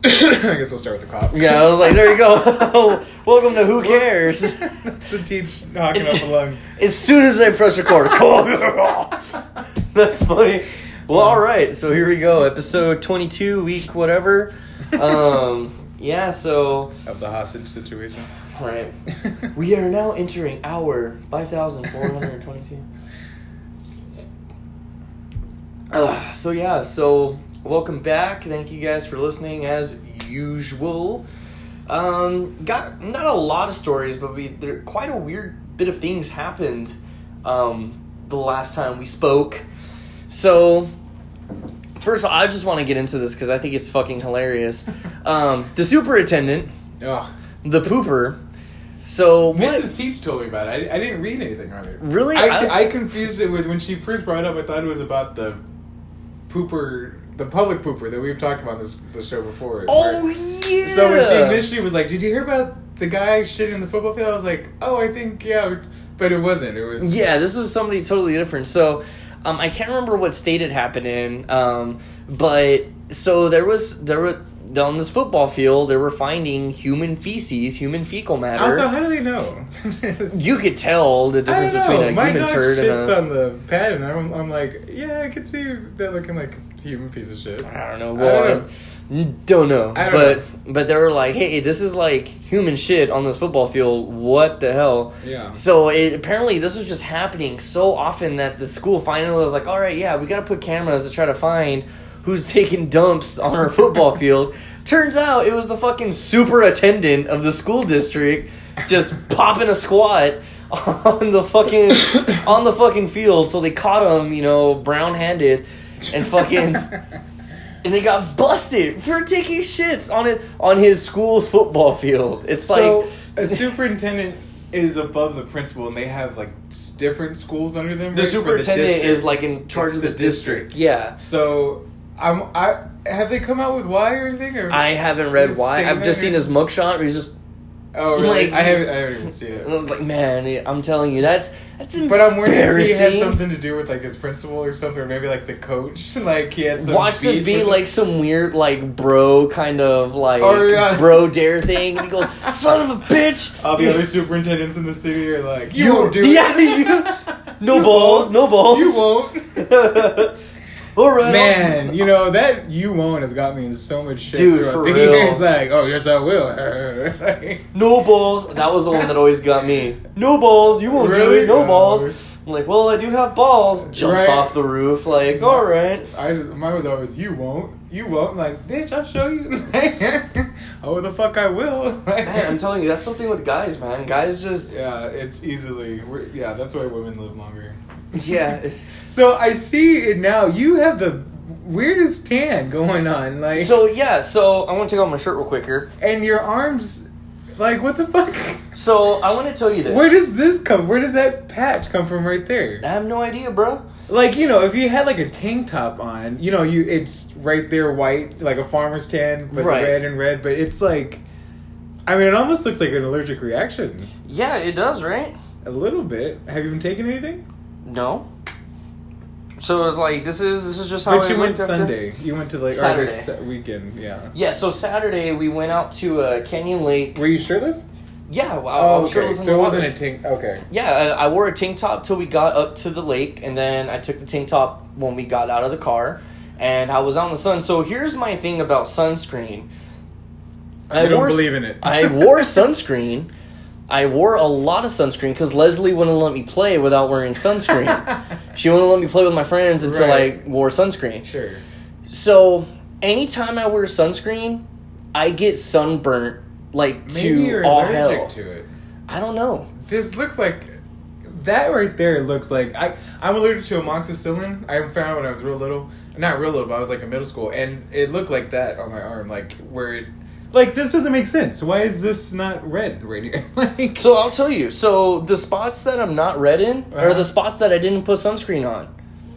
I guess we'll start with the cough. Yeah, I was like, there you go. Welcome to Who Cares? That's the teach knocking off the lung. As soon as I press record, that's funny. Well, all right. So here we go. Episode 22, week whatever. Yeah, so... Of the hostage situation. Right. We are now entering hour 5,422. So welcome back. Thank you guys for listening as usual. Got not a lot of stories, but there quite a weird bit of things happened the last time we spoke. So first I just want to get into this because I think it's fucking hilarious. The superintendent, the pooper. So Mrs. Teach told me about it. I didn't read anything on it. Really? Actually, I confused it with when she first brought it up. I thought it was about the pooper, the public pooper that we've talked about the show before. Oh, yeah. So when she initially was like, "Did you hear about the guy shitting in the football field?" I was like, "Oh, I think yeah," but it wasn't. It was this was somebody totally different. So I can't remember what state it happened in, but so there were on this football field, they were finding human feces, human fecal matter. Also, how do they know? You could tell the difference between a My human dog turd and shits a... on the pad, and I'm like, yeah, I could see that looking like a human piece of shit. I don't know. Well, I don't know. But they were like, hey, this is like human shit on this football field. What the hell? Yeah. So apparently this was just happening so often that the school finally was like, all right, yeah, we got to put cameras to try to find who's taking dumps on our football field. Turns out it was the fucking superintendent of the school district just popping a squat on the fucking field. So they caught him, brown-handed and fucking... And they got busted for taking shits on his school's football field. It's so a superintendent is above the principal, and they have like different schools under them. The superintendent is like in charge of the district. Yeah. So have they come out with why or anything? Or I haven't read why. I've just seen his mugshot where he's just... Oh, really? I haven't even seen it. Like, man, I'm telling you, that's embarrassing. But I'm wondering if he has something to do with, like, his principal or something, or maybe, like, the coach. Like, he had some Watch this be, like, some weird, like, bro kind of, like, bro dare thing. And he goes, son of a bitch! All the other superintendents in the city are like, you won't do it. Yeah, no balls. You won't. All right. Man, that you won't has got me in so much shit. Dude, throughout for the real. years. Like, oh, yes, I will. No balls. That was the one that always got me. No balls. You won't do it. No balls. I'm like, well, I do have balls. Jumps off the roof. Like, all right. Mine was always, you won't. I'm like, bitch, I'll show you. Oh, the fuck I will. Man, I'm telling you, that's something with guys, man. Guys just... Yeah, it's easily... that's why women live longer. Yeah. So I see it now. You have the weirdest tan going on. Like, so I want to take off my shirt real quick here. And your arms... Like, what the fuck? So, I want to tell you this. Where does this come? Where does that patch come from right there? I have no idea, bro. Like, if you had, like, a tank top on, it's right there white, like a farmer's tan, but red, but it's like... I mean, it almost looks like an allergic reaction. Yeah, it does, right? A little bit. Have you been taking anything? No. So it was like, this is just how But you went Sunday. After? You went to, like, Saturday. Weekend, yeah. Yeah, so Saturday we went out to Canyon Lake. Were you shirtless? Yeah, I was shirtless in the water. So it wasn't a tank, okay. Yeah, I wore a tank top till we got up to the lake, and then I took the tank top when we got out of the car, and I was out in the sun. So here's my thing about sunscreen. I don't believe in it. I wore sunscreen. I wore a lot of sunscreen because Leslie wouldn't let me play without wearing sunscreen. She wouldn't let me play with my friends until I wore sunscreen. Sure. So, anytime I wear sunscreen, I get sunburnt, like, Maybe to you're all allergic hell. to it. I don't know. This looks like... That right there looks like... I'm allergic to amoxicillin. I found out when I was real little. Not real little, but I was, like, in middle school. And it looked like that on my arm, like, where it... Like, this doesn't make sense. Why is this not red right here? So, I'll tell you. So, the spots that I'm not red in are the spots that I didn't put sunscreen on.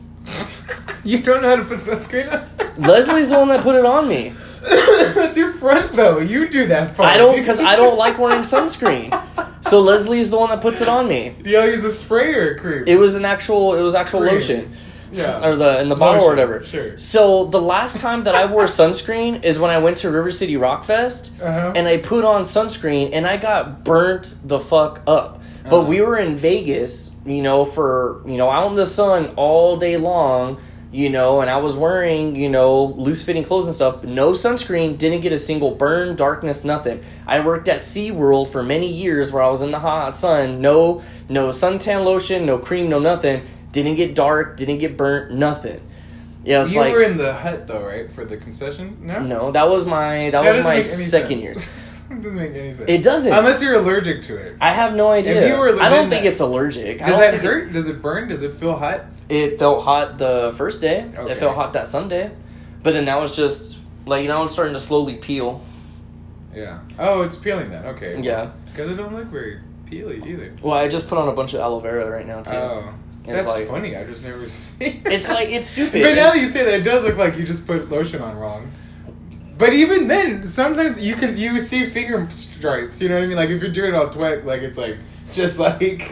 You don't know how to put sunscreen on? Leslie's the one that put it on me. That's your front, though. You do that part. I don't, because I don't like wearing sunscreen. So Leslie's the one that puts it on me. Do y'all use a spray or a cream? It was actual lotion. Yeah. Or in the bottle or whatever. Sure. So the last time that I wore sunscreen is when I went to River City Rock Fest, and I put on sunscreen, and I got burnt the fuck up. But we were in Vegas, for, out in the sun all day long, and I was wearing, loose-fitting clothes and stuff. No sunscreen, didn't get a single burn, darkness, nothing. I worked at SeaWorld for many years where I was in the hot sun. No suntan lotion, no cream, no nothing. Didn't get dark, didn't get burnt, nothing. Yeah, you were in the hut, though, right? For the concession? No, that was my second year. It doesn't make any sense. It doesn't. Unless you're allergic to it. I have no idea. I don't think it's allergic. Does that hurt? Does it burn? Does it feel hot? It felt hot the first day. Okay. It felt hot that Sunday. But then that was just, it's starting to slowly peel. Yeah. Oh, it's peeling then. Okay. Yeah. Because it don't look very peely either. Well, I just put on a bunch of aloe vera right now, too. Oh. That's funny. I just never seen it. It's stupid. But now that you say that, it does look like you just put lotion on wrong. But even then, sometimes you see finger stripes. You know what I mean? Like if you're doing it all wet, like it's like just like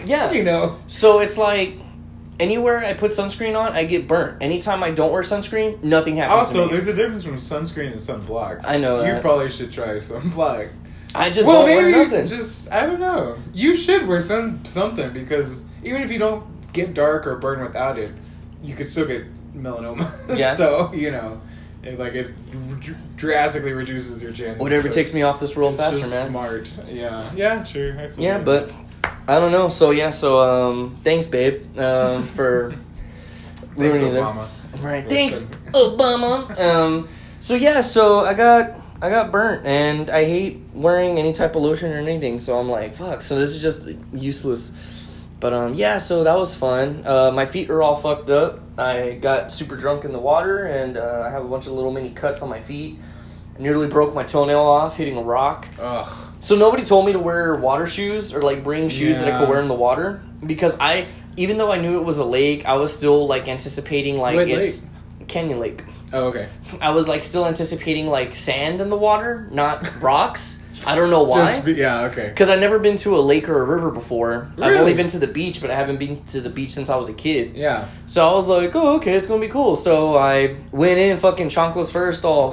So it's like anywhere I put sunscreen on, I get burnt. Anytime I don't wear sunscreen, nothing happens. Also, there's a difference from sunscreen and sunblock. I know that. You probably should try sunblock. I just don't wear nothing. I don't know. You should wear something because even if you don't get dark or burn without it, you could still get melanoma. Yeah. So it drastically reduces your chances. Whatever takes me off this world faster, man. Smart. Yeah. Yeah. True. Yeah, but I don't know. So thanks, babe, for ruining this. Right. Thanks, Obama. So I got burnt, and I hate wearing any type of lotion or anything. So I'm like, fuck. So this is just useless. But so that was fun. My feet are all fucked up. I got super drunk in the water, and I have a bunch of little mini cuts on my feet. I nearly broke my toenail off hitting a rock. Ugh. So nobody told me to wear water shoes or bring shoes that I could wear in the water, because even though I knew it was a lake, I was still anticipating it's Canyon Lake. Oh, okay. I was still anticipating sand in the water, not rocks. I don't know why. Okay. Because I've never been to a lake or a river before. Really? I've only been to the beach, but I haven't been to the beach since I was a kid. Yeah. So I was like, oh, okay, it's going to be cool. So I went in fucking chonkless first, all...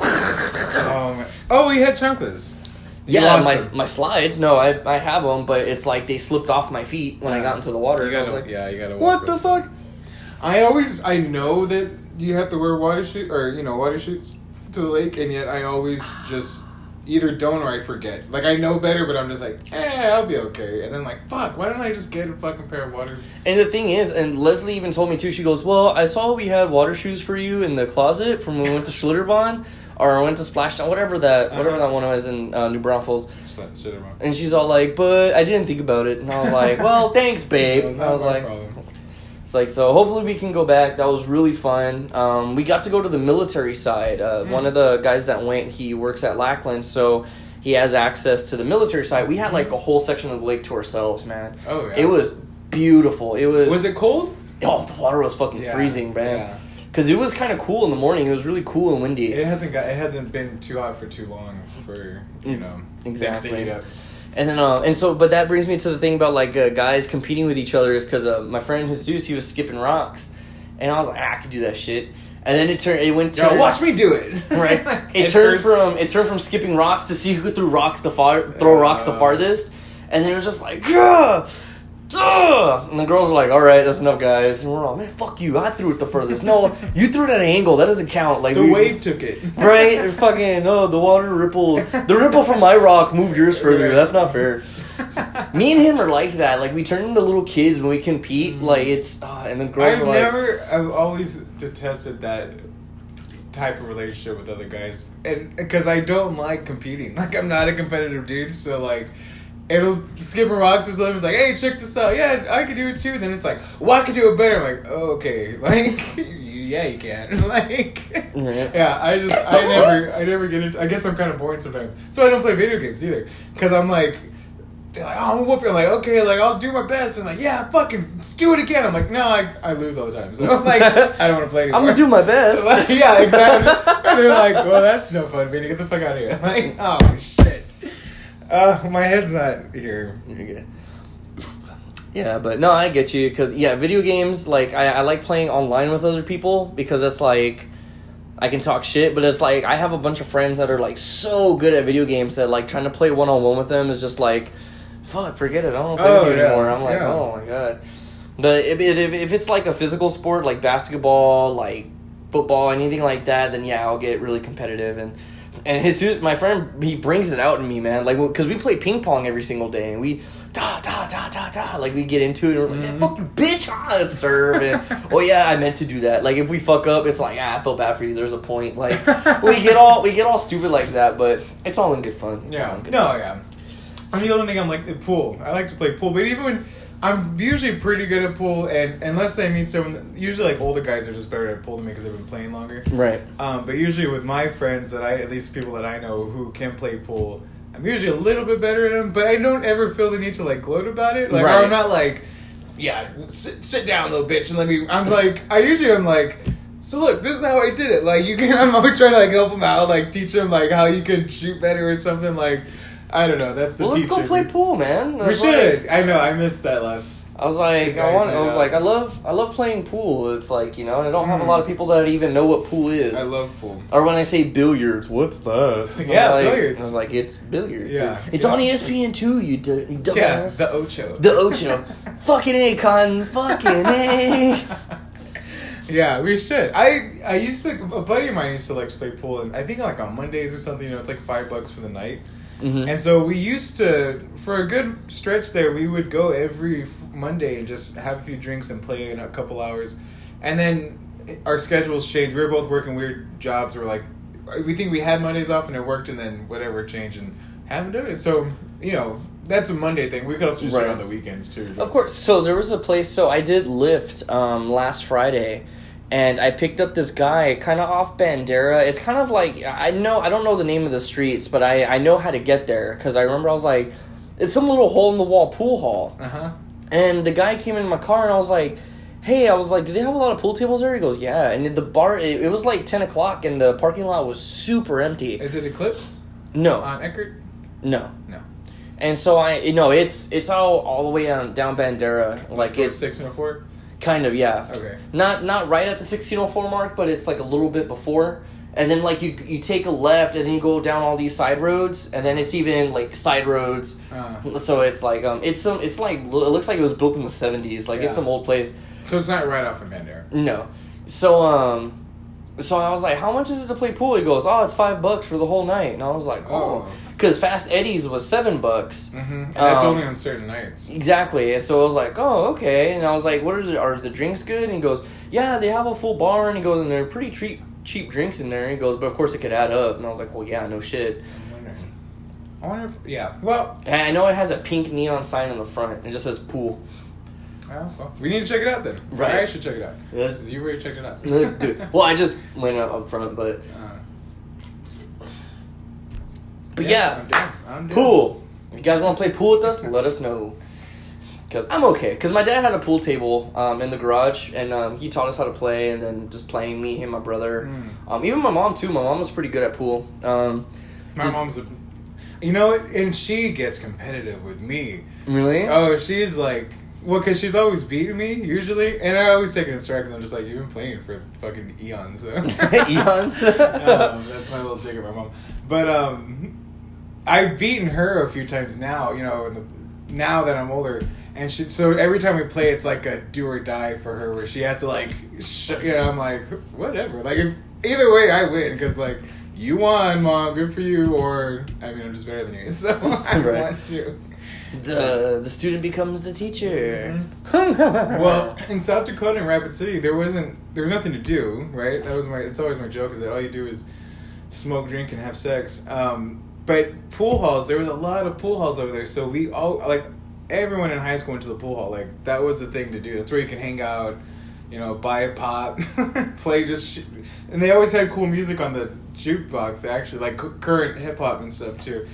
Oh, we had chonkless. My slides. No, I have them, but it's they slipped off my feet when I got into the water. You gotta what the fuck? I know that you have to wear water shoes to the lake, and yet I always just either don't or I forget. I know better, but I'm just I'll be okay. And then fuck, why don't I just get a fucking pair of water? And the thing is, and Leslie even told me too, she goes, well, I saw we had water shoes for you in the closet from when we went to Schlitterbahn, or I went to Splashdown, whatever that one was in New Braunfels. And she's all like, but I didn't think about it. And I was like, well, thanks, babe. I was like, it's so hopefully we can go back. That was really fun. We got to go to the military side. One of the guys that went, he works at Lackland, so he has access to the military side. We had a whole section of the lake to ourselves, man. Oh, yeah. It was beautiful. Was it cold? Oh, the water was fucking freezing, man. Yeah. Because it was kind of cool in the morning. It was really cool and windy. It hasn't been too hot for too long for exactly. things to heat up. And then but that brings me to the thing about guys competing with each other is because my friend Jesus, he was skipping rocks, and I was like, I could do that shit. And then it went to watch me do it. Right. It turned from skipping rocks to see who could throw rocks the farthest, and then it was just and the girls were like, all right, that's enough, guys. And we're all, man, fuck you. I threw it the furthest. No, you threw it at an angle. That doesn't count. The wave took it. Right? The water rippled. The ripple from my rock moved yours further. Right. That's not fair. Me and him are like that. We turn into little kids when we compete. And then girls I've always detested that type of relationship with other guys. And because I don't like competing. I'm not a competitive dude, so it'll skipping rocks or something. It's hey, check this out. Yeah, I could do it too. Then it's well, I could do it better. I'm oh, okay. Yeah, you can. Yeah, I never get into. I guess I'm kind of boring sometimes, so I don't play video games either. Because I'm they're oh, I'm whooping. I'm okay, I'll do my best. And yeah, fucking do it again. I'm no, I lose all the time. So I don't want to play anymore. I'm gonna do my best. Yeah, exactly. And they're well, that's no fun, Vinny. Get the fuck out of here. Oh shit. My head's not here. You're good. Yeah, but no, I get you because video games like I like playing online with other people because it's like I can talk shit, but it's like I have a bunch of friends that are like so good at video games that like trying to play 1-on-1 with them is just like, fuck, forget it. I don't want to play with you anymore. I'm like, oh my god. But if it's like a physical sport like basketball, like football, anything like that, then yeah, I'll get really competitive and Jesus, my friend, he brings it out in me, man. Like, because we play ping pong every single day, and we like we get into it, and we're like, fuck you, bitch, let's serve. And, oh yeah, I meant to do that. Like, if we fuck up, it's like, I feel bad for you. There's a point. Like, we get all stupid like that, but it's all in good fun. Yeah. I'm the only thing I'm like the pool. I like to play pool, but even when I'm usually pretty good at pool, and unless I meet someone, usually like older guys are just better at pool than me because they've been playing longer. Right. But usually with my friends at least people that I know who can play pool, I'm usually a little bit better at them, but I don't ever feel the need to like gloat about it. Like, right. Or I'm not like, yeah, sit down, little bitch, and let me. I'm like, I'm like, so look, this is how I did it. Like, I'm always trying to like help them out, like teach them like how you can shoot better or something. Like, I don't know. That's the let's go play pool, man. We should. I know. I missed that last. I was like, I love playing pool. It's like, and I don't have a lot of people that even know what pool is. I love pool. Or when I say billiards, what's that? Yeah, billiards. I was like, it's billiards. Yeah, it's on ESPN too. You dumbass. Yeah, the Ocho. The Ocho. Fucking A, Cotton. Fucking A. Yeah, we should. I used to. A buddy of mine used to like to play pool, and I think like on Mondays or something. It's like $5 for the night. Mm-hmm. And so we used to, for a good stretch there, we would go every Monday and just have a few drinks and play in a couple hours. And then our schedules changed. We were both working weird jobs. We're like, we think we had Mondays off and it worked, and then whatever changed and haven't done it. So, that's a Monday thing. We could also just do it on the weekends too. Of course. So there was a place, so I did Lyft last Friday. And I picked up this guy kind of off Bandera. It's kind of like, I don't know the name of the streets, but I know how to get there. Because I remember I was like, it's some little hole-in-the-wall pool hall. Uh-huh. And the guy came in my car and I was like, hey, do they have a lot of pool tables there? He goes, yeah. And the bar, it was like 10 o'clock and the parking lot was super empty. Is it Eclipse? No. On Eckerd? No. And so it's all the way down Bandera. Like it's 1604? Kind of, yeah. Okay. Not right at the 1604 mark, but it's like a little bit before. And then like you take a left and then you go down all these side roads, and then it's even like side roads. So it's like it looks like it was built in the 70s. Like it's some old place. So it's not right off of Bandera. No. So I was like, how much is it to play pool? He goes, oh, it's $5 for the whole night. And I was like, oh. Because Fast Eddie's was $7. Mm-hmm. And that's only on certain nights. Exactly. So I was like, oh, okay. And I was like, are the drinks good? And he goes, yeah, they have a full bar. And he goes, and they're pretty cheap drinks in there. And he goes, but of course it could add up. And I was like, well, yeah, no shit. I wonder if, yeah. Well, and I know it has a pink neon sign in the front. It just says pool. Oh, well, we need to check it out then. Right. I should check it out. Yes. You already checked it out. Let's do it. Well, I just went up front, but... But yeah, I'm down. Pool. If you guys want to play pool with us, let us know. Because I'm okay. Because my dad had a pool table in the garage, and he taught us how to play, and then just playing, me, him, my brother. Even my mom, too. My mom was pretty good at pool. My mom's and she gets competitive with me. Really? Oh, she's like... Well, because she's always beating me, usually. And I always take it in stride because I'm just like, you've been playing for fucking eons. So. Eons? That's my little dig at my mom. But I've beaten her a few times now, now that I'm older. And so every time we play, it's like a do or die for her where she has to, like, I'm like, whatever. Like, either way, I win because, like, you won, Mom, good for you. Or, I'm just better than you. So I want to. The student becomes the teacher. Well, in South Dakota and Rapid City, there was nothing to do, right? It's always my joke is that all you do is smoke, drink, and have sex. But pool halls, there was a lot of pool halls over there, so we all everyone in high school went to the pool hall. Like that was the thing to do. That's where you can hang out, buy a pop, play and they always had cool music on the jukebox. Actually, like current hip hop and stuff too.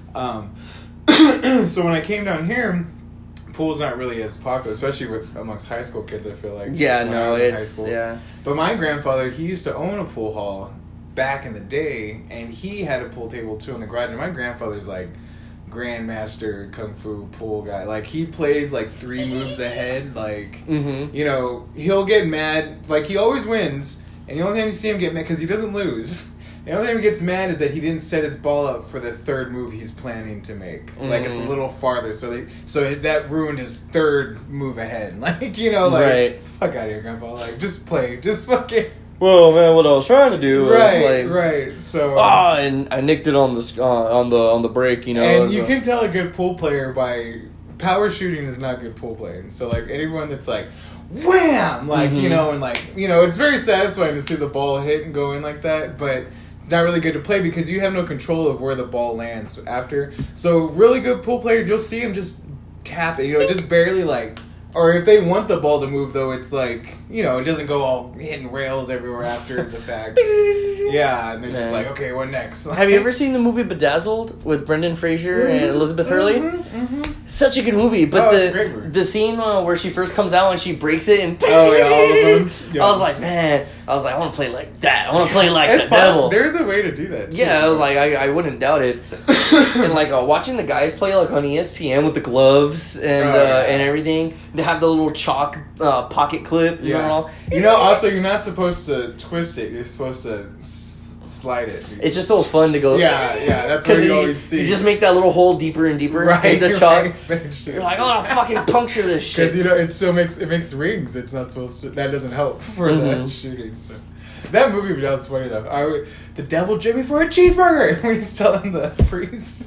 So when I came down here, pool's not really as popular, especially amongst high school kids, I feel like. Yeah, no, it's, yeah. But my grandfather, he used to own a pool hall back in the day, and he had a pool table too in the garage, and my grandfather's like grandmaster kung fu pool guy. Like, he plays like 3 moves ahead. Like, Mm-hmm. you know, he'll get mad. Like, he always wins, and the only time you see him get mad, because he doesn't lose. The only time he gets mad is that he didn't set his ball up for the 3rd move he's planning to make. Like, it's a little farther, so that ruined his 3rd move ahead. Like, you know, like, Right. fuck out of here, grandpa. Like, just play, just fucking. Well, man, what I was trying to do was Right. So, and I nicked it on the break, you know. and you can tell a good pool player by power shooting is not good pool playing. So, like, anyone that's like, wham, like, you know, and like, you know, it's very satisfying to see the ball hit and go in like that, but it's not really good to play because you have no control of where the ball lands after. So, really good pool players, you'll see them just tap it, you know, just barely, like. Or if they want the ball to move, though, it's like, you know, it doesn't go all hitting rails everywhere after the fact. Yeah, and they're just like, okay, what next? Have you ever seen the movie Bedazzled with Brendan Fraser and Elizabeth Hurley? Such a good movie, but it's a great movie. the scene where she first comes out and she breaks it and Oh, yeah, all of them. Yeah. I was like, I want to play like that. I want to play like It's the fun. devil. There's a way to do that, too. Yeah, I was like, I wouldn't doubt it. And like watching the guys play like on ESPN with the gloves and everything, they have the little chalk pocket clip. You know? You know, also, you're not supposed to twist it. You're supposed to slide it. It's just so fun to go. Yeah, that's what you always see. You just make that little hole deeper and deeper in the chalk. You're like, oh, fucking puncture this shit. Because, you know, it still makes rings. It's not supposed to. That doesn't help for that shooting. So that movie was funny though. The devil Jimmy for a cheeseburger when he's telling the priest.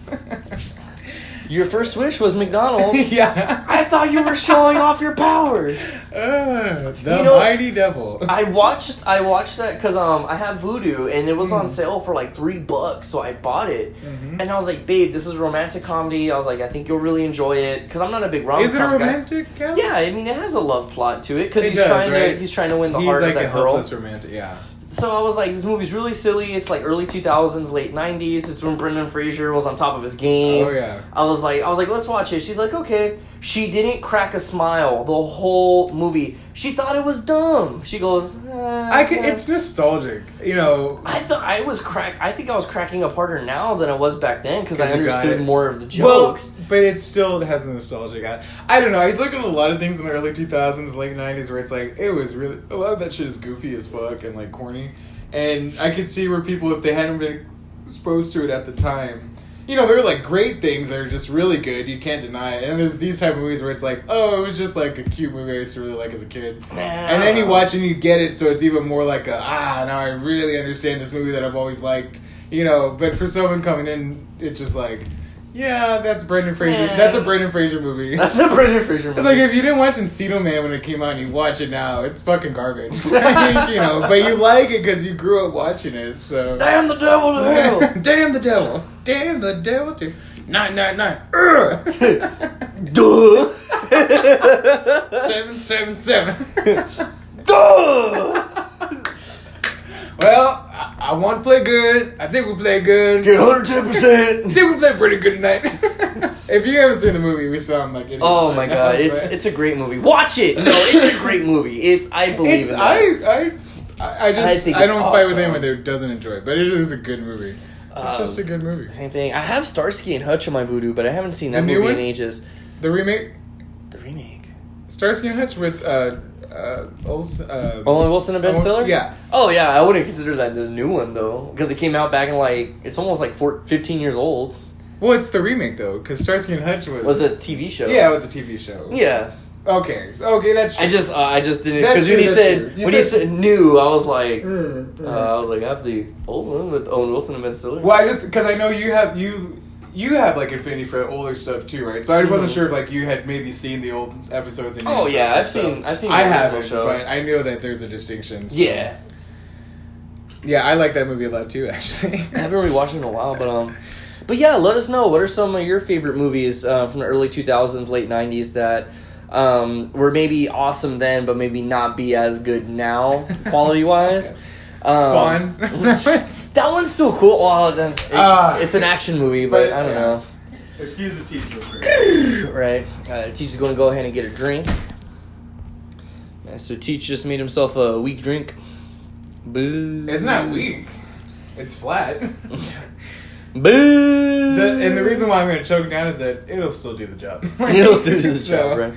Your first wish was McDonald's. Yeah. I thought you were showing off your powers. Mighty devil. I watched that because I have Vudu and it was on sale for like $3, so I bought it. And I was like, babe, this is a romantic comedy. I was like, I think you'll really enjoy it because I'm not a big rom-com Is it a romantic guy. Yeah, I mean it has a love plot to it because he's trying to win the heart of that girl. He's like a helpless romantic. Yeah. So I was like, this movie's really silly. It's like early 2000s, late 90s. It's when Brendan Fraser was on top of his game. Oh, yeah. I was like, let's watch it. She's like, okay. She didn't crack a smile the whole movie. She thought it was dumb. She goes, it's nostalgic, you know. I think I was cracking up harder now than I was back then because I understood more of the jokes. Well, but it still has a nostalgic. I don't know. I look at a lot of things in the early 2000s, late 90s, where it's like it was really a lot of that shit is goofy as fuck and like corny, and I could see where people, if they hadn't been exposed to it at the time. You know, there are, like, great things that are just really good. You can't deny it. And there's these type of movies where it's like, oh, it was just, like, a cute movie I used to really like as a kid. And then you watch and you get it, so it's even more like now I really understand this movie that I've always liked. You know, but for someone coming in, it's just like, yeah, that's Brendan Fraser. That's a Brendan Fraser movie. That's a Brendan Fraser movie. It's like, if you didn't watch Encino Man when it came out and you watch it now, it's fucking garbage. Like, you know, but you like it because you grew up watching it, so. Damn the devil to hell. Damn the devil. Damn the devil to 999. Duh. 777. Duh. Well, I want to play good. I think we play good. Get 110%. I think we played pretty good tonight. If you haven't seen the movie, we sound like idiots. Oh my god, it's a great movie. Watch it. No, it's a great movie. I believe in that. I don't fight with anyone that doesn't enjoy it, but it is a good movie. It's just a good movie. Same thing. I have Starsky and Hutch on my Vudu, but I haven't seen that movie in ages. The remake. The remake. Starsky and Hutch with Owen Wilson and Ben Stiller? Yeah. Oh yeah, I wouldn't consider that the new one though, because it came out back in it's almost like 15 years old. Well, it's the remake though, because Starsky and Hutch was a TV show. Yeah, it was a TV show. Yeah. Okay, that's true. I just didn't, because when he said new, I was like, I have the old one with Owen Wilson and Ben Stiller. Well, because I know you have like affinity for older stuff too, right? So I wasn't sure if like you had maybe seen the old episodes. Oh yeah, I've seen. I haven't, but I know that there's a distinction. So. Yeah. Yeah, I like that movie a lot too. Actually, I haven't really watched it in a while, but yeah, let us know what are some of your favorite movies from the early 2000s, late 90s that were maybe awesome then, but maybe not be as good now, quality wise. Spawn. That one's still cool. Well, it's an action movie, but I don't know. Excuse the teacher. Right. Teacher's going to go ahead and get a drink. Yeah, so Teach just made himself a weak drink. Boo. It's not weak. It's flat. Boo. And the reason why I'm gonna choke down is that it'll still do the job. It'll still do the job, right?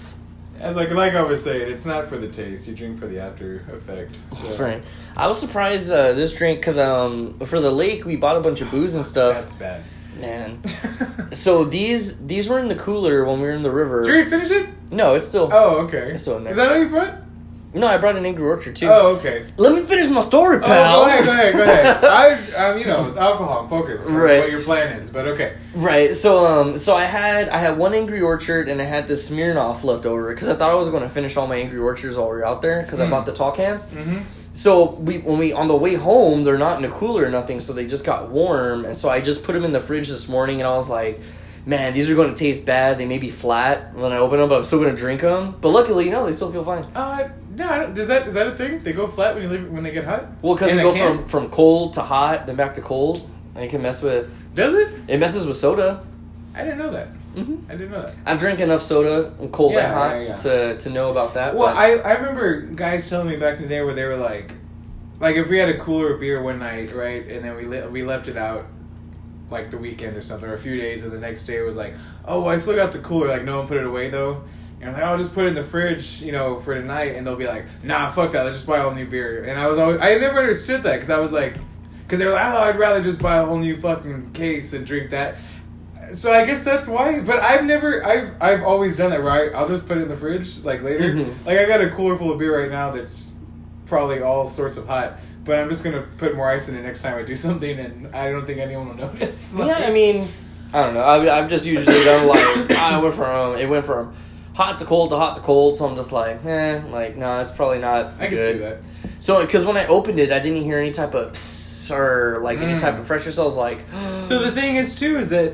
As like I was saying, it's not for the taste. You drink for the after effect. So. Right. I was surprised this drink because for the lake we bought a bunch of booze and stuff. That's bad, man. So these were in the cooler when we were in the river. Did you finish it? No, it's still. Oh, okay. It's still in there. Is that all you brought? No, I brought an Angry Orchard too. Oh, okay. Let me finish my story, pal. Oh, go ahead. You know, with alcohol, focus on right. what your plan is, but okay. Right. So I had one Angry Orchard and I had this Smirnoff left over because I thought I was going to finish all my Angry Orchards while we were out there because I bought the tall cans. Mm-hmm. So when we on the way home, they're not in a cooler or nothing, so they just got warm, and so I just put them in the fridge this morning, and I was like, man, these are going to taste bad. They may be flat when I open them, but I'm still going to drink them. But luckily, no, they still feel fine. No, I don't, is that a thing? They go flat when they get hot? Well, because they go from cold to hot, then back to cold, and it can mess with... Does it? It messes with soda. I didn't know that. Mm-hmm. I didn't know that. I've drank enough soda, cold and hot, to know about that. Well, I remember guys telling me back in the day where they were like if we had a cooler of beer one night, right, and then we left it out like the weekend or something, or a few days, and the next day it was like, oh, well, I still got the cooler, like no one put it away though. And I'm like, I'll just put it in the fridge, you know, for tonight, and they'll be like, nah, fuck that, let's just buy a whole new beer. And I never understood that, because I was like, because they were like, oh, I'd rather just buy a whole new fucking case and drink that. So I guess that's why. But I've always done that, where I'll just put it in the fridge, like later. Mm-hmm. Like I got a cooler full of beer right now that's probably all sorts of hot, but I'm just gonna put more ice in it next time I do something, and I don't think anyone will notice. Like, yeah, I mean, I don't know. I've just usually done like it went from hot to cold, so I'm just like, nah, it's probably not I good. can see that. So, because when I opened it, I didn't hear any type of psst or like any type of pressure, so I was like... So the thing is, too, is that...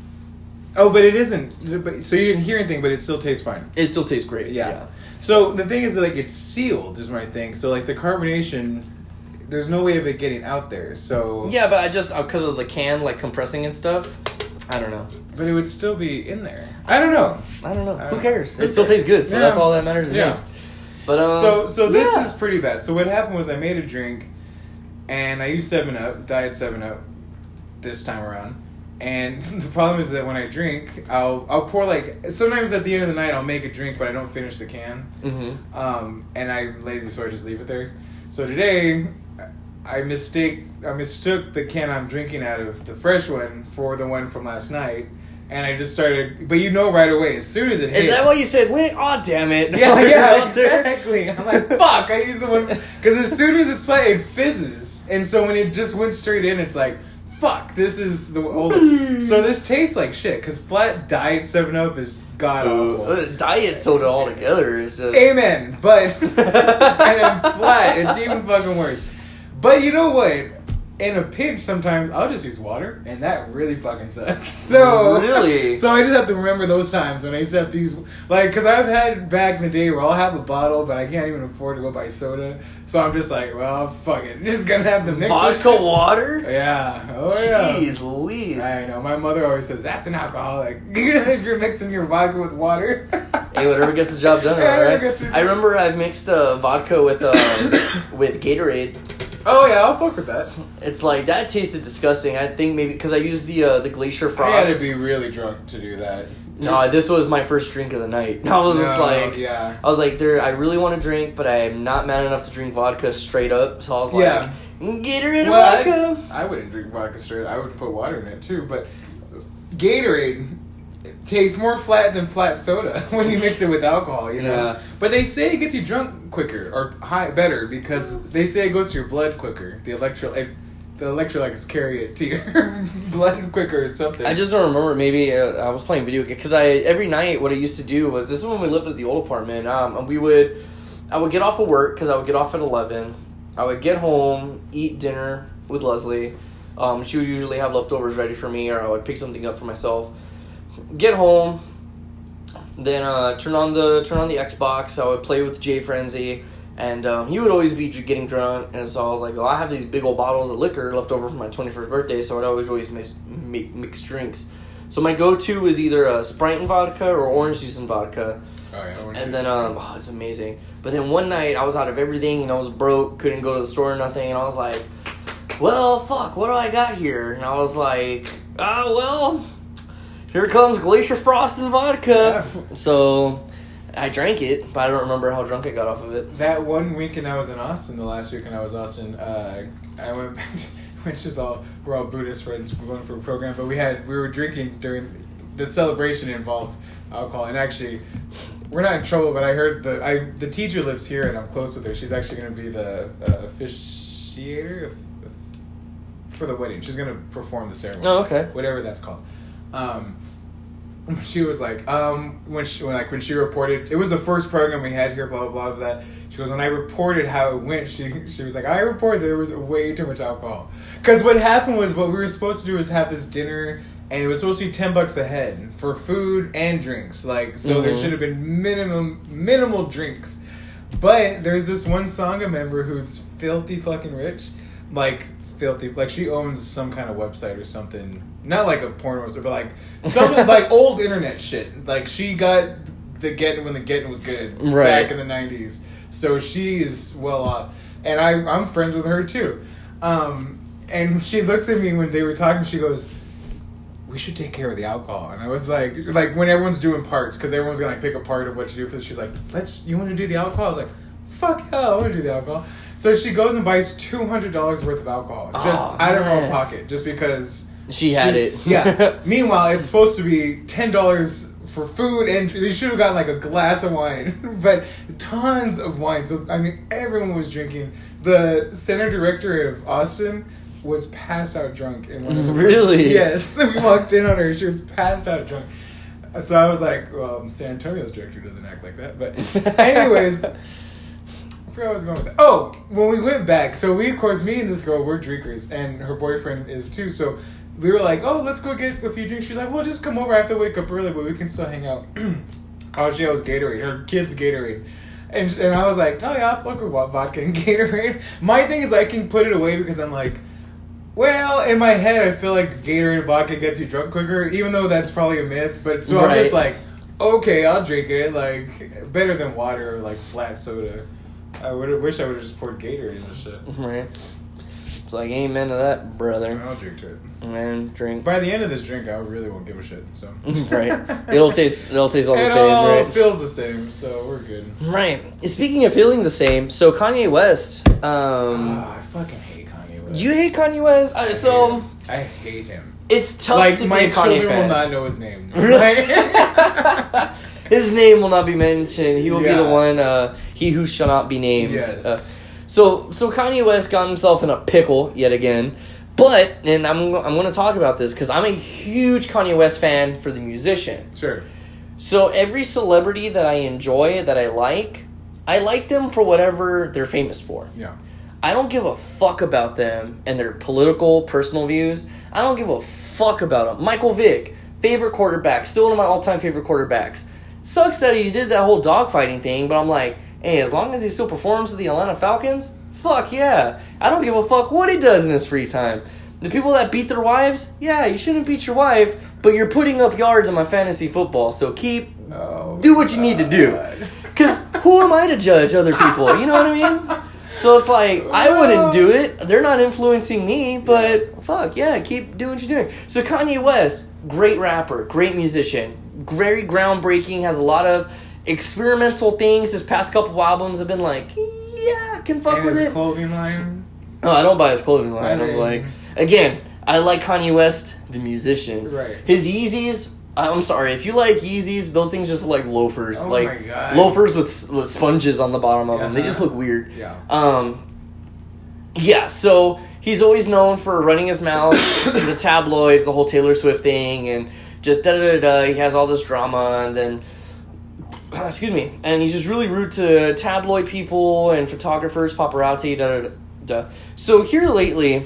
Oh, but it isn't... So you didn't hear anything, but it still tastes fine. It still tastes great, yeah. So the thing is, like, it's sealed, is my thing. So, like, the carbonation... There's no way of it getting out there, so... Yeah, but I just... Because of the can, like, compressing and stuff... I don't know. But it would still be in there. I don't know. Who cares? It still tastes good, so that's all that matters to me. But, so this is pretty bad. So what happened was I made a drink, and I used 7-Up, Diet 7-Up, this time around. And the problem is that when I drink, I'll pour like... Sometimes at the end of the night, I'll make a drink, but I don't finish the can. Mm-hmm. And I'm lazy, so I just leave it there. So today... I mistook the can I'm drinking out of, the fresh one, for the one from last night, and I just started. But you know right away, as soon as it hits. Is that what you said? Wait, oh damn it! Yeah, exactly. I'm like, fuck. I used the one because as soon as it's flat, it fizzes, and so when it just went straight in, it's like, fuck. This is the old. So this tastes like shit because flat Diet 7-Up is god awful. Diet soda altogether is just. Amen. But and then flat, it's even fucking worse. But you know what? In a pinch, sometimes I'll just use water, and that really fucking sucks. So really, so I just have to remember those times when I used to have to use because I've had back in the day where I'll have a bottle, but I can't even afford to go buy soda. So I'm just like, well, fuck it, I'm just gonna have to mix vodka water. Yeah, yeah. Jeez Louise. I know. My mother always says that's an alcoholic. If you're mixing your vodka with water. Hey, whatever gets the job done, right? I remember I've mixed vodka with Gatorade. Oh yeah, I'll fuck with that. It's like that tasted disgusting. I think maybe because I used the Glacier Frost. I had to be really drunk to do that. No, this was my first drink of the night. I was just like, yeah. I was like, I really want to drink, but I am not mad enough to drink vodka straight up. So I was like, Gatorade vodka. I wouldn't drink vodka straight. I would put water in it too, but Gatorade tastes more flat than flat soda when you mix it with alcohol, you know. Yeah. But they say it gets you drunk quicker or better because they say it goes to your blood quicker. The electrolytes carry it to your blood quicker or something. I just don't remember. Maybe I was playing video games because every night what I used to do was, this is when we lived at the old apartment. I would get off of work because I would get off at 11. I would get home, eat dinner with Leslie. She would usually have leftovers ready for me, or I would pick something up for myself. Get home, then turn on the Xbox. I would play with Jay Frenzy, and he would always be getting drunk. And so I was like, I have these big old bottles of liquor left over from my 21st birthday, so I'd always mix drinks. So my go-to is either Sprite and vodka or orange juice and vodka. Oh yeah, orange and juice. then it's amazing. But then one night I was out of everything, I was broke, couldn't go to the store or nothing, and I was like, well, fuck, what do I got here? And I was like, Well, here comes Glacier Frost and vodka. Yeah. So I drank it, but I don't remember how drunk I got off of it. That one weekend I was in Austin, the last weekend I was in Austin, I went back to, which is we're all Buddhist friends, we're going for a program, but we were drinking during the celebration involved alcohol, and actually, we're not in trouble, but I heard the teacher lives here, and I'm close with her. She's actually going to be the officiator for the wedding. She's going to perform the ceremony. Oh, okay. Whatever that's called. She was like, when she reported, it was the first program we had here, blah, blah, blah, that. She goes, when I reported how it went, she was like, I reported there was way too much alcohol. Because what happened was, what we were supposed to do is have this dinner, and it was supposed to be $10 a head for food and drinks. Like, so there should have been minimal drinks. But there's this one Sangha member who's filthy fucking rich. Like, filthy. Like, she owns some kind of website or something. Not like a porn website, but like something like old internet shit. Like, she got the getting when the getting was good back in the 90s. So she is well off. And I'm friends with her too. And she looks at me when they were talking, she goes, we should take care of the alcohol. And I was like when everyone's doing parts, because everyone's gonna like pick a part of what to do for this, she's like, you want to do the alcohol? I was like, fuck yeah, I want to do the alcohol. So she goes and buys $200 worth of alcohol, just out of her own pocket, just because she had it. Yeah. Meanwhile, it's supposed to be $10 for food, and they should have gotten like a glass of wine, but tons of wine. So I mean, everyone was drinking. The center director of Austin was passed out drunk in one of the Really? rooms. Yes. We walked in on her. She was passed out drunk. So I was like, well, San Antonio's director doesn't act like that. But anyways, I forgot where I was going with that. Oh, when we went back, so we, of course, me and this girl, we're drinkers, and her boyfriend is too. So we were like, oh, let's go get a few drinks. She's like, well, just come over. I have to wake up early, but we can still hang out. Oh, she has Gatorade. Her kid's Gatorade. And I was like, oh, yeah, I'll fuck with vodka and Gatorade. My thing is I can put it away because I'm like, well, in my head, I feel like Gatorade and vodka gets you drunk quicker, even though that's probably a myth. But so I'm just like, okay, I'll drink it. Like, better than water or like flat soda. I wish I would have just poured Gatorade in this shit. Right. It's like, amen to that, brother. I'll drink to it. Man, drink. By the end of this drink, I really won't give a shit. So right, it'll taste all the same. It all right? feels the same, so we're good. Right. Speaking of feeling the same, so Kanye West. I fucking hate Kanye West. You hate Kanye West? I hate him. It's tough like to be my a Kanye children fan. will not know his name. Really? His name will not be mentioned. He will be the one. He who shall not be named. Yes. So Kanye West got himself in a pickle yet again. But, and I'm going to talk about this because I'm a huge Kanye West fan for the musician. Sure. So every celebrity that I enjoy, that I like them for whatever they're famous for. Yeah. I don't give a fuck about them and their political, personal views. I don't give a fuck about them. Michael Vick, favorite quarterback, still one of my all-time favorite quarterbacks. Sucks that he did that whole dogfighting thing, but I'm like, hey, as long as he still performs with the Atlanta Falcons, fuck yeah. I don't give a fuck what he does in his free time. The people that beat their wives, yeah, you shouldn't beat your wife, but you're putting up yards in my fantasy football, so do what you need to do. Because who am I to judge other people? You know what I mean? So it's like, I wouldn't do it. They're not influencing me, but fuck, yeah, keep doing what you're doing. So Kanye West, great rapper, great musician, very groundbreaking, has a lot of experimental things. His past couple albums have been like, yeah, I can fuck with it. His clothing line? Oh, I don't buy his clothing line. I'm like, again, I like Kanye West, the musician. Right. His Yeezys, I'm sorry, if you like Yeezys, those things just look like loafers. Oh like my God. loafers with sponges on the bottom of them. They just look weird. Yeah. Yeah, so he's always known for running his mouth, the tabloids, the whole Taylor Swift thing, and just da-da-da-da. He has all this drama, and then, excuse me, and he's just really rude to tabloid people and photographers, paparazzi, da-da-da-da. So here lately,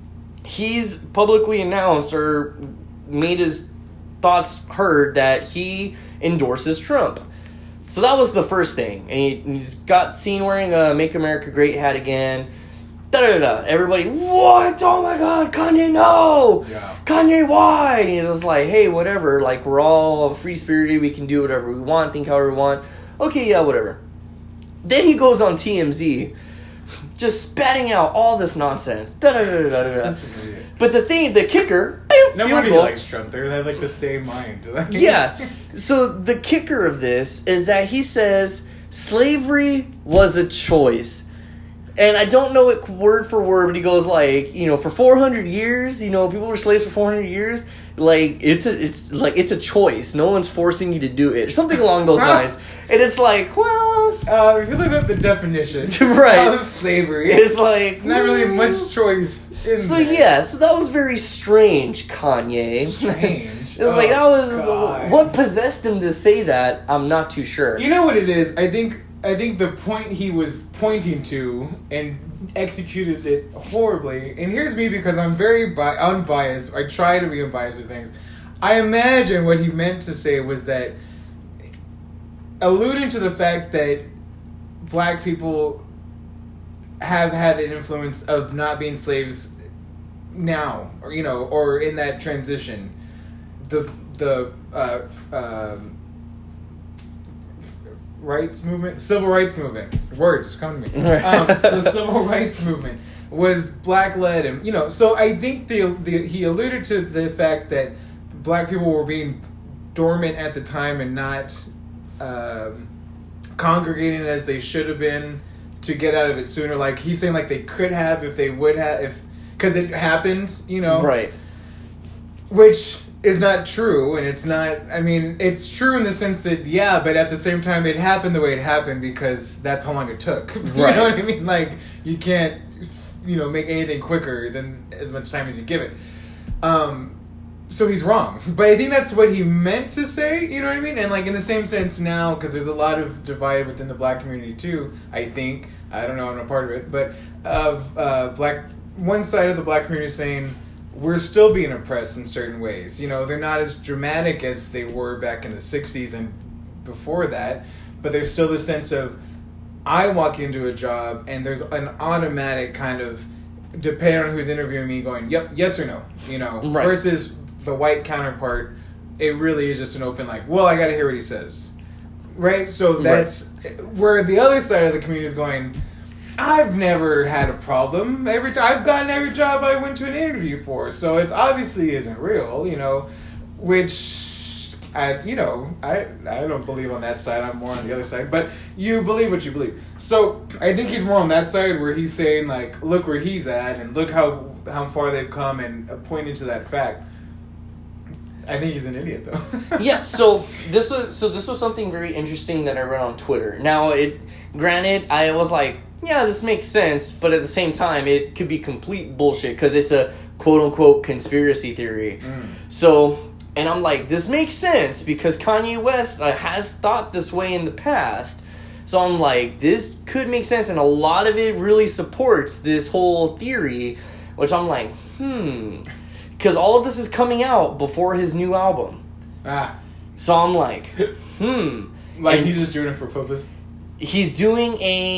he's publicly announced or made his thoughts heard that he endorses Trump. So that was the first thing. And he's got seen wearing a Make America Great hat again. Da-da-da-da. Everybody, what? Oh my God, Kanye, no! Yeah. Kanye, why? And he's just like, hey, whatever. Like, we're all free-spirited. We can do whatever we want, think however we want. Okay, yeah, whatever. Then he goes on TMZ just spatting out all this nonsense. Da-da-da-da-da-da. Such an idiot. But the kicker... No field wonder he goal. likes Trump. They have like the same mind. Yeah. So the kicker of this is that he says slavery was a choice. And I don't know it word for word, but he goes like, for 400 years, people were slaves for 400 years. Like it's a choice. No one's forcing you to do it. Something along those lines. And it's like, well, if you look up the definition right. of slavery, it's like it's not really much choice in So there. yeah, so that was very strange, Kanye. It Strange. was like, that was God. what possessed him to say that. I'm not too sure. You know what it is? I think the point he was pointing to and executed it horribly. And here's me because I'm very unbiased. I try to be unbiased with things. I imagine what he meant to say was that, alluding to the fact that black people have had an influence of not being slaves now, or in that transition. The rights movement, civil rights movement. Words just come to me. So the civil rights movement was black led, and So I think he alluded to the fact that black people were being dormant at the time and not congregating as they should have been to get out of it sooner. Like he's saying, like they could have if they would have, because it happened. Right. Which is not true, and it's not, it's true in the sense that, yeah, but at the same time, it happened the way it happened because that's how long it took. Right. You know what I mean? Like, you can't, make anything quicker than as much time as you give it. So he's wrong. But I think that's what he meant to say, you know what I mean? And, like, in the same sense now, because there's a lot of divide within the black community, too, I think. I don't know, I'm not part of it. But of one side of the black community saying, we're still being oppressed in certain ways. They're not as dramatic as they were back in the 60s and before that, but there's still the sense of, I walk into a job and there's an automatic kind of, depending on who's interviewing me, going, yep, yes or no, Right. Versus the white counterpart, it really is just an open, like, well, I gotta hear what he says. Right? So that's where the other side of the community is going, I've never had a problem. I've gotten every job I went to an interview for, so it obviously isn't real, which I don't believe on that side. I'm more on the other side, but you believe what you believe. So I think he's more on that side where he's saying, like, look where he's at and look how far they've come, and pointing to that fact. I think he's an idiot, though. Yeah. So this was something very interesting that I read on Twitter. Now, granted, I was like, yeah, this makes sense, but at the same time, it could be complete bullshit because it's a quote-unquote conspiracy theory. So, and I'm like, this makes sense because Kanye West has thought this way in the past. So I'm like, this could make sense, and a lot of it really supports this whole theory, which I'm like, because all of this is coming out before his new album. So I'm like, Like, he's just doing it for purpose. He's doing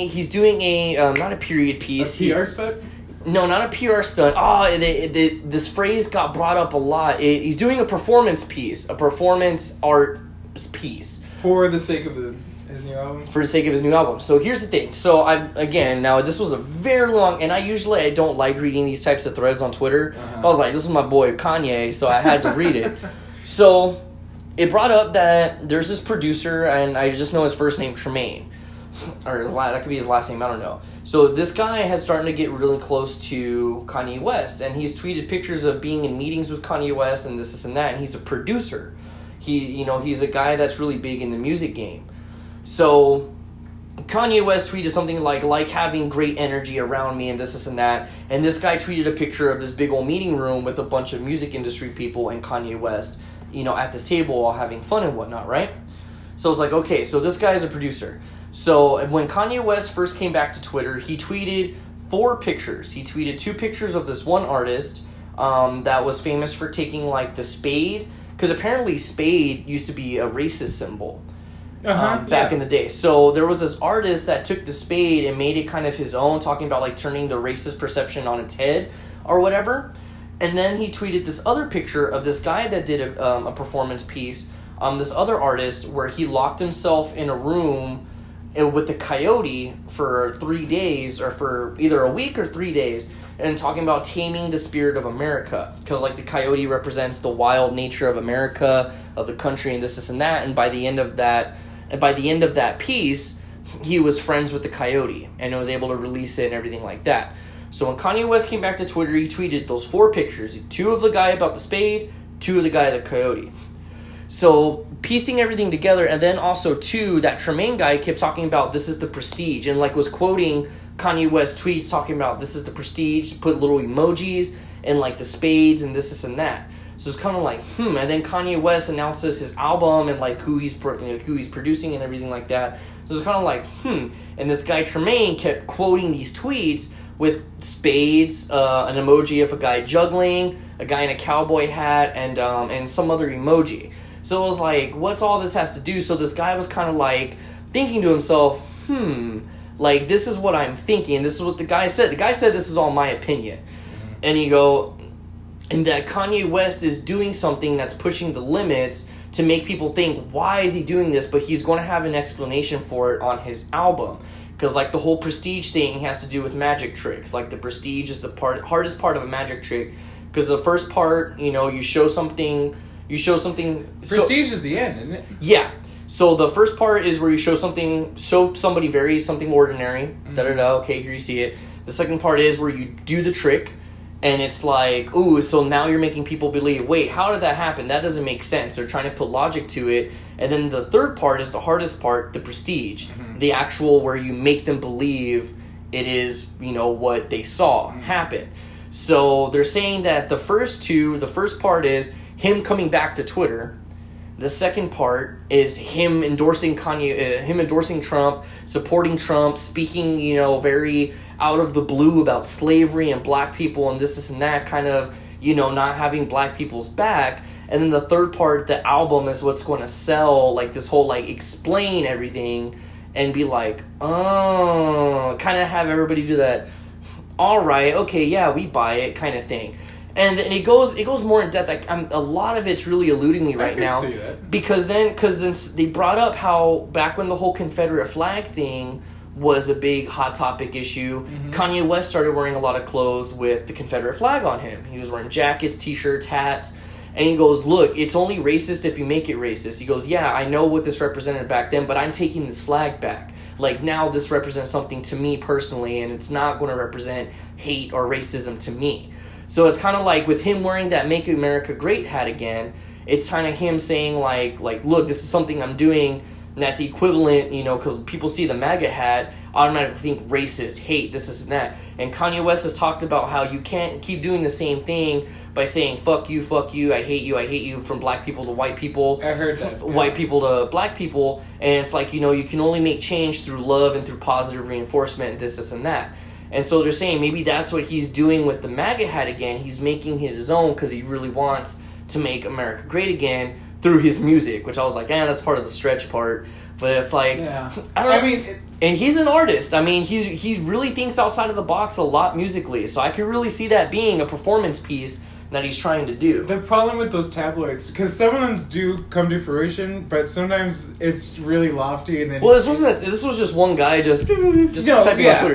a not a period piece. A PR stunt? No, not a PR stunt. This phrase got brought up a lot. He's doing a performance piece, a performance art piece. For the sake of his new album? For the sake of his new album. So here's the thing. So now this was a very long, and I don't like reading these types of threads on Twitter. But I was like, this is my boy Kanye, so I had to read it. So it brought up that there's this producer, and I just know his first name, Tremaine. Or that could be his last name, I don't know. So this guy has started to get really close to Kanye West, and he's tweeted pictures of being in meetings with Kanye West and this and that, and he's a producer. He's a guy that's really big in the music game. So Kanye West tweeted something like having great energy around me and this and that, and this guy tweeted a picture of this big old meeting room with a bunch of music industry people and Kanye West, at this table all having fun and whatnot, right? So it's like, okay, so this guy's a producer. So when Kanye West first came back to Twitter, he tweeted 4 pictures. He tweeted 2 pictures of this one artist that was famous for taking, like, the spade. Because apparently spade used to be a racist symbol back in the day. So there was this artist that took the spade and made it kind of his own, talking about, like, turning the racist perception on its head or whatever. And then he tweeted this other picture of this guy that did a performance piece, this other artist, where he locked himself in a room with the coyote for 3 days, or for either a week or 3 days, and talking about taming the spirit of America, because like the coyote represents the wild nature of America, of the country, and this and that. And by the end of that piece, he was friends with the coyote and was able to release it and everything like that. So when Kanye West came back to Twitter, he tweeted those 4 pictures: 2 of the guy about the spade, 2 of the guy of the coyote. So piecing everything together, and then also 2, that Tremaine guy kept talking about this is the prestige, and like was quoting Kanye West tweets talking about this is the prestige, put little emojis and like the spades and this and that. So it's kind of like and then Kanye West announces his album and like who he's producing and everything like that. So it's kind of like and this guy Tremaine kept quoting these tweets with spades, an emoji of a guy juggling, a guy in a cowboy hat, and some other emoji. So it was like, what's all this has to do? So this guy was kind of like thinking to himself, like, this is what I'm thinking. This is what the guy said. The guy said, this is all my opinion. Mm-hmm. And that Kanye West is doing something that's pushing the limits to make people think, why is he doing this? But he's going to have an explanation for it on his album. Because, like, the whole prestige thing has to do with magic tricks. Like, the prestige is the hardest part of a magic trick. Because the first part, you show something. Prestige is the end, isn't it? Yeah. So the first part is where you show somebody something ordinary. Mm-hmm. Okay, here you see it. The second part is where you do the trick. And it's like, ooh, so now you're making people believe, wait, how did that happen? That doesn't make sense. They're trying to put logic to it. And then the third part is the hardest part, the prestige. Mm-hmm. The actual where you make them believe it is, what they saw happen. So they're saying that the first part is him coming back to Twitter. The second part is him endorsing Trump, supporting Trump, speaking, very out of the blue about slavery and black people and this and that, kind of, not having black people's back. And then the third part, the album, is what's going to sell, like, this whole, like, explain everything and be like, oh, kind of have everybody do that, all right, okay, yeah, we buy it kind of thing. And it goes more in depth. Like, a lot of it's really eluding me right now. See that. Because then they brought up how back when the whole Confederate flag thing was a big hot topic issue, Kanye West started wearing a lot of clothes with the Confederate flag on him. He was wearing jackets, t-shirts, hats, and he goes, look, it's only racist if you make it racist. He goes, yeah, I know what this represented back then, but I'm taking this flag back. Like, now this represents something to me personally, and it's not going to represent hate or racism to me. So it's kind of like with him wearing that Make America Great hat again, it's kind of him saying like, look, this is something I'm doing that's equivalent, because people see the MAGA hat, automatically think racist, hate, this and that. And Kanye West has talked about how you can't keep doing the same thing by saying, fuck you, I hate you, from black people to white people. I heard that. Yeah. White people to black people. And it's like, you can only make change through love and through positive reinforcement, and this and that. And so they're saying maybe that's what he's doing with the MAGA hat again. He's making his own because he really wants to make America great again through his music, which I was like, that's part of the stretch part. But it's like, yeah. I don't know. And he's an artist. I mean, he really thinks outside of the box a lot musically. So I can really see that being a performance piece that he's trying to do. The problem with those tabloids, because some of them do come to fruition, but sometimes it's really lofty, and then this was just one guy just typing on Twitter,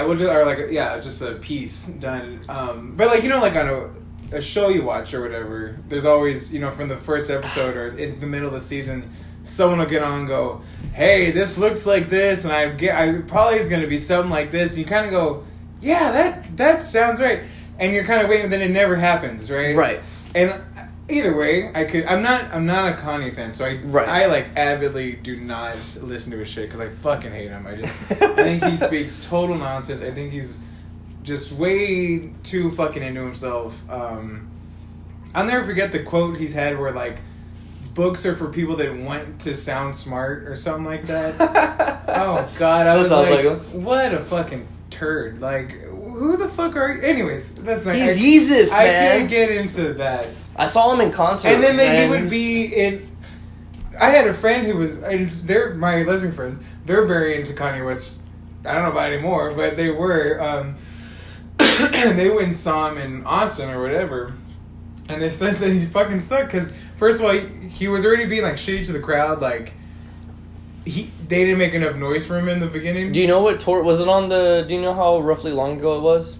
just a piece done. But like like on a show you watch or whatever, there's always from the first episode or in the middle of the season, someone will get on and go, hey, this looks like this, and I probably is going to be something like this, and you kind of go, yeah, that sounds right. And you're kind of waiting, but then it never happens, right? Right. And either way, I'm not a Kanye fan, so I like avidly do not listen to his shit because I fucking hate him. I think he speaks total nonsense. I think he's just way too fucking into himself. I'll never forget the quote he's had where like, books are for people that want to sound smart or something like that. Oh God, I was like, what a fucking turd! Like, who the fuck are you? Anyways, that's not. He's Jesus, man. I can't get into that. I saw him in concert, and then he would be in. I had a friend who was. They're my lesbian friends. They're very into Kanye West. I don't know about anymore, but they were. They went and saw him in Austin or whatever, and they said that he fucking sucked because first of all, he was already being like shitty to the crowd, like. they didn't make enough noise for him in the beginning. Do you know what tour was it on the? Do you know how roughly long ago it was?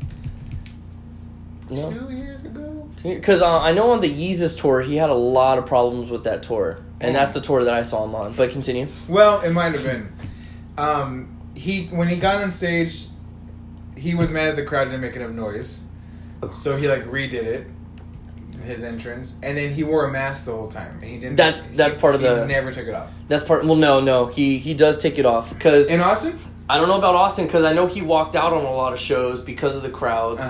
No? 2 years ago. Because I know on the Yeezus tour he had a lot of problems with that tour, and that's the tour that I saw him on. But continue. Well, it might have been. When he got on stage, he was mad at the crowd didn't make enough noise, so he like redid it. His entrance, and then he wore a mask the whole time, and he didn't. That's part of the. He never took it off. That's part. Well, no, he does take it off because in Austin. I don't know about Austin because I know he walked out on a lot of shows because of the crowds.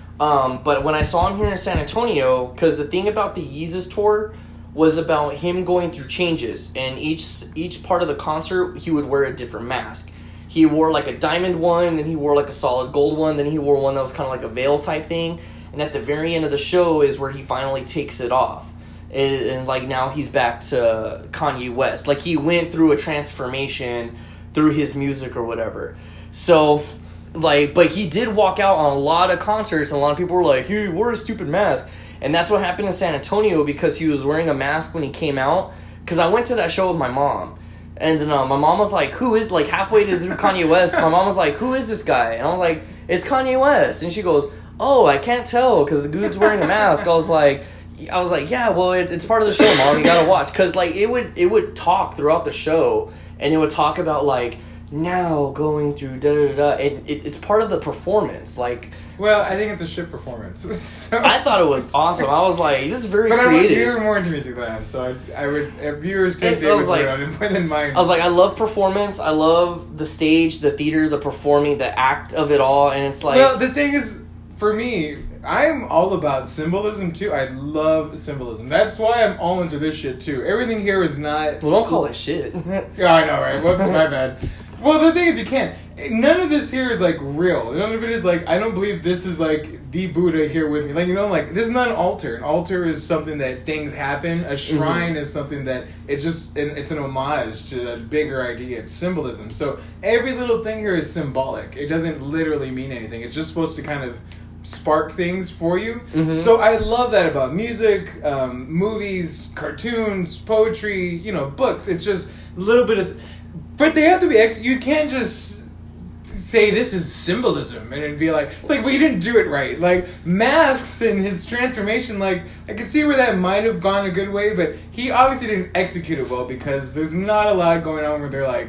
But when I saw him here in San Antonio, because the thing about the Yeezus tour was about him going through changes, and each part of the concert he would wear a different mask. He wore like a diamond one, then he wore like a solid gold one, then he wore one that was kind of like a veil type thing. And at the very end of the show is where he finally takes it off. And like now he's back to Kanye West. Like he went through a transformation through his music or whatever. So, like, but he did walk out on a lot of concerts and a lot of people were like, he wore a stupid mask. And that's what happened in San Antonio because he was wearing a mask when he came out. Because I went to that show with my mom. And then my mom was like, who is, like halfway through Kanye West, my mom was like, who is this guy? And I was like, it's Kanye West. And she goes, oh, I can't tell because the dude's wearing a mask. I was like, yeah, well, it's part of the show, Mom. You gotta watch because like it would talk throughout the show, and it would talk about like now going through da da da, and it's part of the performance. Like, well, I think it's a shit performance. So. I thought it was awesome. I was like, this is very but creative. You're more into music than I am, so I would viewers take David's word on it more than mine. I was like, I love performance. I love the stage, the theater, the performing, the act of it all, and it's like. Well, the thing is. For me, I'm all about symbolism too. I love symbolism. That's why I'm all into this shit too. Everything here is not. Well, don't call it shit. Yeah, I know, right? Whoops, my bad. Well, the thing is, you can't. None of this here is like real. None of it is like. I don't believe this is like the Buddha here with me. Like like this is not an altar. An altar is something that things happen. A shrine is something that it's an homage to a bigger idea. It's symbolism. So every little thing here is symbolic. It doesn't literally mean anything. It's just supposed to kind of spark things for you. So I love that about music, movies, cartoons, poetry, books. It's just a little bit of, but they have to be you can't just say this is symbolism and it'd be like, it's like, well, you didn't do it right. Like masks and his transformation, like I could see where that might have gone a good way, but he obviously didn't execute it well because there's not a lot going on where they're like,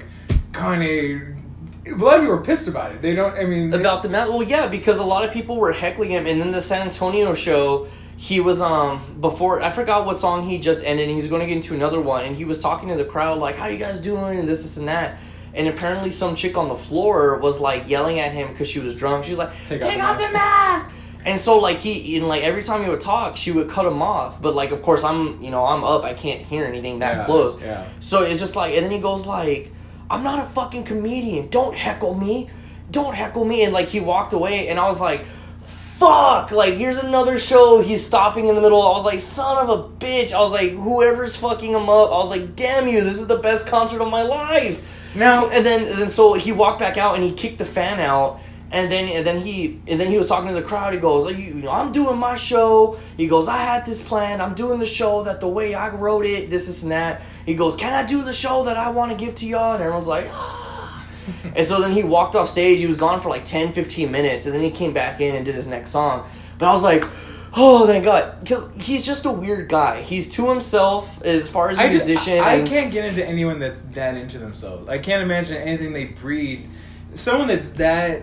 Kanye. A lot of people were pissed about it. They don't, About the mask? Well, yeah, because a lot of people were heckling him. And then the San Antonio show, he was, before, I forgot what song he just ended, and he was going to get into another one. And he was talking to the crowd, like, how you guys doing? And this and that. And apparently some chick on the floor was, like, yelling at him because she was drunk. She was like, take off the mask! And so, like, every time he would talk, she would cut him off. But, like, of course, I'm up. I can't hear anything that close. Yeah. So it's just like, and then he goes, like, I'm not a fucking comedian. Don't heckle me. Don't heckle me. And, like, he walked away, and I was like, fuck. Like, here's another show. He's stopping in the middle. I was like, son of a bitch. I was like, whoever's fucking him up. I was like, damn you. This is the best concert of my life. Now. And then so he walked back out, and he kicked the fan out. And then he was talking to the crowd. He goes, I'm doing my show. He goes, I had this plan. I'm doing the show that the way I wrote it, this and that. He goes, can I do the show that I want to give to y'all? And everyone's like, ah. And so then he walked off stage. He was gone for like 10, 15 minutes. And then he came back in and did his next song. But I was like, oh, thank God. Because he's just a weird guy. He's to himself as far as a musician. I can't get into anyone that's that into themselves. I can't imagine anything they breed. Someone that's that...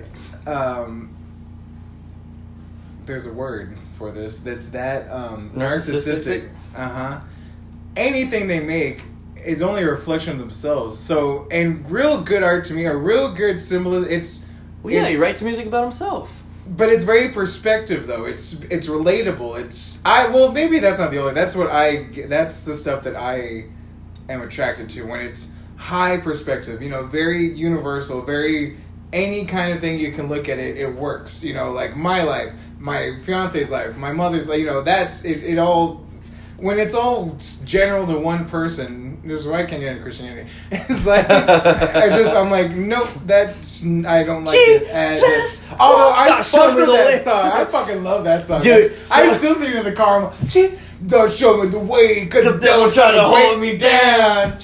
there's a word for this that's that narcissistic. Anything they make is only a reflection of themselves. So, and real good art to me, a real good symbolism. He writes music about himself. But it's very perspective, though. It's relatable. Maybe that's not the only. That's the stuff that I am attracted to when it's high perspective. Very universal, very. Any kind of thing you can look at it works. Like my life, my fiance's life, my mother's life, that's it all. When it's all general to one person, this is why I can't get into Christianity. It's like, I'm like, nope, I don't like it. Although I fucking love that song. I fucking love that song. Dude, I still sing it in the car. I'm like, don't show me the way, because the devil's trying to hold me down.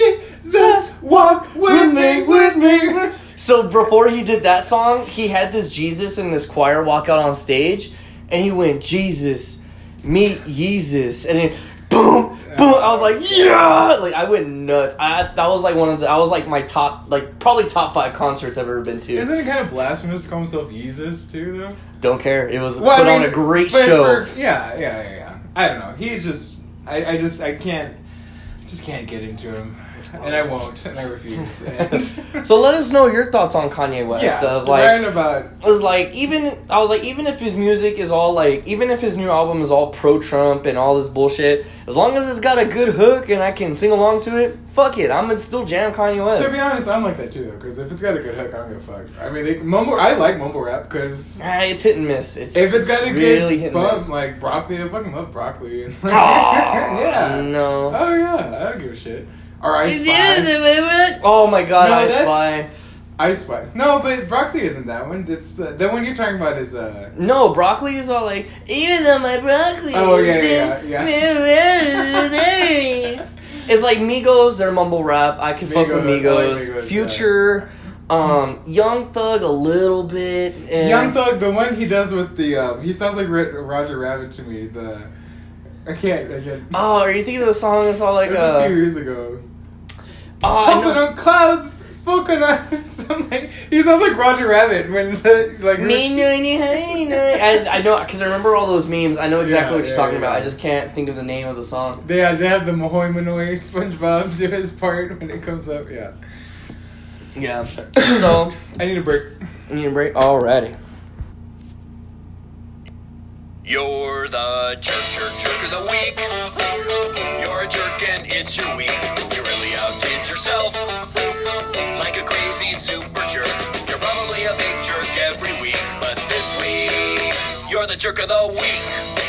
Jesus, walk with me. So before he did that song, he had this Jesus and this choir walk out on stage, and he went, Jesus, meet Yeezus, and then boom, boom. I was like, yeah! Like, I went nuts. That was like my top, like, probably top 5 concerts I've ever been to. Isn't it kind of blasphemous to call himself Yeezus, too, though? Don't care. It was on a great show. Yeah. I don't know. He's just, I can't get into him. And I won't, and I refuse. And so let us know your thoughts on Kanye West. Yeah, I was like, about. even if his music is all like, even if his new album is all pro-Trump and all this bullshit, as long as it's got a good hook and I can sing along to it, fuck it, I'm gonna still jam Kanye West. To be honest, I'm like that too, though, because if it's got a good hook, I don't give a fuck. I mean, I like mumble rap because it's hit and miss. If it's got a really good bump, like broccoli, I fucking love broccoli. And yeah. No. Oh yeah, I don't give a shit. Or I Spy. Oh my god, No, I Spy. I Spy. No, but broccoli isn't that one. It's the one you're talking about is No, broccoli is all like, even though my broccoli. Oh yeah. It's like Migos, their mumble rap. I can fuck with Migos. Migos, Future, Young Thug a little bit. And Young Thug, the one he does with the he sounds like Roger Rabbit to me. I can't. Oh, are you thinking of the song that's all like it was a few years ago. Puffing on clouds, smoking on something. He sounds like Roger Rabbit when I know, because I remember all those memes. I know exactly what you're talking about. I just can't think of the name of the song. They have the Mahoy Manoy SpongeBob do his part when it comes up. Yeah. Yeah. So I need a break. You need a break? Alrighty. You're the jerk of the week. You're a jerk and it's your week. You really outdid yourself like a crazy super jerk. You're probably a big jerk every week, but this week you're the jerk of the week.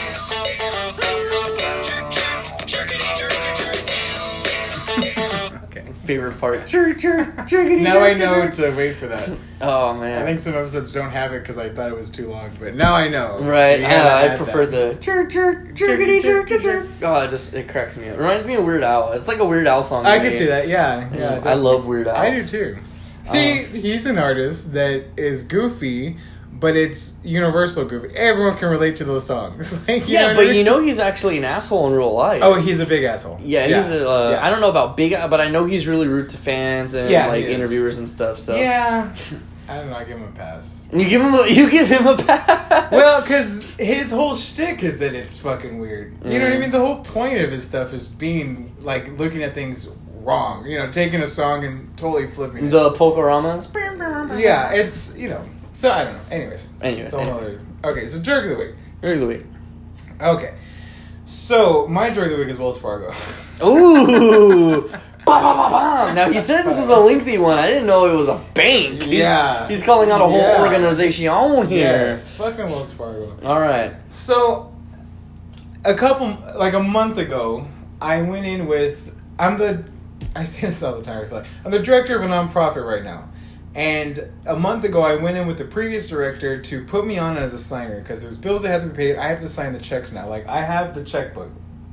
Okay. Favorite part. Jerkity. Now I know to wait for that. Oh man. I think some episodes don't have it because I thought it was too long, but now I know. Right. I prefer the jerkity. Oh, it cracks me up. It reminds me of Weird Al. It's like a Weird Al song. I can see that. Yeah. I love Weird Al. I do too. See, he's an artist that is goofy, but it's universal goofy. Everyone can relate to those songs. You know he's actually an asshole in real life. Oh, he's a big asshole. Yeah, he's I don't know about big, but I know he's really rude to fans and interviewers and stuff. So yeah, I don't know. I give him a pass. You give him a pass. Well, because his whole shtick is that it's fucking weird. You know what I mean? The whole point of his stuff is being like looking at things wrong. You know, taking a song and totally flipping it. The Pocoramas. Yeah, it's So I don't know. Anyways. Okay, so jerk of the week. Jerk of the week. Okay. So my jerk of the week is Wells Fargo. Ooh. Now he said this was a lengthy one. I didn't know it was a bank. He's calling out a whole organization here. Yes, fucking Wells Fargo. All right. So a month ago, I went in with I say this all the time. I feel like I'm the director of a nonprofit right now. And a month ago, I went in with the previous director to put me on as a signer because there's bills that have to be paid. I have to sign the checks now. Like, I have the checkbook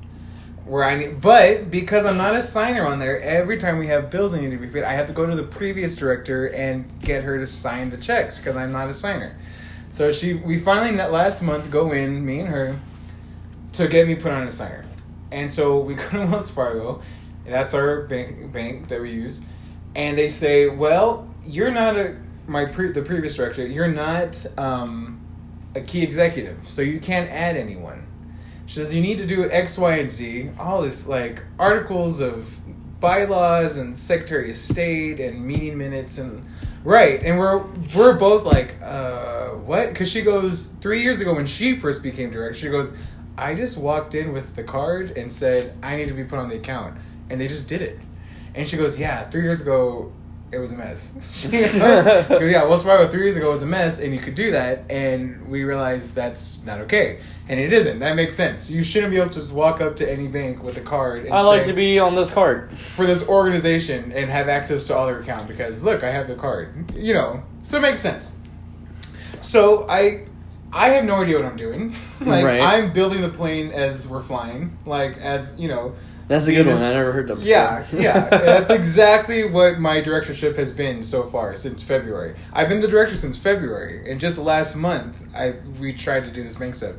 but because I'm not a signer on there, every time we have bills that need to be paid, I have to go to the previous director and get her to sign the checks because I'm not a signer. So we finally last month go in, me and her, to get me put on as a signer. And so we go to Wells Fargo. That's our bank that we use, and they say, well, you're not the previous director. You're not a key executive, so you can't add anyone. She says you need to do X, Y, and Z. All this like articles of bylaws and Secretary of State and meeting minutes and right. And we're both like, what? Because she goes 3 years ago when she first became director. She goes, I just walked in with the card and said I need to be put on the account, and they just did it. And she goes, yeah, 3 years ago. It was a mess. She goes, Wells Fargo 3 years ago was a mess, and you could do that, and we realized that's not okay. And it isn't. That makes sense. You shouldn't be able to just walk up to any bank with a card and I'd like to be on this card. For this organization and have access to all their account because, look, I have the card. So it makes sense. So I have no idea what I'm doing. I'm building the plane as we're flying. That's a good one. I never heard that before. Yeah. That's exactly what my directorship has been so far since February. I've been the director since February, and just last month we tried to do this bank stuff.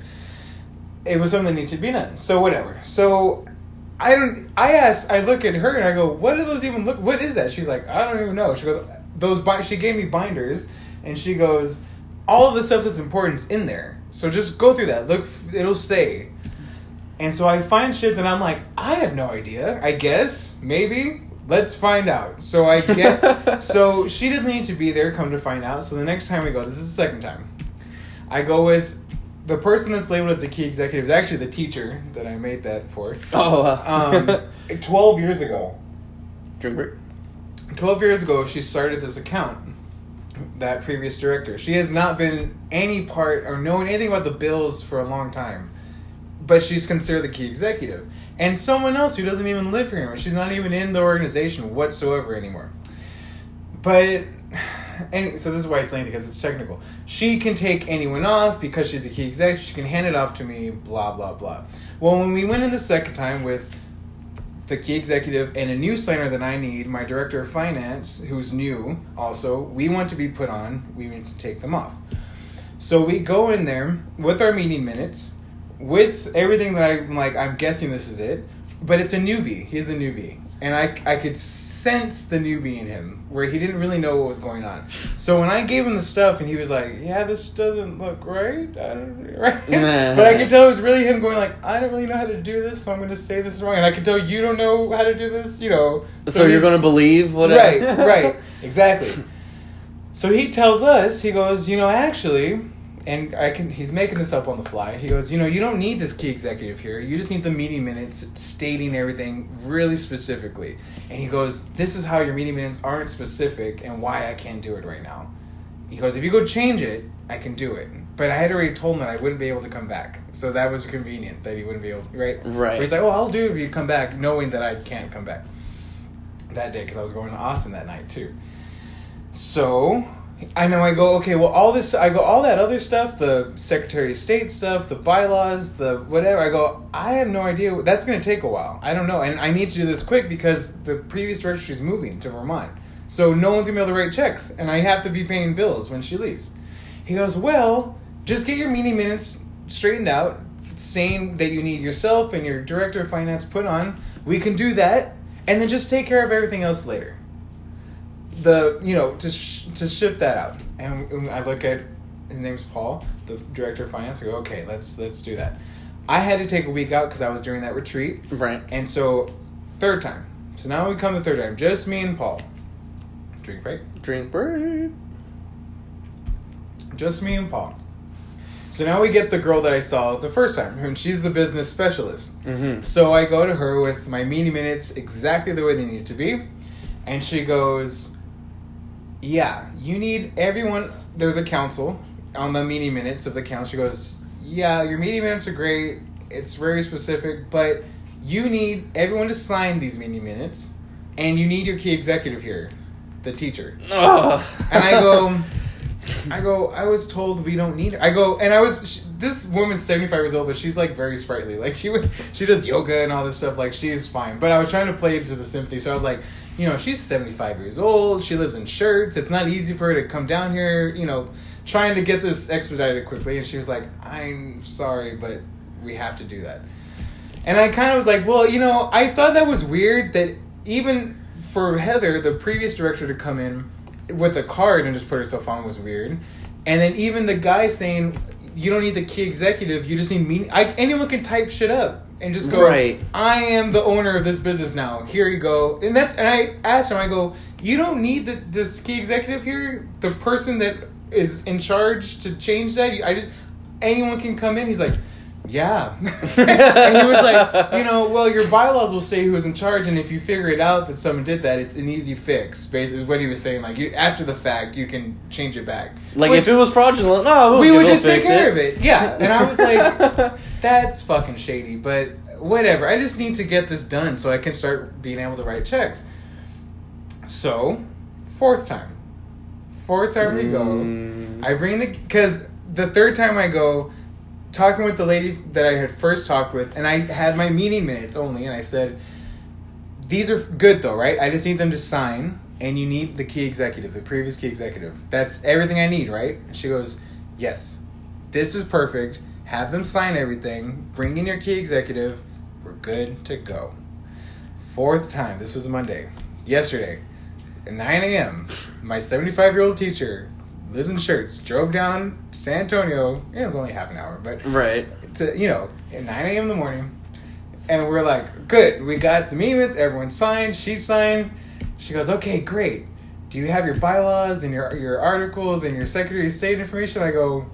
It was something that needed to be done. So whatever. So I look at her and I go, what do those even look? What is that? She's like, I don't even know. She goes, she gave me binders, and she goes, all of the stuff that's important is in there. So just go through that. Look, it'll say. And so I find shit that I'm like, I have no idea. I guess. Maybe. Let's find out. So I get... So she doesn't need to be there, come to find out. So the next time we go, this is the second time, I go with the person that's labeled as the key executive is actually the teacher that I made that for. Oh. 12 years ago. Drink break? 12 years ago, she started this account. That previous director. She has not been any part or known anything about the bills for a long time. But she's considered the key executive. And someone else who doesn't even live here anymore. She's not even in the organization whatsoever anymore. But, and so this is why it's lengthy, because it's technical. She can take anyone off because she's a key executive. She can hand it off to me, blah, blah, blah. Well, when we went in the second time with the key executive and a new signer that I need, my director of finance, who's new also, we want to be put on, we need to take them off. So we go in there with our meeting minutes, with everything that I'm guessing this is it, but it's a newbie. He's a newbie. And I could sense the newbie in him, where he didn't really know what was going on. So when I gave him the stuff, and he was like, yeah, this doesn't look right. Right? But I could tell it was really him going like, I don't really know how to do this, so I'm going to say this is wrong. And I could tell you don't know how to do this, you know. So you're going to believe whatever? Right. Exactly. So he tells us, he goes, actually... And he's making this up on the fly. He goes, you don't need this key executive here. You just need the meeting minutes stating everything really specifically. And he goes, this is how your meeting minutes aren't specific and why I can't do it right now. He goes, if you go change it, I can do it. But I had already told him that I wouldn't be able to come back. So that was convenient that he wouldn't be able to, right? Right. But he's like, I'll do it if you come back, knowing that I can't come back that day because I was going to Austin that night too. So... I go, okay, well, all that other stuff, the Secretary of State stuff, the bylaws, the whatever, I go, I have no idea. That's going to take a while. I don't know. And I need to do this quick because the previous director is moving to Vermont. So no one's going to be able to write checks, and I have to be paying bills when she leaves. He goes, well, just get your meeting minutes straightened out, saying that you need yourself and your director of finance put on. We can do that, and then just take care of everything else later. To ship that out. And I look at, his name's Paul, the director of finance. I go, okay, let's do that. I had to take a week out because I was during that retreat. Right. And so, third time. So now we come the third time. Just me and Paul. Drink break. Drink break. Just me and Paul. So now we get the girl that I saw the first time, and she's the business specialist. Mm-hmm. So I go to her with my meeting minutes exactly the way they need to be. And she goes... Yeah, you need everyone. There's a council on the meeting minutes of the council. She goes, yeah, your meeting minutes are great. It's very specific, but you need everyone to sign these meeting minutes, and you need your key executive here, the teacher. Ugh. And I go, I was told we don't need her. This woman's 75 years old, but she's like very sprightly. Like she does yoga and all this stuff. Like she's fine. But I was trying to play into the sympathy, so I was like, she's 75 years old. She lives in shirts. It's not easy for her to come down here, trying to get this expedited quickly. And she was like, I'm sorry, but we have to do that. And I kind of was like, well, I thought that was weird that even for Heather, the previous director, to come in with a card and just put herself on was weird. And then even the guy saying, you don't need the key executive, you just need me. Anyone can type shit up. And just go, right. I am the owner of this business now. Here you go. And I asked him, I go, you don't need this key executive here? The person that is in charge to change that? Anyone can come in? He's like, yeah. And he was like, well, your bylaws will say who's in charge, and if you figure it out that someone did that, it's an easy fix, basically is what he was saying. Like, after the fact, you can change it back. Like, if it was fraudulent, we would just take care of it. Yeah. And I was like, that's fucking shady, but whatever. I just need to get this done so I can start being able to write checks. So, fourth time we go, I bring because the third time I go, talking with the lady that I had first talked with, and I had my meeting minutes only, and I said, these are good though, right? I just need them to sign, and you need the key executive, the previous key executive. That's everything I need, right? She goes, yes, this is perfect. Have them sign everything. Bring in your key executive. We're good to go. Fourth time. This was a Monday. Yesterday, at 9 a.m., my 75-year-old teacher, lives in Shirts, drove down to San Antonio. It was only half an hour, but Right. at 9 a.m. in the morning. And we're like, good, we got the minutes, everyone signed, she signed. She goes, okay, great. Do you have your bylaws and your articles and your Secretary of State information? I go,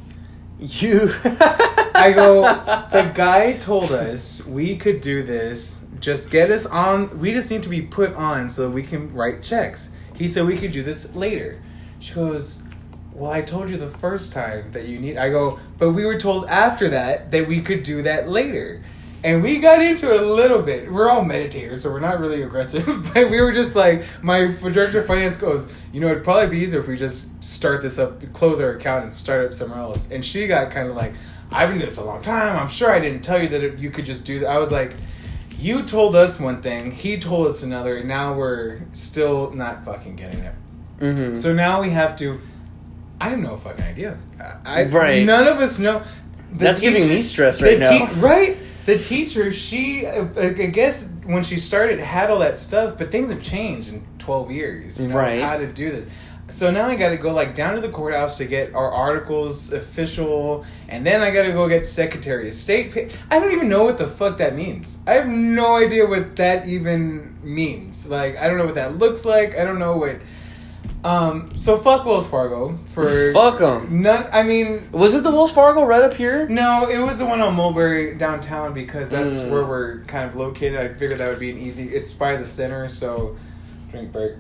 the guy told us we could do this, just get us on, we just need to be put on so we can write checks. He said we could do this later. She goes, well, I told you the first time that you need, I go, but we were told after that we could do that later. And we got into it a little bit. We're all meditators, so we're not really aggressive. But we were just like, my director of finance goes, it'd probably be easier if we just start this up, close our account and start up somewhere else. And she got kind of like, I've been doing this a long time. I'm sure I didn't tell you that you could just do that. I was like, you told us one thing, he told us another, and now we're still not fucking getting it. Mm-hmm. So now we have to, I have no fucking idea. Right. None of us know. That's giving me stress right now. Right? The teacher, she, I guess when she started, had all that stuff, but things have changed in 12 years, right. How to do this. So now I got to go down to the courthouse to get our articles official, and then I got to go get Secretary of State. I don't even know what the fuck that means. I have no idea what that even means. I don't know what that looks like. I don't know what... So fuck Wells Fargo for... Fuck them. Was it the Wells Fargo right up here? No, it was the one on Mulberry downtown because that's where we're kind of located. I figured that would be an easy... It's by the center, so... Drink break.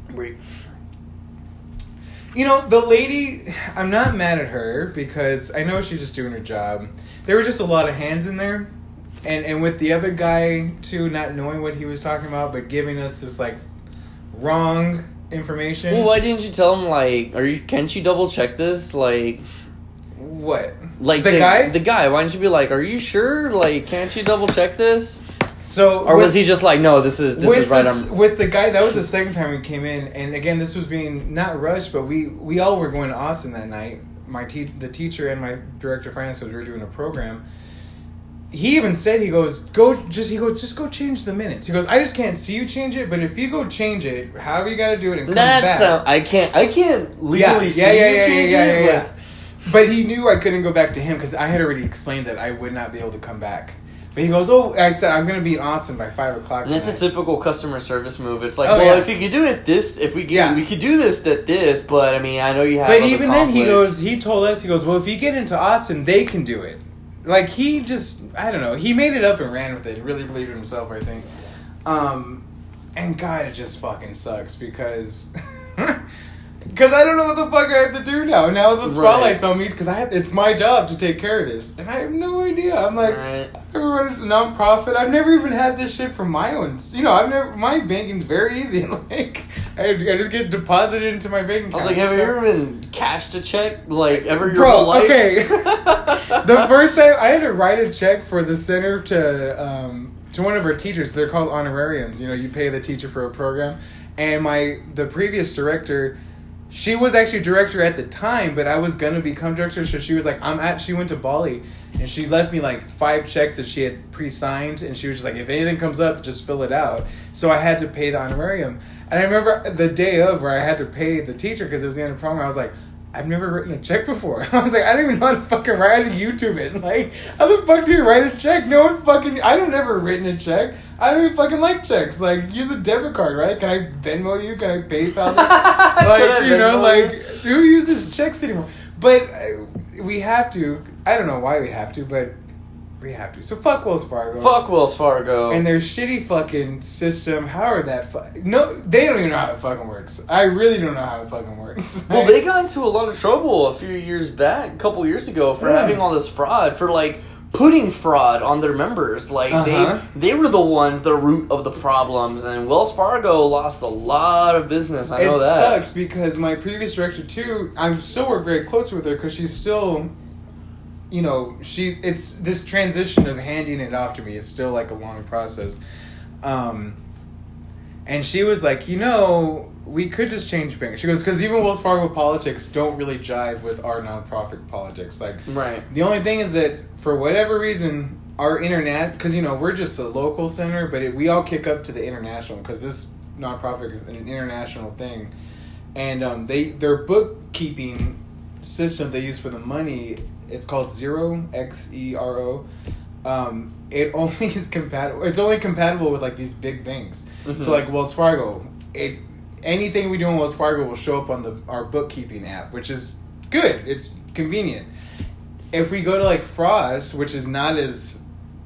The lady... I'm not mad at her because I know she's just doing her job. There were just a lot of hands in there. And with the other guy, too, not knowing what he was talking about, but giving us this, wrong... information. Well, why didn't you tell him, can't you double check this? What? The guy? The guy. Why didn't you be are you sure? Can't you double check this? So... Or was he just no, this is right. With the guy, that was the second time we came in, and again, this was being not rushed, but we all were going to Austin that night. The teacher and my director of finance were doing a program. He even said, just go change the minutes. He goes, I just can't see you change it, but if you go change it, however you got to do it and come back. I can't legally see you change it. Yeah. But he knew I couldn't go back to him because I had already explained that I would not be able to come back. But he goes, I said, I'm going to be in Austin by 5 o'clock tonight. That's a typical customer service move. It's if you could do it we could do this, but I know you have. But even conflicts. Then he told us, well, if you get into Austin, they can do it. He just, I don't know, he made it up and ran with it. Really believed in himself, I think. And God, it just fucking sucks because I don't know what the fuck I have to do now. Now the spotlight's on me because it's my job to take care of this. And I have no idea. I'm I run a nonprofit. I've never even had this shit for my own. My banking's very easy. I just get deposited into my bank account. I was have you ever been cashed a check ever your whole life? Okay. The first time I had to write a check for the center to one of our teachers. They're called honorariums. You pay the teacher for a program. And the previous director, she was actually director at the time, but I was gonna become director, so she was she went to Bali and she left me 5 checks that she had pre-signed, and she was just if anything comes up, just fill it out. So I had to pay the honorarium. And I remember the day of where I had to pay the teacher because it was the end of the program, I was I've never written a check before. I was I don't even know how to fucking write. I had to YouTube it. How the fuck do you write a check? No one fucking... I don't ever written a check. I don't even fucking like checks. Use a debit card, right? Can I Venmo you? Can I PayPal this? Who uses checks anymore? But we have to. I don't know why we have to, but we have to. So fuck Wells Fargo. Fuck Wells Fargo. And their shitty fucking system. How are that... No, they don't even know how it fucking works. I really don't know how it fucking works. Well, they got into a lot of trouble a few years back, a couple years ago, for having all this fraud, for putting fraud on their members. They were the ones, the root of the problems, and Wells Fargo lost a lot of business. I know that. It sucks because my previous director too, I still work very closely with her because she's still, it's this transition of handing it off to me is still a long process. And she was like, we could just change banks. She goes, because even Wells Fargo politics don't really jive with our nonprofit politics. Like, right. The only thing is that for whatever reason, our internet, because we're just a local center, but we all kick up to the international because this nonprofit is an international thing, and their bookkeeping system they use for the money, it's called Xero, Xero. It only is compatible. It's only compatible with like these big banks. Mm-hmm. So like Wells Fargo, anything we do in Wells Fargo will show up on our bookkeeping app, which is good. It's convenient. If we go to like Frost, which is not as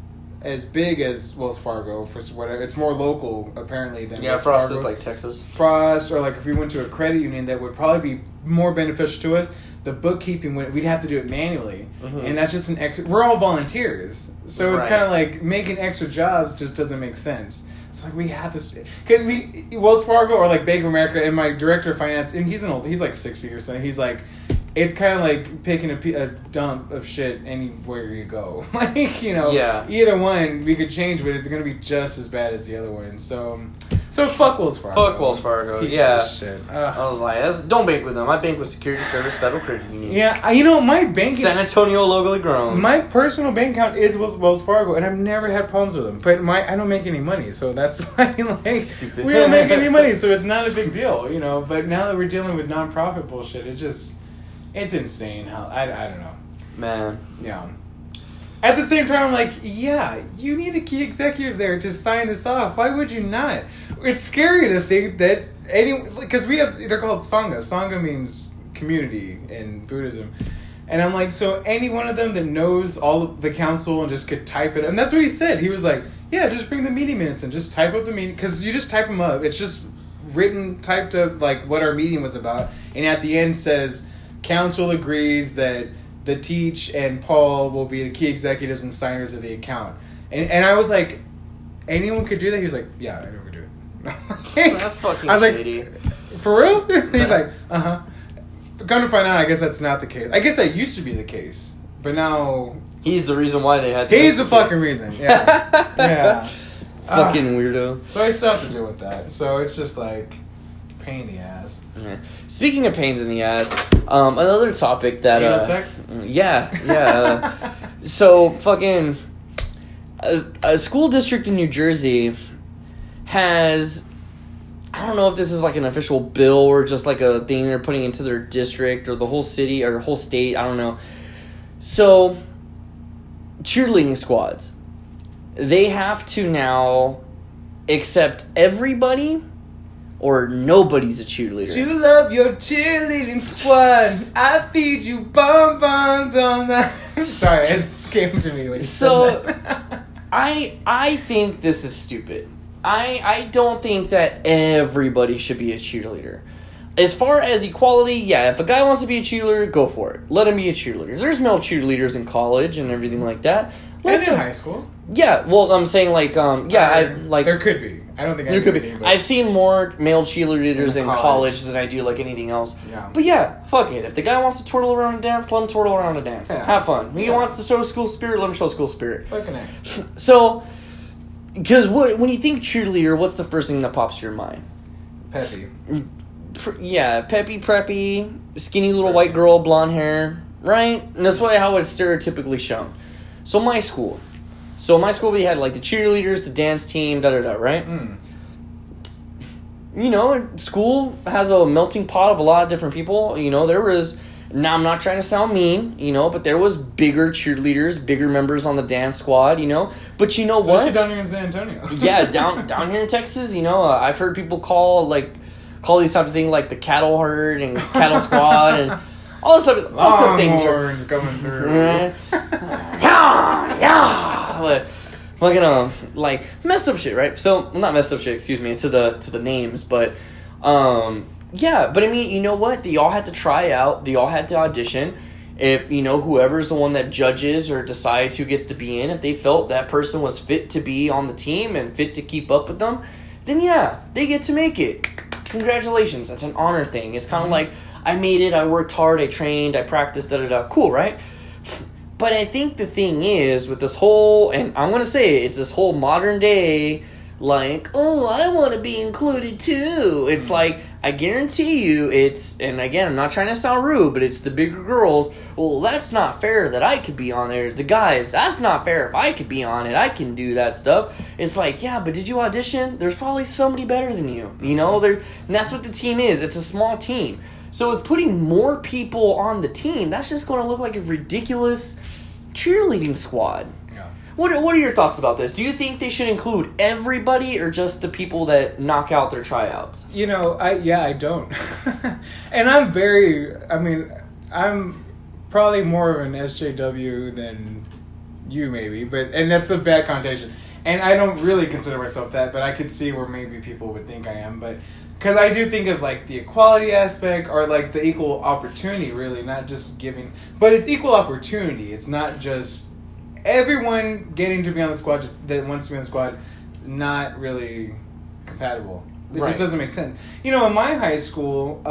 big as Wells Fargo for whatever, it's more local apparently than Wells Frost Fargo. Is like Texas. Frost, or like if we went to a credit union, that would probably be more beneficial to us. The bookkeeping, we'd have to do it manually, and that's just an extra. We're all volunteers, so it's kind of like making extra jobs just doesn't make sense. It's like we have this because Wells Fargo or like Bank of America, and my director of finance, and he's like 60 or something. He's like, it's kind of like picking a dump of shit anywhere you go. Like either one we could change, but it's gonna be just as bad as the other one. So fuck Wells Fargo. Fuck Wells Fargo. Shit. I was like, don't bank with them. I bank with Security Service Federal Credit Union. Yeah, my bank. San Antonio, locally grown. My personal bank account is with Wells Fargo, and I've never had problems with them. But I don't make any money, so that's why stupid. We don't make any money, so it's not a big deal, But now that we're dealing with nonprofit bullshit, it's insane how I don't know, man. Yeah. At the same time, I'm like, you need a key executive there to sign this off. Why would you not? It's scary to think that because they're called Sangha. Sangha means community in Buddhism. And I'm like, so any one of them that knows all of the council and just could type it, and that's what he said. He was like, just bring the meeting minutes and just type up the meeting, because you just type them up. It's just typed up like what our meeting was about, and at the end says, council agrees that the Teach and Paul will be the key executives and signers of the account. And I was like, anyone could do that? He was like, yeah, anyone could do it. That's fucking I was shady. Like, for real? He's like, uh-huh. But come to find out, I guess that's not the case. I guess that used to be the case. But now... He's the reason why they had to... He's the fucking reason, yeah. Yeah. Fucking weirdo. So I still have to deal with that. So it's just like... pain in the ass. Yeah. Speaking of pains in the ass, another topic that sex? So fucking a school district in New Jersey has, I don't know if this is like an official bill or just like a thing they're putting into their district or the whole city or whole state, I don't know. So cheerleading squads, they have to now accept everybody or nobody's a cheerleader. You love your cheerleading squad. I feed you bonbons on that. Sorry, it just came to me when you said that. I think this is stupid. I don't think that everybody should be a cheerleader. As far as equality, if a guy wants to be a cheerleader, go for it. Let him be a cheerleader. There's male cheerleaders in college and everything like that. And in high school. Yeah, well, I'm saying there could be. I don't think there could be. I've seen more male cheerleaders in college than I do like anything else. Yeah. But fuck it. If the guy wants to twirl around and dance, let him twirl around and dance. Yeah. Have fun. He wants to show school spirit, let him show school spirit. Fucking A. So, because when you think cheerleader, what's the first thing that pops to your mind? Peppy. Peppy, preppy, skinny little white girl, blonde hair, right? And that's how it's stereotypically shown. So my school, we had like the cheerleaders, the dance team, right? School has a melting pot of a lot of different people. There was, now I'm not trying to sound mean, but there was bigger cheerleaders, bigger members on the dance squad, But Especially what? down here in San Antonio. Yeah, down here in Texas, I've heard people call these type of things like the cattle herd and cattle squad and all this type of fucked up things. Longhorns coming through. Yeah. Fucking messed up shit, right? So, well, not messed up shit, excuse me, to the names, but but I mean, you know what? They all had to try out, they all had to audition. If, whoever's the one that judges or decides who gets to be in, if they felt that person was fit to be on the team and fit to keep up with them, then they get to make it. Congratulations, that's an honor thing. It's kind of like, I made it, I worked hard, I trained, I practiced, cool, right? But I think the thing is, with this whole, and I'm going to say it, it's this whole modern day, like, oh, I want to be included too. It's like, I guarantee you and again, I'm not trying to sound rude, but it's the bigger girls. Well, that's not fair that I could be on there. The guys, that's not fair if I could be on it. I can do that stuff. It's like, yeah, but did you audition? There's probably somebody better than you. You know, and that's what the team is. It's a small team. So with putting more people on the team, that's just going to look like a ridiculous cheerleading squad. What are your thoughts about this? Do you think they should include everybody or just the people that knock out their tryouts? You know, I don't. And I'm probably more of an SJW than you maybe, and that's a bad connotation. And I don't really consider myself that, but I could see where maybe people would think I am, but because I do think of like the equality aspect or like the equal opportunity, really, not just giving, but it's equal opportunity. It's not just everyone getting to be on the squad that wants to be on the squad, not really compatible. It just doesn't make sense. You know, in my high school,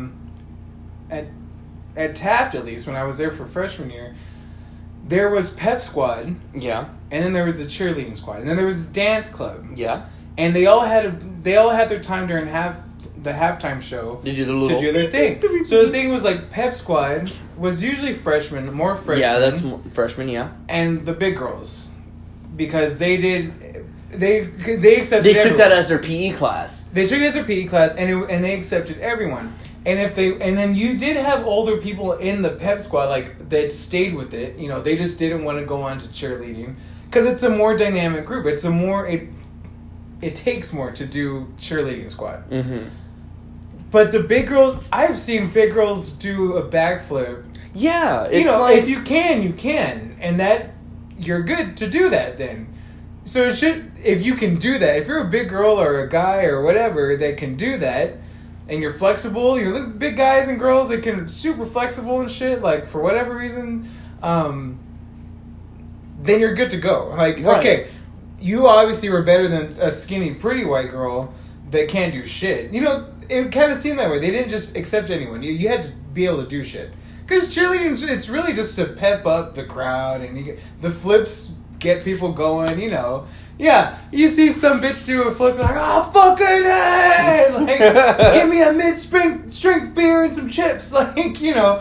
at Taft at least, when I was there for freshman year, there was pep squad. Yeah. And then there was the cheerleading squad, and then there was the dance club. Yeah. And they all had their time during the halftime show to do their thing. So the thing was like pep squad was usually more freshmen. Yeah, that's freshmen. Yeah, and the big girls, because they accepted. They took that as their PE class. They took it as their PE class, and they accepted everyone. And then you did have older people in the pep squad like that stayed with it. You know, they just didn't want to go on to cheerleading because it's a more dynamic group. It's a more it takes more to do cheerleading squad. Mm-hmm. But the big girls, I've seen big girls do a backflip. Yeah, it's if you can, you can, and that you're good to do that then. So if you can do that, if you're a big girl or a guy or whatever that can do that, and you're flexible, you're those big guys and girls that can super flexible and shit, like for whatever reason, then you're good to go. Like, okay, you obviously were better than a skinny, pretty white girl that can't do shit. You know, it kind of seemed that way. They didn't just accept anyone. You had to be able to do shit. Because cheerleading, it's really just to pep up the crowd, and the flips get people going, you know. Yeah, you see some bitch do a flip, you're like, oh, fucking hey! Like, give me a mid-strength beer and some chips. Like, you know.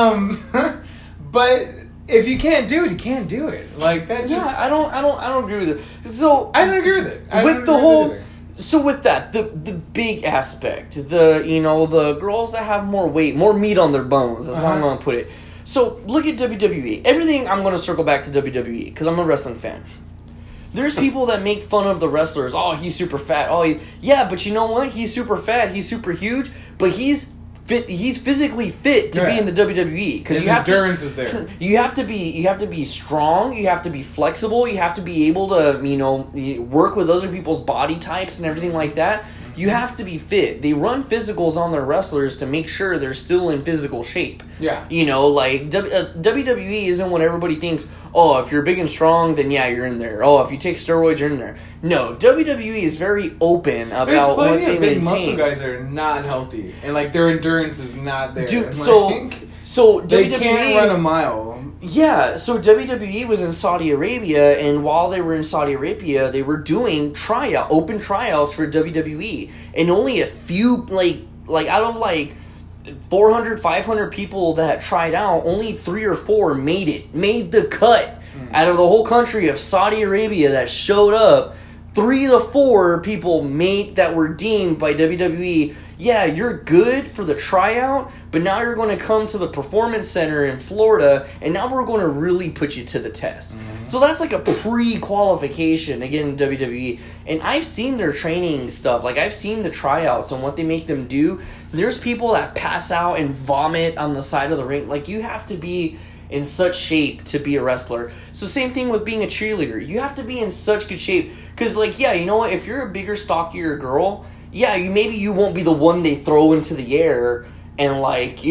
But if you can't do it, you can't do it. Like, that just... Yeah, I don't agree with it. So... I don't agree with it. With the whole... So with that, the big aspect, the girls that have more weight, more meat on their bones, that's how I'm going to put it. So look at WWE. Everything, I'm going to circle back to WWE because I'm a wrestling fan. There's people that make fun of the wrestlers. Oh, he's super fat. Yeah, but you know what? He's super fat. He's super huge, but he's fit. He's physically fit to be in the WWE because his endurance is there. You have to be strong. You have to be flexible. You have to be able to work with other people's body types and everything like that. You have to be fit. They run physicals on their wrestlers to make sure they're still in physical shape. Yeah. Like WWE isn't what everybody thinks. Oh, if you're big and strong, then yeah, you're in there. Oh, if you take steroids, you're in there. No, WWE is very open about what they maintain. There's plenty of big muscle guys that are not healthy, and like their endurance is not there. Dude, so they WWE can't run a mile. Yeah, so WWE was in Saudi Arabia, and while they were in Saudi Arabia, they were doing open tryouts for WWE, and only a few, like out of 400, 500 people that tried out, only 3 or 4 made the cut. Out of the whole country of Saudi Arabia that showed up, 3 to 4 people that were deemed by WWE, yeah, you're good for the tryout, but now you're going to come to the Performance Center in Florida, and now we're going to really put you to the test. Mm-hmm. So that's like a pre-qualification, again, in WWE. And I've seen their training stuff. Like, I've seen the tryouts and what they make them do. There's people that pass out and vomit on the side of the ring. Like, you have to be in such shape to be a wrestler. So same thing with being a cheerleader. You have to be in such good shape. Because, you know what? If you're a bigger, stockier girl... Yeah, maybe you won't be the one they throw into the air and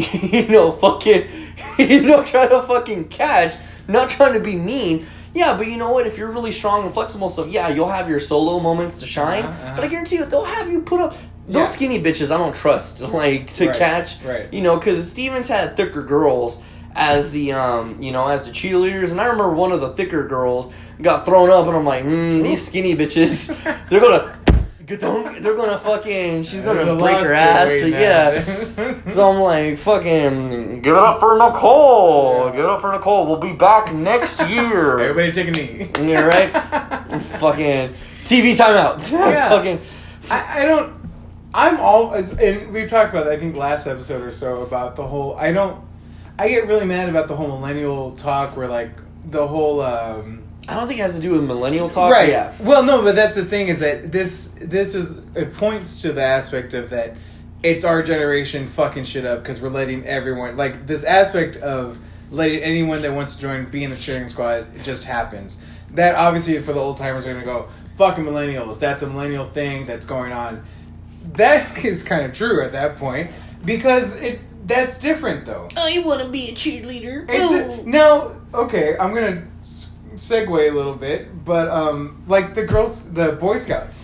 try to fucking catch, not trying to be mean. Yeah, but you know what? If you're really strong and flexible, so yeah, you'll have your solo moments to shine. But I guarantee you, they'll have you put up those skinny bitches. I don't trust catch. Right. Because Stevens had thicker girls as the as the cheerleaders, and I remember one of the thicker girls got thrown up, and I'm like, these skinny bitches, they're gonna fucking, she's gonna break her ass. Yeah. So I'm like, fucking, give it up for Nicole. Yeah. Give it up for Nicole. We'll be back next year. Everybody take a knee. Yeah, right? Fucking TV timeout. Yeah. Fucking. I'm always, and we've talked about that, I think last episode or so, about the whole, I get really mad about the whole millennial talk where like the whole, I don't think it has to do with millennial talk. Right. Yeah. Well, no, but that's the thing is that it points to the aspect of that it's our generation fucking shit up because we're letting everyone, like this aspect of letting anyone that wants to join be in the cheering squad, it just happens. That obviously for the old timers are going to go, fucking millennials, that's a millennial thing that's going on. That is kind of true at that point because that's different though. I want to be a cheerleader. Now, okay, I'm going to segue a little bit, but like the Boy Scouts.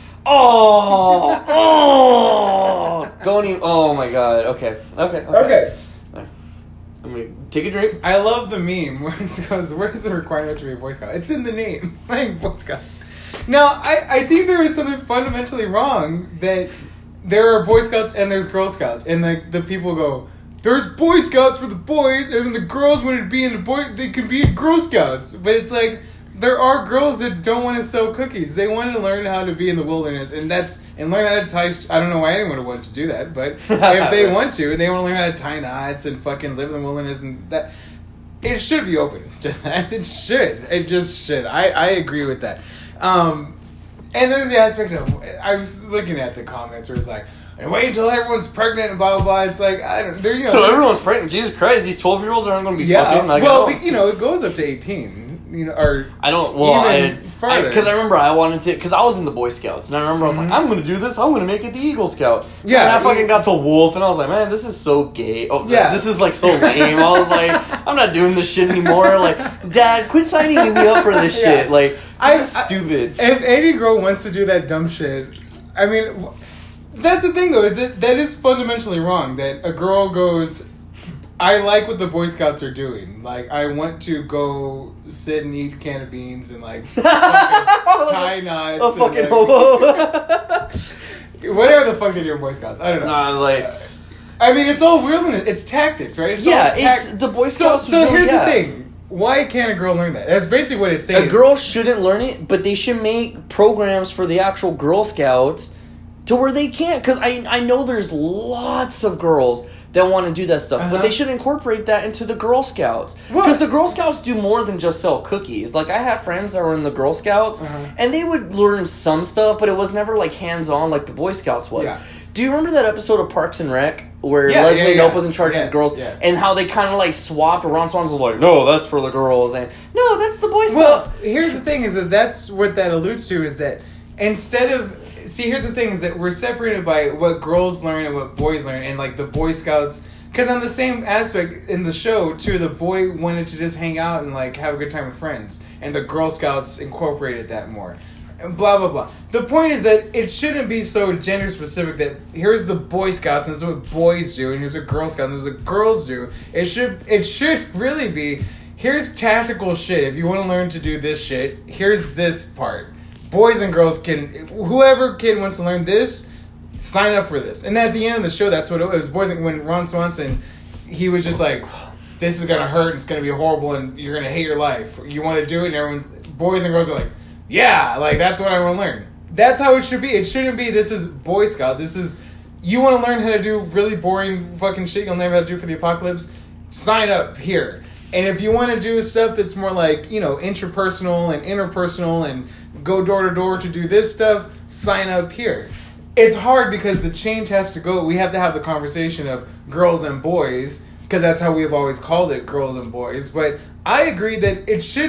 Don't even. Oh my god. Okay. I'm gonna take a drink. I love the meme where it goes, "Where's the requirement to be a Boy Scout?" It's in the name, like Boy Scout. Now, I think there is something fundamentally wrong that there are Boy Scouts and there's Girl Scouts, and like the people go, there's Boy Scouts for the boys, and the girls want to be in they can be in Girl Scouts. But it's like, there are girls that don't want to sell cookies. They want to learn how to be in the wilderness, and learn how to tie. I don't know why anyone would want to do that, but if they want to, they want to learn how to tie knots and fucking live in the wilderness, and that it should be open to that. It should. It just should. I agree with that. And there's the aspect of, I was looking at the comments where it's like, and wait until everyone's pregnant and blah blah blah. It's like, I don't. So everyone's pregnant. Jesus Christ, these 12-year-olds aren't going to be fucking. Like, well, it goes up to 18. Or I don't. Well, even further. Because I remember I wanted to. Because I was in the Boy Scouts, and I remember I was like, I'm going to do this. I'm going to make it the Eagle Scout. Yeah. And I fucking got to Wolf, and I was like, man, this is so gay. Oh, yeah. This is like so lame. I was like, I'm not doing this shit anymore. Like, Dad, quit signing me up for this shit. Like, this is stupid. If any girl wants to do that dumb shit, I mean, that's the thing though. Is that is fundamentally wrong. That a girl goes, I like what the Boy Scouts are doing. Like, I want to go sit and eat a can of beans and like tie knots. A fucking hobo. Whatever the fuck they do in Boy Scouts, I don't know. Nah, like, I mean, it's all wilderness. It's tactics, right? It's the Boy Scouts. So here's the thing. Why can't a girl learn that? That's basically what it's saying. A girl shouldn't learn it, but they should make programs for the actual Girl Scouts to where they can't. Because I know there's lots of girls that want to do that stuff, but they should incorporate that into the Girl Scouts. Because the Girl Scouts do more than just sell cookies. Like, I have friends that were in the Girl Scouts, and they would learn some stuff, but it was never like hands-on like the Boy Scouts was. Yeah. Do you remember that episode of Parks and Rec where Leslie Knope was in charge of the girls, and how they kind of like swapped? Ron Swanson was like, "No, that's for the girls," and "No, that's the boy stuff." Well, here's the thing: is that's what that alludes to. Is that instead of here's the thing: is that we're separated by what girls learn and what boys learn, and like the Boy Scouts. Because on the same aspect in the show too, the boy wanted to just hang out and like have a good time with friends, and the Girl Scouts incorporated that more. Blah blah blah. The point is that it shouldn't be so gender specific that here's the Boy Scouts and this is what boys do, and here's what Girl Scouts and this is what girls do. It should really be, here's tactical shit. If you want to learn to do this shit, here's this part. Boys and girls whoever kid wants to learn this, sign up for this. And at the end of the show, that's what it was. Boys, when Ron Swanson, he was just like, this is gonna hurt and it's gonna be horrible and you're gonna hate your life. You want to do it, and everyone, boys and girls are like, yeah, like, that's what I want to learn. That's how it should be. It shouldn't be, this is Boy Scouts. This is, you want to learn how to do really boring fucking shit you'll never have to do for the apocalypse? Sign up here. And if you want to do stuff that's more like, intrapersonal and interpersonal and go door to door to do this stuff, sign up here. It's hard because the change has to go. We have to have the conversation of girls and boys, because that's how we've always called it, girls and boys. But I agree that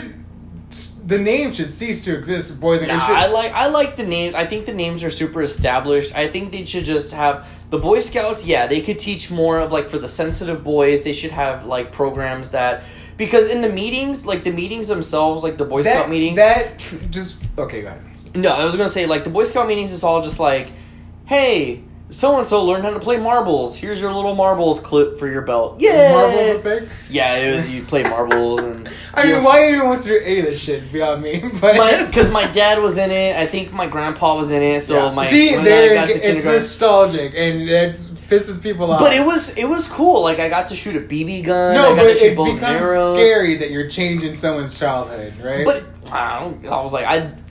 the name should cease to exist, boys and girls. I like the names. I think the names are super established. I think they should just have the Boy Scouts. Yeah, they could teach more of like for the sensitive boys. They should have like programs that, because in the meetings, like the meetings themselves, like the Boy Scout meetings. Okay, go ahead. No, I was gonna say like the Boy Scout meetings is all just like, hey, so-and-so learned how to play marbles. Here's your little marbles clip for your belt. Is Yeah. marbles a thing? Yeah, you play marbles and... I mean, why anyone wants to do any of this shit is beyond me. But Because my dad was in it. I think my grandpa was in it. So when there I got to it's kindergarten... nostalgic and it pisses people off. But it was cool. Like, I got to shoot a BB gun. No, I got but to shoot it bows becomes and arrows. scary that you're changing someone's childhood, right? But I was like,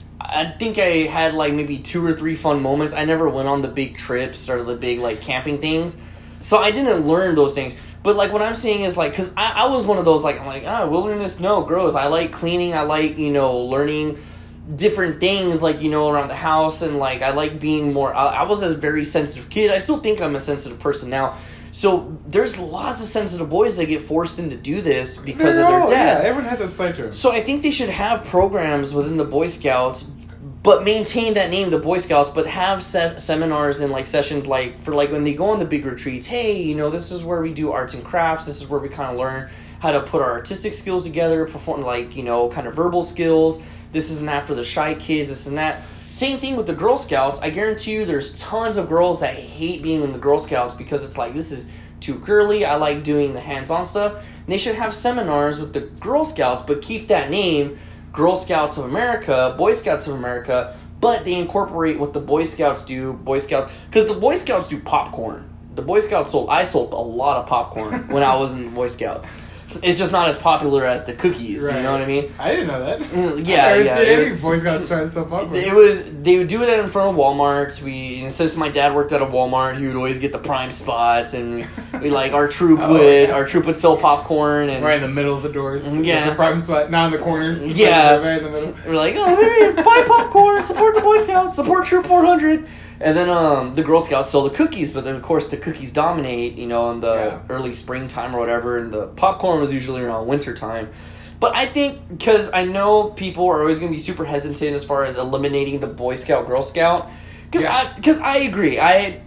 I think I had like maybe 2 or 3 fun moments. I never went on the big trips or the big like camping things, so I didn't learn those things. But like what I'm saying is like, because I was one of those like, I'm like, wilderness, no, gross. I like cleaning. I like, learning different things, like, around the house, and like I like being more. I was a very sensitive kid. I still think I'm a sensitive person now. So there's lots of sensitive boys that get forced into do this because of their dad. Yeah, everyone has that side to them. So I think they should have programs within the Boy Scouts, but maintain that name, the Boy Scouts, but have seminars and like sessions like for like when they go on the big retreats. Hey, this is where we do arts and crafts. This is where we kind of learn how to put our artistic skills together, perform like, kind of verbal skills. This is not for the shy kids, this and that. Same thing with the Girl Scouts. I guarantee you there's tons of girls that hate being in the Girl Scouts because it's like, this is too girly. I like doing the hands-on stuff. And they should have seminars with the Girl Scouts, but keep that name, Girl Scouts of America, Boy Scouts of America, but they incorporate what the Boy Scouts do, because the Boy Scouts do popcorn. The Boy Scouts I sold a lot of popcorn when I was in the Boy Scouts. It's just not as popular as the cookies, right. You know what I mean? I didn't know that. Yeah, I never yeah. seen any Boy Scouts trying to sell popcorn. They would do it in front of Walmarts. Since my dad worked at a Walmart, he would always get the prime spots, and we like our troop would sell popcorn and right in the middle of the doors. Yeah, the prime spot, not in the corners. Yeah, right in the middle. We're like, hey, buy popcorn, support the Boy Scouts, support Troop 400. And then the Girl Scouts sell the cookies, but then of course the cookies dominate, in the early springtime or whatever, and the popcorn was usually around winter time. But I think, because I know people are always going to be super hesitant as far as eliminating the Boy Scout, Girl Scout, because I agree. I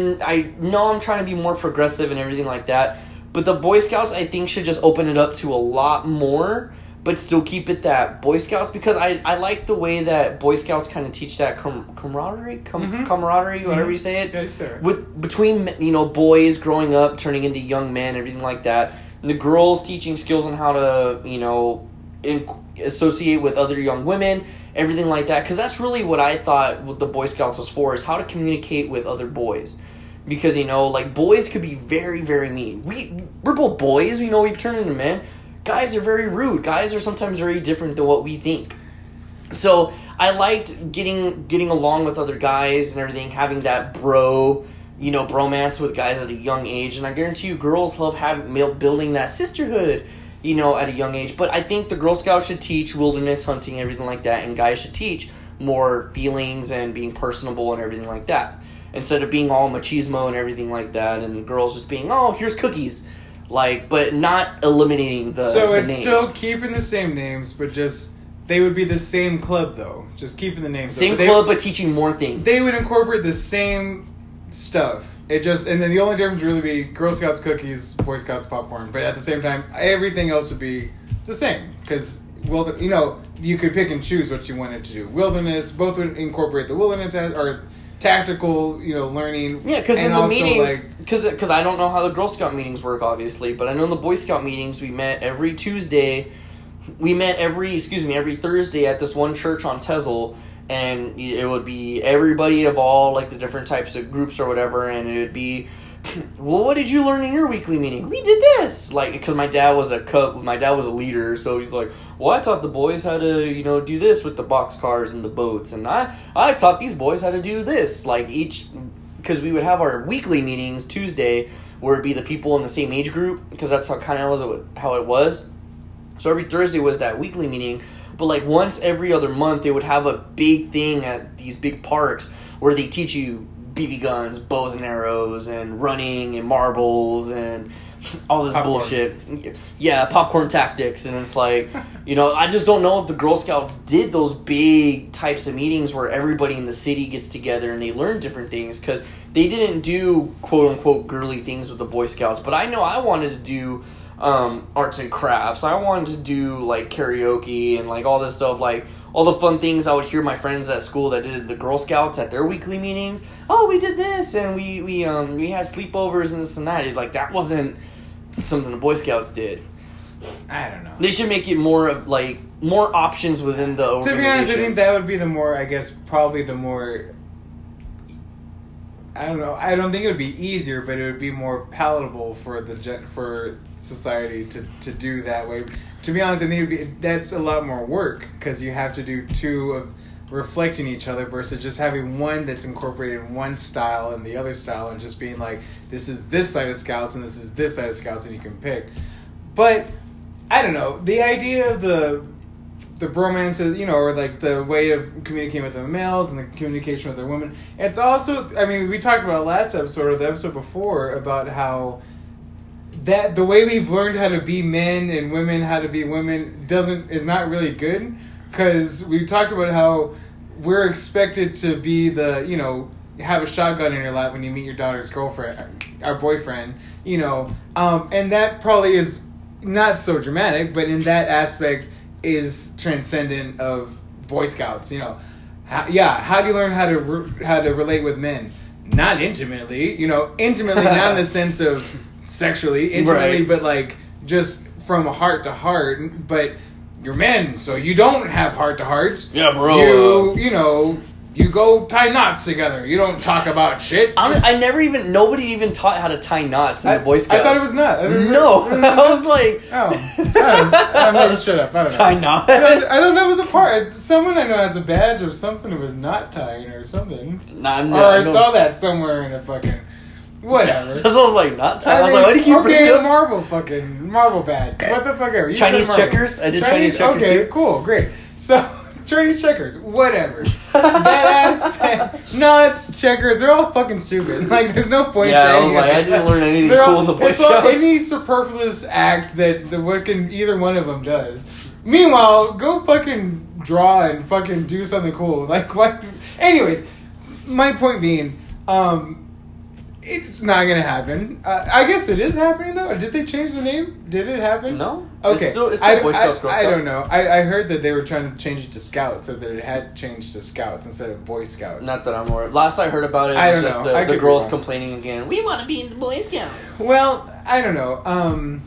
know I'm trying to be more progressive and everything like that, but the Boy Scouts I think should just open it up to a lot more, but still keep it that Boy Scouts, because I like the way that Boy Scouts kind of teach that camaraderie, whatever you say it, between boys growing up, turning into young men, everything like that, and the girls teaching skills on how to associate with other young women, everything like that, because that's really what I thought what the Boy Scouts was for, is how to communicate with other boys. Because, like, boys could be very, very mean. We're both boys, we turn into men. Guys are very rude. Guys are sometimes very different than what we think. So I liked getting along with other guys and everything, having that bromance with guys at a young age. And I guarantee you girls love building that sisterhood, at a young age. But I think the Girl Scouts should teach wilderness hunting, everything like that. And guys should teach more feelings and being personable and everything like that. Instead of being all machismo and everything like that. And girls just being, here's cookies. But not eliminating the So it's names. still keeping the same names, but just they would be the same club though. Just keeping the names. Same club, but teaching more things. They would incorporate the same stuff. And then the only difference would really be Girl Scouts cookies, Boy Scouts popcorn. But at the same time, everything else would be the same because you could pick and choose what you wanted to do. Wilderness, both would incorporate the wilderness or tactical, learning. Yeah, because in the meetings, because I don't know how the Girl Scout meetings work, obviously, but I know in the Boy Scout meetings we met every Tuesday. We met every Thursday at this one church on Tezel, and it would be everybody of all like the different types of groups or whatever, and it would be, well, what did you learn in your weekly meeting? We did this, because my dad was a leader, so he's like, well, I taught the boys how to, do this with the boxcars and the boats, and I taught these boys how to do this, because we would have our weekly meetings Tuesday, where it'd be the people in the same age group, because that's how it was. So every Thursday was that weekly meeting, but once every other month, they would have a big thing at these big parks where they teach you BB guns, bows and arrows, and running, and marbles, and all this bullshit. Yeah, popcorn tactics, and it's I just don't know if the Girl Scouts did those big types of meetings where everybody in the city gets together and they learn different things, because they didn't do quote-unquote girly things with the Boy Scouts, but I know I wanted to do arts and crafts. I wanted to do like karaoke and like all this stuff, like all the fun things I would hear my friends at school that did the Girl Scouts at their weekly meetings. Oh, we did this, and we had sleepovers and this and that. Like that wasn't something the Boy Scouts did. I don't know. They should make it more of like more options within the organization. To be honest, I think that would be the more, I guess, probably the more. I don't know. I don't think it would be easier, but it would be more palatable for for society to do that way. To be honest, I think that's a lot more work because you have to do two of reflecting each other versus just having one that's incorporated in one style and the other style and just being like, this is this side of Scouts and this is this side of Scouts and you can pick. But I don't know. The idea of the bromance, or like the way of communicating with the males and the communication with the women. It's also, I mean, we talked about last episode or the episode before about how that the way we've learned how to be men and women how to be women is not really good because we talked about how we're expected to be have a shotgun in your lap when you meet your daughter's girlfriend or boyfriend, and that probably is not so dramatic, but in that aspect is transcendent of Boy Scouts. How do you learn how to relate with men? Not intimately, intimately not in the sense of sexually intimately, right. But like just from heart to heart. But you're men, so you don't have heart to hearts. Yeah, bro. You go tie knots together. You don't talk about shit. Nobody even taught how to tie knots in the Boy Scouts. I thought it was not. No. I was like... I'm going to shut up. I don't know. Tie knots? I thought that was a part. Someone I know has a badge of something with knot tying or something. I saw that somewhere in a fucking... Whatever. So I was like, knot tying? I was like, why do you keep bringing it up? Marvel badge. What the fuck ever? Chinese checkers? I did Chinese checkers too. Okay, cool. Great. So... Chinese checkers, whatever. That aspect, nuts, checkers, they're all fucking stupid. Like, there's no point to I was like, I didn't learn anything cool in the Boy Scouts. It's any superfluous act that either one of them does. Meanwhile, go fucking draw and fucking do something cool. Like, what? Anyways, my point being, it's not gonna happen. I guess it is happening though. Did they change the name? Did it happen? No. Okay. It's still Boy Scouts, Girl Scouts. I don't know. I heard that they were trying to change it to Scouts, or that it had changed to Scouts instead of Boy Scouts. Not that I'm aware of. Last I heard about it, was just the girls complaining again. We want to be in the Boy Scouts. Well, I don't know.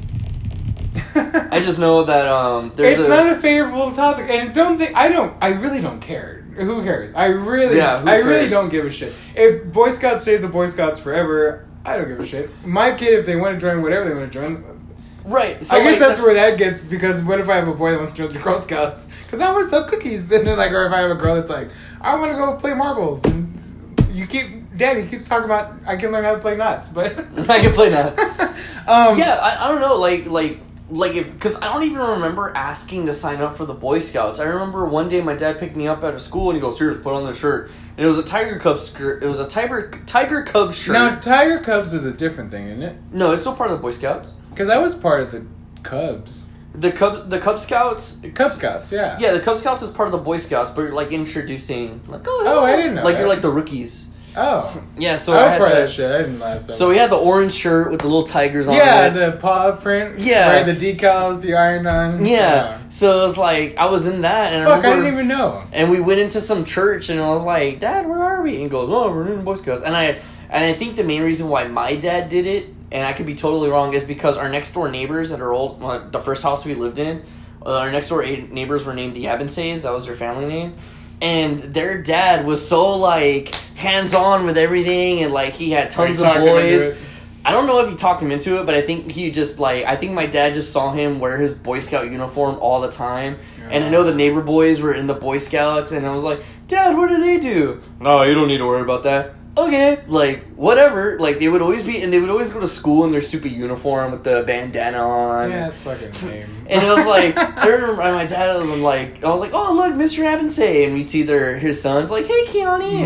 I just know that it's not a favorable topic, and I really don't care. Who cares? I really don't give a shit. If Boy Scouts save the Boy Scouts forever, I don't give a shit. My kid, if they want to join whatever they want to join, right? So I guess that's where that gets, because what if I have a boy that wants to join the Girl Scouts? Because I want to sell cookies, and then or if I have a girl that's like, I want to go play marbles, and Daddy keeps talking about I can learn how to play knots, but I can play knots. I don't know, because I don't even remember asking to sign up for the Boy Scouts. I remember one day my dad picked me up out of school and he goes, "Here, put on the shirt." And it was a Tiger Cubs shirt. It was a Tiger Cubs shirt. Now, Tiger Cubs is a different thing, isn't it? No, it's still part of the Boy Scouts. Because I was part of the Cubs. The Cub Scouts. Cub Scouts, yeah. Yeah, the Cub Scouts is part of the Boy Scouts, but you're like introducing, like, oh, I didn't know. Like, you're like the rookies. Oh. Yeah, so I was part of that shit. I didn't last time. So we had the orange shirt with the little tigers on it. Yeah, the paw print. Yeah. Right, the decals, the iron-on. Yeah. So it was like, I was in that. And I didn't even know. And we went into some church, and I was like, "Dad, where are we?" And he goes, "Oh, we're in the Boy Scouts." And I think the main reason why my dad did it, and I could be totally wrong, is because our next-door neighbors at our the first house we lived in, our next-door neighbors were named the Abinsays. That was their family name. And their dad was so, like, hands-on with everything, and, like, he had tons of boys. I don't know if he talked him into it, but I think he just, like, I think my dad just saw him wear his Boy Scout uniform all the time. Yeah. And I know the neighbor boys were in the Boy Scouts, and I was like, "Dad, what do they do?" "No, you don't need to worry about that." Okay, like, whatever. Like, they would always go to school in their stupid uniform with the bandana on. Yeah, that's fucking lame. And it was like, I remember my dad was like, I was like, "Oh, look, Mr. Abinsay." And we'd see his sons, like, "Hey, Keone."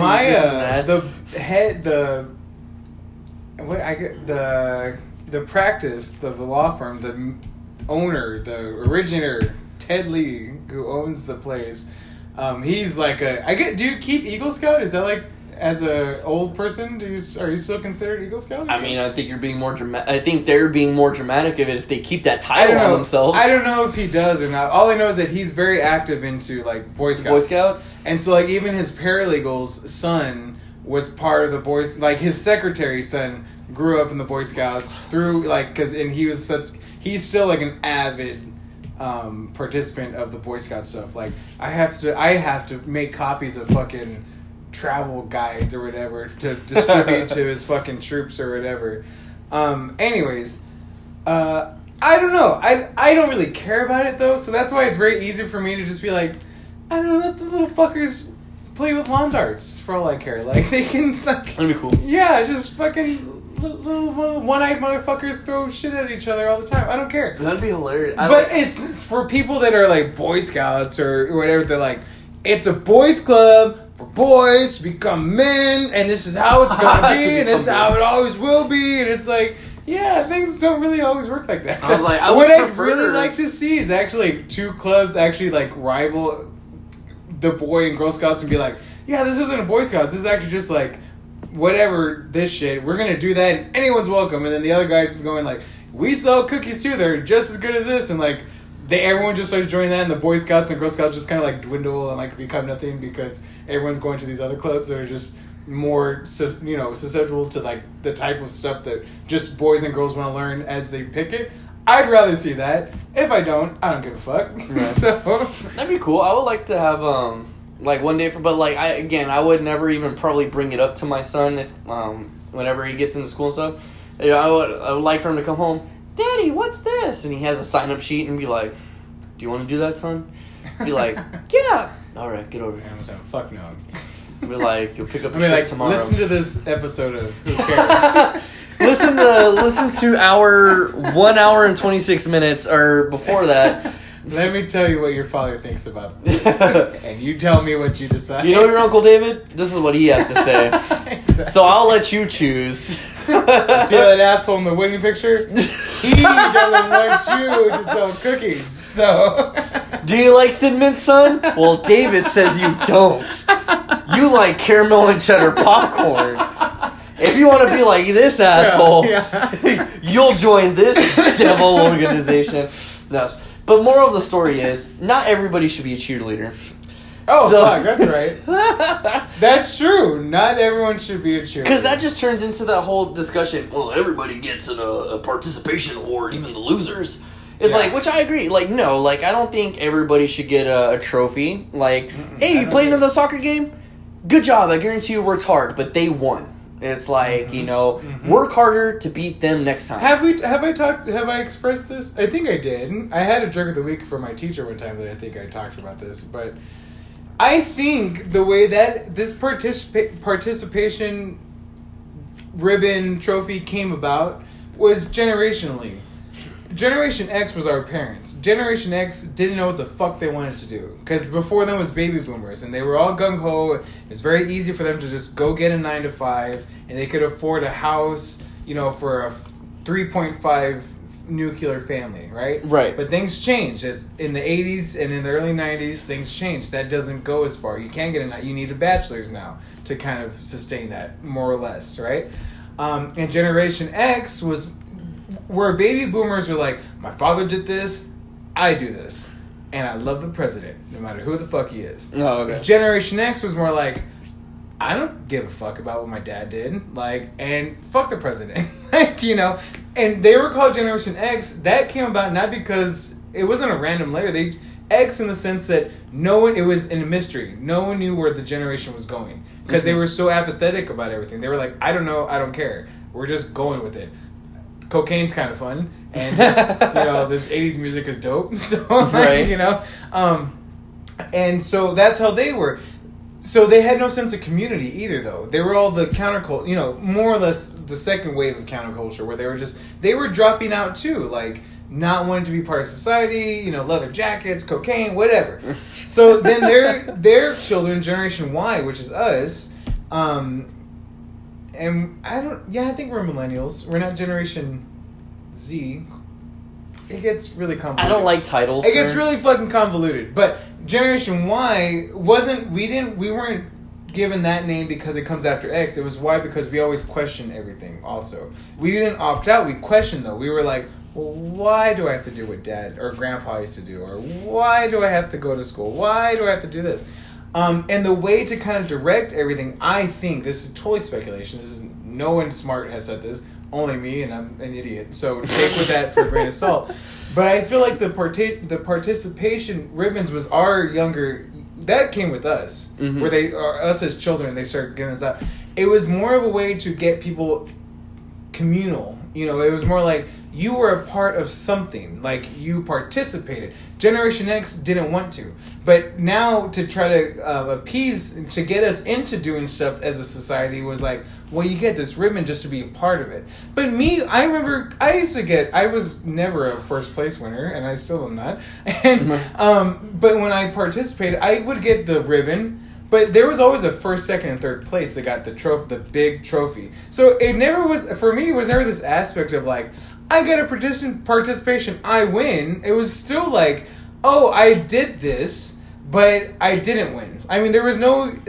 The practice of the law firm, the owner, the originator, Ted Lee, who owns the place, he's like do you keep Eagle Scout? Is that like as a old person, are you still considered Eagle Scout? I mean, I think you're being more dramatic. I think they're being more dramatic of it if they keep that title on themselves. I don't know if he does or not. All I know is that he's very active into like Boy Scouts. Boy Scouts, and so like even his paralegal's son was part of the Boys. Like his secretary's son grew up in the Boy Scouts through like and he's still like an avid participant of the Boy Scout stuff. Like I have to make copies of fucking travel guides or whatever to distribute to his fucking troops or whatever. Anyways, I don't know. I don't really care about it though, so that's why it's very easy for me to just be like, I don't know, let the little fuckers play with lawn darts for all I care. Like they can like, that'd be cool. Yeah, just fucking little one-eyed motherfuckers throw shit at each other all the time. I don't care. That'd be hilarious. But it's for people that are like Boy Scouts or whatever. They're like, it's a boys club for boys to become men, and this is how it's gonna be, and this is how it always will be. And it's like, yeah, things don't really always work like that. I was like, what I'd really like to see is actually two clubs actually like rival the Boy and Girl Scouts and be like, yeah, this isn't a Boy Scouts. This is actually just like whatever this shit. We're gonna do that, and anyone's welcome. And then the other guy is going like, we sell cookies too. They're just as good as this, and like. Everyone just starts joining that, and the Boy Scouts and Girl Scouts just kind of like dwindle and like become nothing because everyone's going to these other clubs that are just more, susceptible to like the type of stuff that just boys and girls want to learn as they pick it. I'd rather see that. If I don't give a fuck. Right. So that'd be could I would like to have like one day but like I would never even probably bring it up to my son if whenever he gets into school and stuff. You know, I would like for him to come home. Daddy, what's this? And he has a sign-up sheet and be like, do you want to do that, son? Be like, yeah. All right, get over here. I'm saying, fuck no. Be like, you'll pick up your shit tomorrow. Listen to this episode of Who Cares? listen to our 1 hour and 26 minutes, or before that. Let me tell you what your father thinks about this. And you tell me what you decide. You know your Uncle David? This is what he has to say. Exactly. So I'll let you choose. See that asshole in the wedding picture? He doesn't want you to sell cookies, so... Do you like Thin Mint, son? Well, David says you don't. You like caramel and cheddar popcorn. If you want to be like this asshole, you'll join this devil organization. No, but moral of the story is, not everybody should be a cheerleader. Oh, fuck, that's right. That's true. Not everyone should be a cheerleader. Because that just turns into that whole discussion, well, everybody gets a participation award, even the losers. It's like, which I agree. Like, no, like, I don't think everybody should get a trophy. Like, hey, you played in the soccer game? Good job. I guarantee you worked hard, but they won. It's like, work harder to beat them next time. Have I expressed this? I think I did. I had a jerk of the week from my teacher one time that I think I talked about this, but I think the way that this participation ribbon trophy came about was generationally. Generation X was our parents. Generation X didn't know what the fuck they wanted to do. Because before them was baby boomers. And they were all gung-ho. It's very easy for them to just go get a 9-to-5. And they could afford a house, for a 3.5 nuclear family, right? Right. But things changed. As in the 80s and in the early 90s, things changed. That doesn't go as far. You can't get you need a bachelor's now to kind of sustain that, more or less, right? And Generation X was where baby boomers were like, my father did this, I do this. And I love the president, no matter who the fuck he is. Oh, okay. Generation X was more like, I don't give a fuck about what my dad did. And fuck the president. And they were called Generation X. That came about not because it wasn't a random letter. X in the sense that it was in a mystery. No one knew where the generation was going. Because they were so apathetic about everything. They were like, I don't know, I don't care. We're just going with it. Cocaine's kind of fun, and this 80s music is dope. So, right. And so that's how they were. So they had no sense of community either, though. They were all the counterculture, more or less the second wave of counterculture, where they were dropping out too, like not wanting to be part of society, leather jackets, cocaine, whatever. So then their children, Generation Y, which is us, and I think we're millennials. We're not Generation Z. It gets really convoluted. I don't like titles. It gets really fucking convoluted. But Generation Y we weren't given that name because it comes after X. It was Y because we always question everything. Also, we didn't opt out. We questioned though. We were like, well, why do I have to do what Dad or Grandpa used to do, or why do I have to go to school? Why do I have to do this? And the way to kind of direct everything, I think, this is totally speculation. This is no one smart has said this. Only me, and I'm an idiot. So take with that for a grain of salt. But I feel like the participation ribbons was our younger. That came with us, where they are us as children. They started giving us out. It was more of a way to get people communal. You know, it was more like you were a part of something. Like you participated. Generation X didn't want to, but now to try to appease to get us into doing stuff as a society was like, well, you get this ribbon just to be a part of it. But me, I remember I was never a first place winner, and I still am not. And but when I participated, I would get the ribbon. But there was always a first, second, and third place that got the trophy, the big trophy. So it never was, for me, it was never this aspect of like, I got a participation, I win. It was still like, oh, I did this, but I didn't win. I mean, there was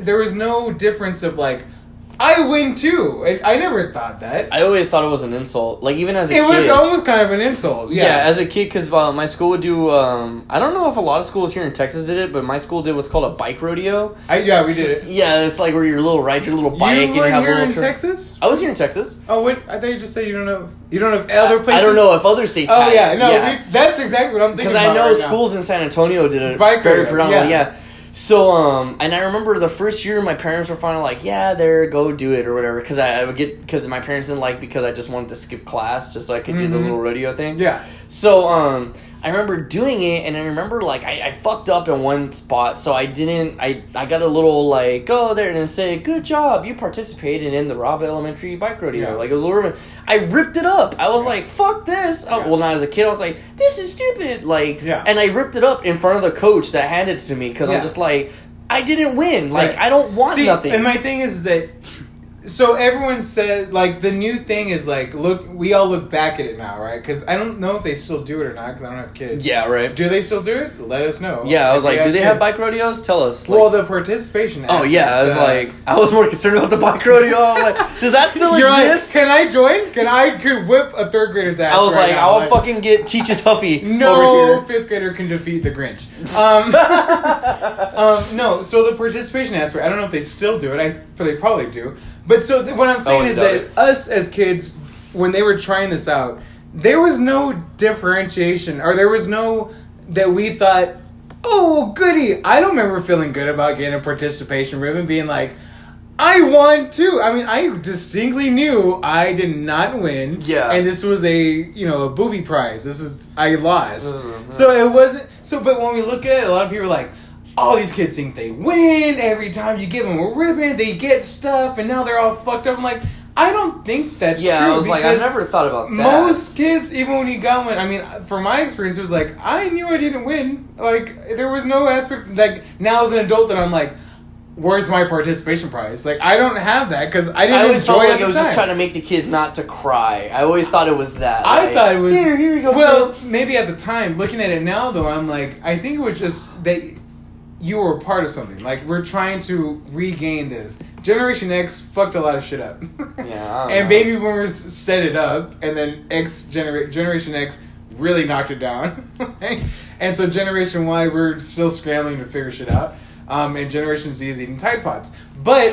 no difference of like, I win too. I never thought that. I always thought it was an insult. Like, even as a kid. It was almost kind of an insult. Yeah, as a kid, because my school would do, I don't know if a lot of schools here in Texas did it, but my school did what's called a bike rodeo. Yeah, we did it. Yeah, it's like where you ride your little bike. You were have here little in Texas? I was here in Texas. Oh, wait, I thought you just said you don't know other places? I don't know if other states had yeah, it. no, that's exactly what I'm thinking about. Because I know right schools in San Antonio did it bike very rodeo, predominantly, yeah. So, and I remember the first year my parents were finally like, yeah, there, go do it or whatever. Because my parents didn't like because I just wanted to skip class just so I could do the little rodeo thing. Yeah. So, I remember doing it, and I remember, like, I fucked up in one spot, so I got a little, like, go there and say, good job, you participated in the Robb Elementary Bike Rodeo. Yeah. Like, it was a little bit, I ripped it up. I was like, fuck this. Yeah. Well, not as a kid, I was like, this is stupid. Like, yeah. And I ripped it up in front of the coach that handed it to me, because I'm just like, I didn't win. Like, I don't want nothing. And my thing is that, so everyone said, like, the new thing is, like, we all look back at it now, right? Because I don't know if they still do it or not, because I don't have kids. Yeah, right. Do they still do it? Let us know. Yeah, I was like, do they have bike rodeos? Tell us. Like, well, the participation aspect. Oh, yeah, I was more concerned about the bike rodeo. I was like, does that still exist? Like, can I join? I could whip a third grader's ass. I was right like, now. I'll fucking teach us Huffy. No fifth grader can defeat the Grinch. No, so the participation aspect, I don't know if they still do it. They probably do. But so what I'm saying is that us as kids, when they were trying this out, there was no differentiation, or there was no that we thought, oh, goody. I don't remember feeling good about getting a participation ribbon, being like, I won too. I mean, I distinctly knew I did not win. Yeah. And this was a booby prize. I lost. So it wasn't, but when we look at it, a lot of people are like, all these kids think they win. Every time you give them a ribbon, they get stuff, and now they're all fucked up. I'm like, I don't think that's true. Yeah, I was like, I never thought about that. Most kids, even when you got one, I mean, from my experience, it was like, I knew I didn't win. Like, there was no aspect, like, now as an adult that I'm like, where's my participation prize? Like, I don't have that, because I didn't always felt enjoy like it I was just trying to make the kids not to cry. I always thought it was that. I thought it was... Here you go. Well, maybe at the time, looking at it now, though, I'm like, I think it was just that you were a part of something. Like, we're trying to regain this. Generation X fucked a lot of shit up. Yeah. And baby boomers set it up, and then Generation X really knocked it down. And so Generation Y, we're still scrambling to figure shit out. And Generation Z is eating Tide Pods. But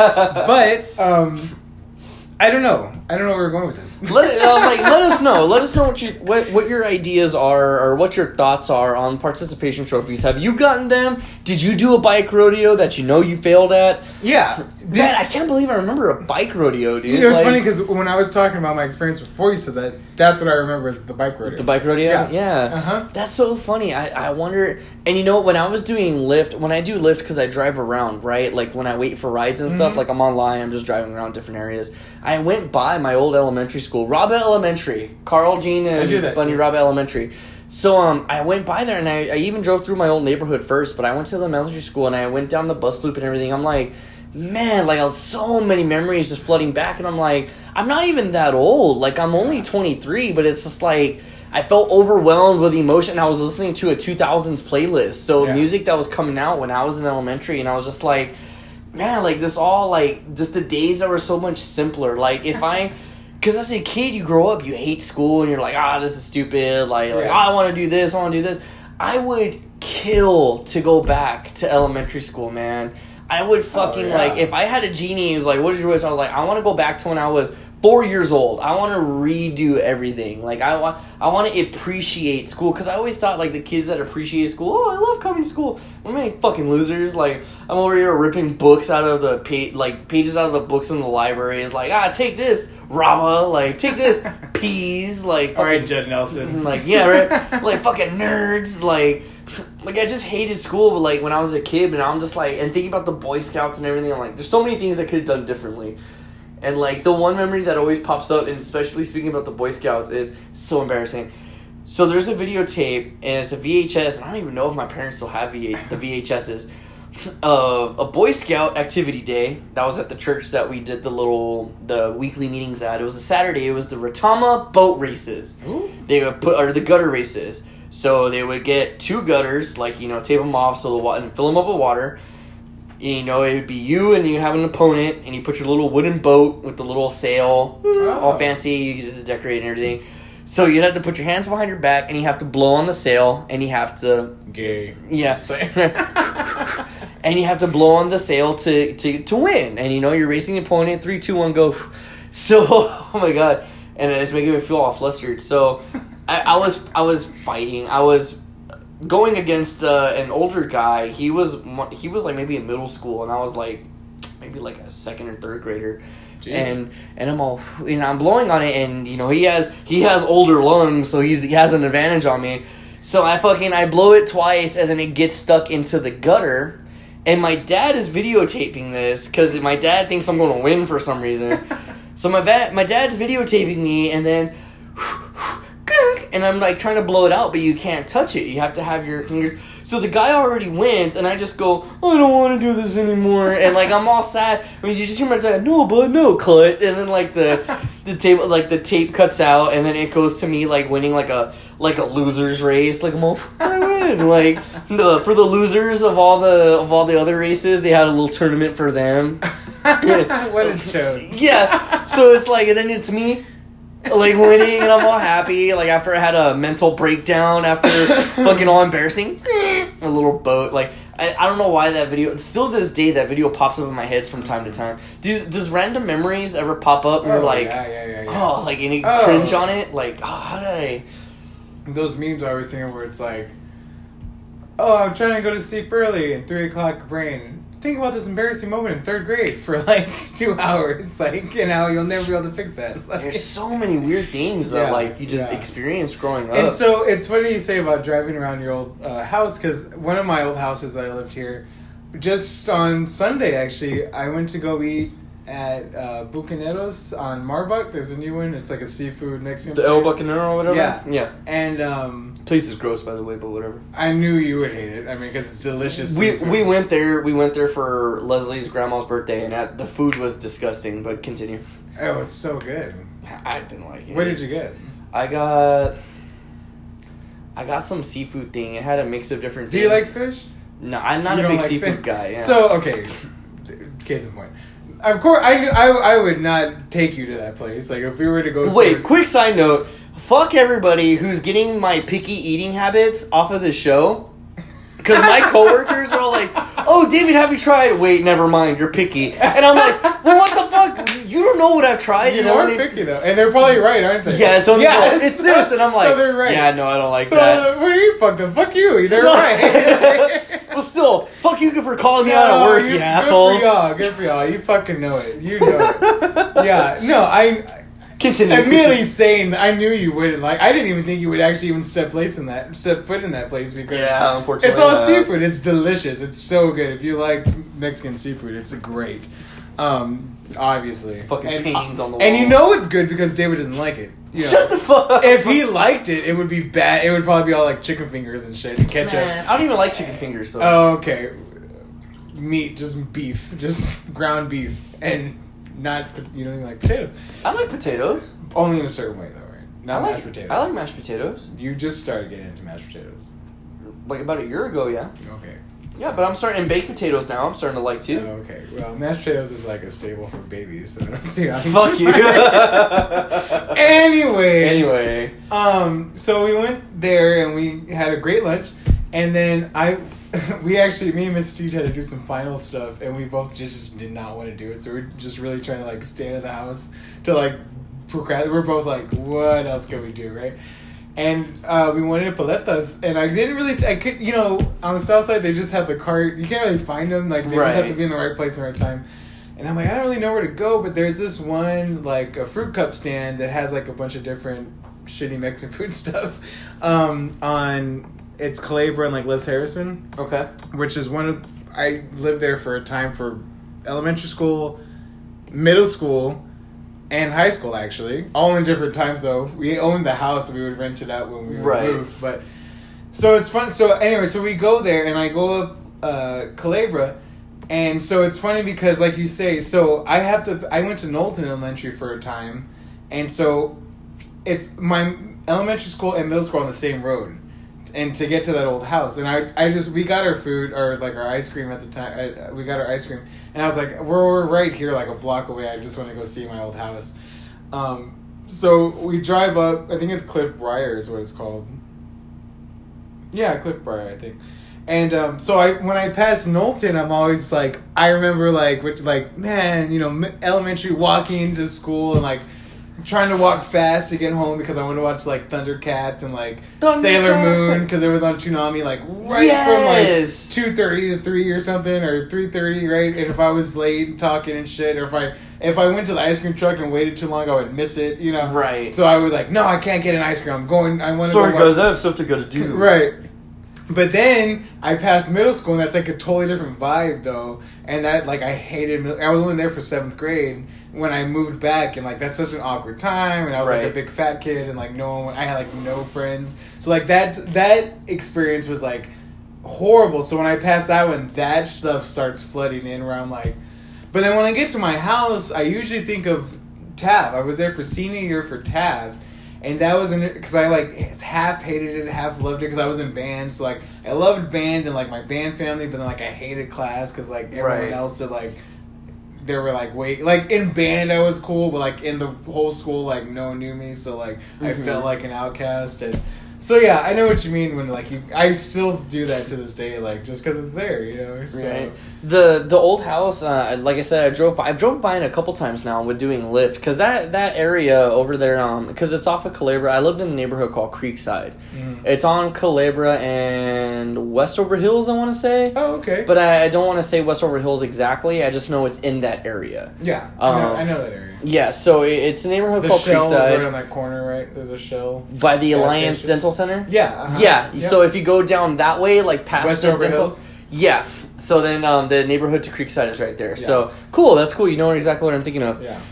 I don't know. I don't know where we're going with this. Let us know. Let us know what your ideas are, or what your thoughts are on participation trophies. Have you gotten them? Did you do a bike rodeo that you failed at? Yeah. Man, I can't believe I remember a bike rodeo, dude. It's funny because when I was talking about my experience before you said that, that's what I remember is the bike rodeo. The bike rodeo? Yeah. Uh-huh. That's so funny. I wonder... And you know, when I was doing Lyft, when I do Lyft because I drive around, right? Like, when I wait for rides and stuff, like, I'm online, I'm just driving around different areas. I went by my old elementary school, Robb Elementary. Carl Jean and Bunny Robb Elementary. So, I went by there, and I even drove through my old neighborhood first, but I went to the elementary school, and I went down the bus loop and everything. I'm like... Man, like, so many memories just flooding back, and I'm like, I'm not even that old. Like, I'm only 23, but it's just like, I felt overwhelmed with emotion. I was listening to a 2000s playlist, so music that was coming out when I was in elementary, and I was just like, man, like this all like just the days that were so much simpler. Like if because as a kid you grow up, you hate school and you're like, this is stupid. Like I want to do this, I want to do this. I would kill to go back to elementary school, man. I would fucking like if I had a genie, he was like, what is your wish? I was like, I want to go back to when I was 4 years old. I want to redo everything. Like I want to appreciate school, because I always thought like the kids that appreciate school, I love coming to school. I'm many fucking losers. Like I'm over here ripping books out of the pages out of the books in the library. It's like take this, Rama. Like take this, peas. Like all right, Judd Nelson. Like yeah, right. Like fucking nerds. Like I just hated school. But like when I was a kid, and I'm just like and thinking about the Boy Scouts and everything. I'm like, there's so many things I could have done differently. And, like, the one memory that always pops up, and especially speaking about the Boy Scouts, is so embarrassing. So there's a videotape, and it's a VHS, and I don't even know if my parents still have the VHSs, of a Boy Scout activity day. That was at the church that we did the weekly meetings at. It was a Saturday. It was the Retama boat races. Ooh. They would or the gutter races. So they would get 2 gutters, like, tape them off and fill them up with water. It would be you, and you have an opponent, and you put your little wooden boat with the little sail, all fancy, you get to decorate and everything. So you have to put your hands behind your back, and you have to blow on the sail, and you have to... Gay. Yeah. And you have to blow on the sail to win. And, you're racing the opponent, 3, 2, 1, go. So, oh my God. And it's making me feel all flustered. So, I was fighting. I was... going against an older guy. He was like maybe in middle school, and I was like maybe like a second or third grader. Jeez. And I'm all I'm blowing on it, and he has older lungs, so he has an advantage on me. So I blow it twice, and then it gets stuck into the gutter. And my dad is videotaping this because my dad thinks I'm going to win for some reason. So my dad's videotaping me, and then. And I'm like trying to blow it out, but you can't touch it. You have to have your fingers. So the guy already wins, and I just go, I don't want to do this anymore. And like I'm all sad. I mean, you just hear my dad, no, bud, no, cut. And then like the tape cuts out, and then it goes to me like winning like a losers race. Like I'm all, I win. Like for the losers of all the other races, they had a little tournament for them. What a joke. Yeah. So it's like, and then it's me. Like winning, and I'm all happy. Like after I had a mental breakdown after fucking all embarrassing, a little boat. Like I don't know why that video. Still to this day, that video pops up in my head from time to time. Does random memories ever pop up? And you're like, yeah. Oh, like any cringe on it? Like, how did I? Those memes I was seeing where it's like, I'm trying to go to sleep early, and 3 o'clock brain. Think about this embarrassing moment in 3rd grade for like 2 hours, like, you'll never be able to fix that. Like, there's so many weird things that like you just experience growing up. And so it's funny you say about driving around your old house, because one of my old houses that I lived here, just on Sunday actually, I went to go eat at Bucaneros on Marbach. There's a new one. It's like a seafood Mexican place. El Bucanero or whatever? Yeah. And place is gross, by the way, but whatever. I knew you would hate it. I mean, because it's delicious. We went there for Leslie's grandma's birthday, and the food was disgusting, but continue. Oh, it's so good. I didn't like it. What did you get? I got some seafood thing. It had a mix of different things. Do you like fish? No, I'm not a big seafood guy. Yeah. So, okay, case in point. Of course, I would not take you to that place. Like, if we were to go... Wait, quick side note. Fuck everybody who's getting my picky eating habits off of the show. Because my coworkers are all like, oh, David, have you tried? Wait, never mind, you're picky. And I'm like, well, what the fuck? You don't know what I've tried. You are picky, though. And they're probably right, aren't they? Yeah, so it's this. And I'm like, so they're right. Yeah, no, I don't like that. What are you fucking? Fuck you. They're right. Well, still, fuck you for calling me out at work, you assholes. Good for y'all. You fucking know it. You know it. Yeah. No, Continue. Immediately saying I knew you wouldn't. Like, I didn't even think you would actually even set foot in that place, because unfortunately, it's all seafood. It's delicious. It's so good. If you like Mexican seafood, it's great. Obviously, fucking paintings on the wall, and you know it's good because David doesn't like it. Shut the fuck up. If he liked it, it would be bad. It would probably be all like chicken fingers and shit and ketchup. Man, I don't even like chicken fingers. So. Oh, okay. Meat, just beef, just ground beef, and not. You don't even like potatoes. I like potatoes. Only in a certain way, though, right? Not mashed potatoes. I like mashed potatoes. You just started getting into mashed potatoes. Like about a year ago, yeah. Okay. Yeah, but I'm starting, and baked potatoes now, I'm starting to like too. Oh, okay. Well, mashed potatoes is like a staple for babies, so I don't see how. Fuck you. Anyway. So we went there and we had a great lunch, and then me and Mrs. Teach had to do some final stuff, and we both just did not want to do it. So we're just really trying to like stay out of the house to like procrastinate. We're both like, what else can we do, right? And we wanted paletas, and I could, on the south side, they just have the cart. You can't really find them. Like, they just have to be in the right place at the right time. And I'm like, I don't really know where to go, but there's this one, like, a fruit cup stand that has, like, a bunch of different shitty Mexican food stuff it's Calabria and, like, Liz Harrison. Okay. Which is I lived there for a time for elementary school, middle school, and high school, actually. All in different times, though. We owned the house, and we would rent it out when we would move. But, so it's fun. So, anyway, so we go there, and I go up Calabria, and so it's funny because, like you say, so I went to Knowlton Elementary for a time, and so it's my elementary school and middle school on the same road. And to get to that old house, and we got our food, or like our ice cream at the time. We got our ice cream, and I was like, we're right here, like a block away. I just want to go see my old house. So we drive up. I think it's Cliff Briar is what it's called. Yeah, Cliff Briar, I think. And so when I pass Knowlton, I'm always like, I remember man, elementary walking to school and like trying to walk fast to get home because I wanted to watch like Thundercats and like Sailor Moon because it was on Toonami from like 2:30 to 3 or something, or 3:30, right? And if I was late talking and shit, or if I went to the ice cream truck and waited too long, I would miss it, Right. So I would like, no, I can't get an ice cream. I want to. Sorry guys, I have stuff to go to do. Right. But then I passed middle school, and that's like a totally different vibe, though. And that, like, I hated. I was only there for 7th grade when I moved back, and like that's such an awkward time. And I was like a big fat kid, and like I had like no friends. So like that experience was like horrible. So when I passed that one, that stuff starts flooding in where I'm like. But then when I get to my house, I usually think of TAV. I was there for senior year for TAV. And that was because I like half hated it, half loved it because I was in band. So like I loved band and like my band family, but then like I hated class because like everyone else did like they were like in band I was cool, but like in the whole school like no one knew me, so like I felt like an outcast. And so yeah, I know what you mean when like I still do that to this day, like just because it's there, So. Right. The old house, like I said, I've drove by it a couple times now with doing Lyft, because that area over there, because it's off of Calabria. I lived in the neighborhood called Creekside. It's on Calabria and Westover Hills, I want to say. Oh, okay. But I don't want to say Westover Hills exactly. I just know it's in that area. Yeah, I know that area. Yeah, so it's a neighborhood called Creekside. The Shell is right on that corner, right? There's a Shell. By the Alliance Dental Center? Yeah. Uh-huh. Yeah, so if you go down that way, like past Westover the dental... Hills? Yeah. So then the neighborhood to Creekside is right there. Yeah. So cool, that's cool. You know exactly what I'm thinking of. Yeah.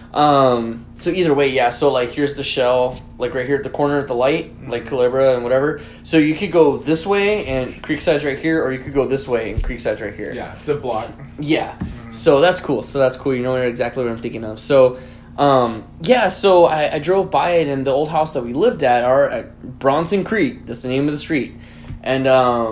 So either way, yeah. So like here's the Shell, like right here at the corner at the light, like Calabria and whatever. So you could go this way and Creekside's right here, or you could go this way and Creekside's right here. Yeah, it's a block. Yeah. So that's cool. You know exactly what I'm thinking of. So so I drove by it, and the old house that we lived at Bronson Creek. That's the name of the street. And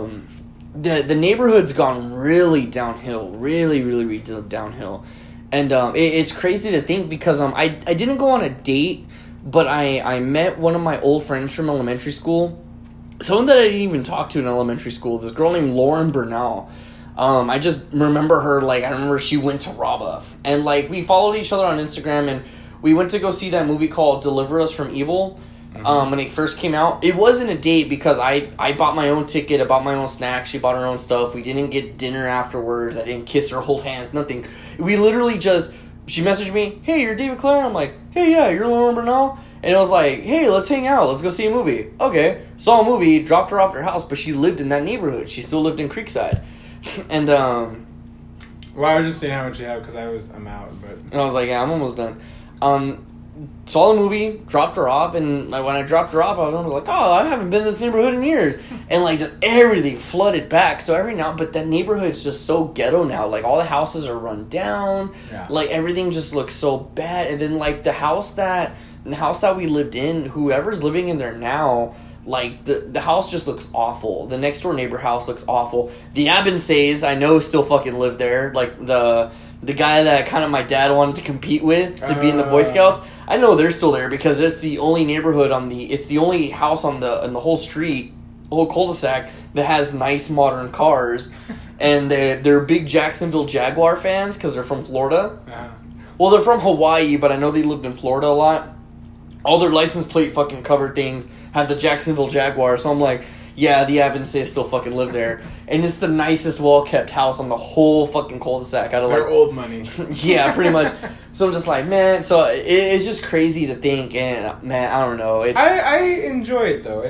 the neighborhood's gone really downhill, really downhill. And it's crazy to think because I didn't go on a date, but I met one of my old friends from elementary school. Someone that I didn't even talk to in elementary school. This girl named Lauren Bernal. I just remember her, like, I remember she went to Raba. And, like, we followed each other on Instagram, and we went to go see that movie called Deliver Us from Evil. When it first came out. It wasn't a date because I bought my own ticket, I bought my own snacks, she bought her own stuff. We didn't get dinner afterwards. I didn't kiss her, hold hands, nothing. We literally she messaged me, hey, you're David Clare? I'm like, hey, yeah, you're Lauren Bernal? And it was like, hey, let's hang out, let's go see a movie. Okay, saw a movie, dropped her off at her house, but she lived in that neighborhood. She still lived in Creekside. And, well, I was just saying how much you have because I'm out, but... And I was like, yeah, I'm almost done. Saw the movie, dropped her off, and like, when I dropped her off, I was like, oh, I haven't been in this neighborhood in years. And like just everything flooded back. So but that neighborhood's just so ghetto now. Like all the houses are run down. Yeah. Like everything just looks so bad. And then like the house that we lived in, whoever's living in there now, Like, the house just looks awful. The next door neighbor house looks awful. The Abinsays, I know, still fucking live there. Like, the guy that kind of my dad wanted to compete with to be in the Boy Scouts, I know they're still there because it's the only neighborhood it's the only house in the whole street, the whole cul-de-sac that has nice modern cars. And they're big Jacksonville Jaguar fans because they're from Florida. Well, they're from Hawaii, but I know they lived in Florida a lot. All their license plate fucking covered things have the Jacksonville Jaguar. So I'm like, yeah, the Abinsays still fucking live there. And it's the nicest, well-kept house on the whole fucking cul-de-sac. They're old money. Yeah, pretty much. So I'm just like, man, so it's just crazy to think. And, man, I don't know. I enjoy it, though.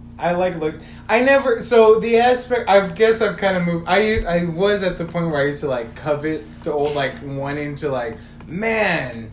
So the aspect, I guess I've kind of moved. I was at the point where I used to, like, covet the old, like, wanting to, like, man,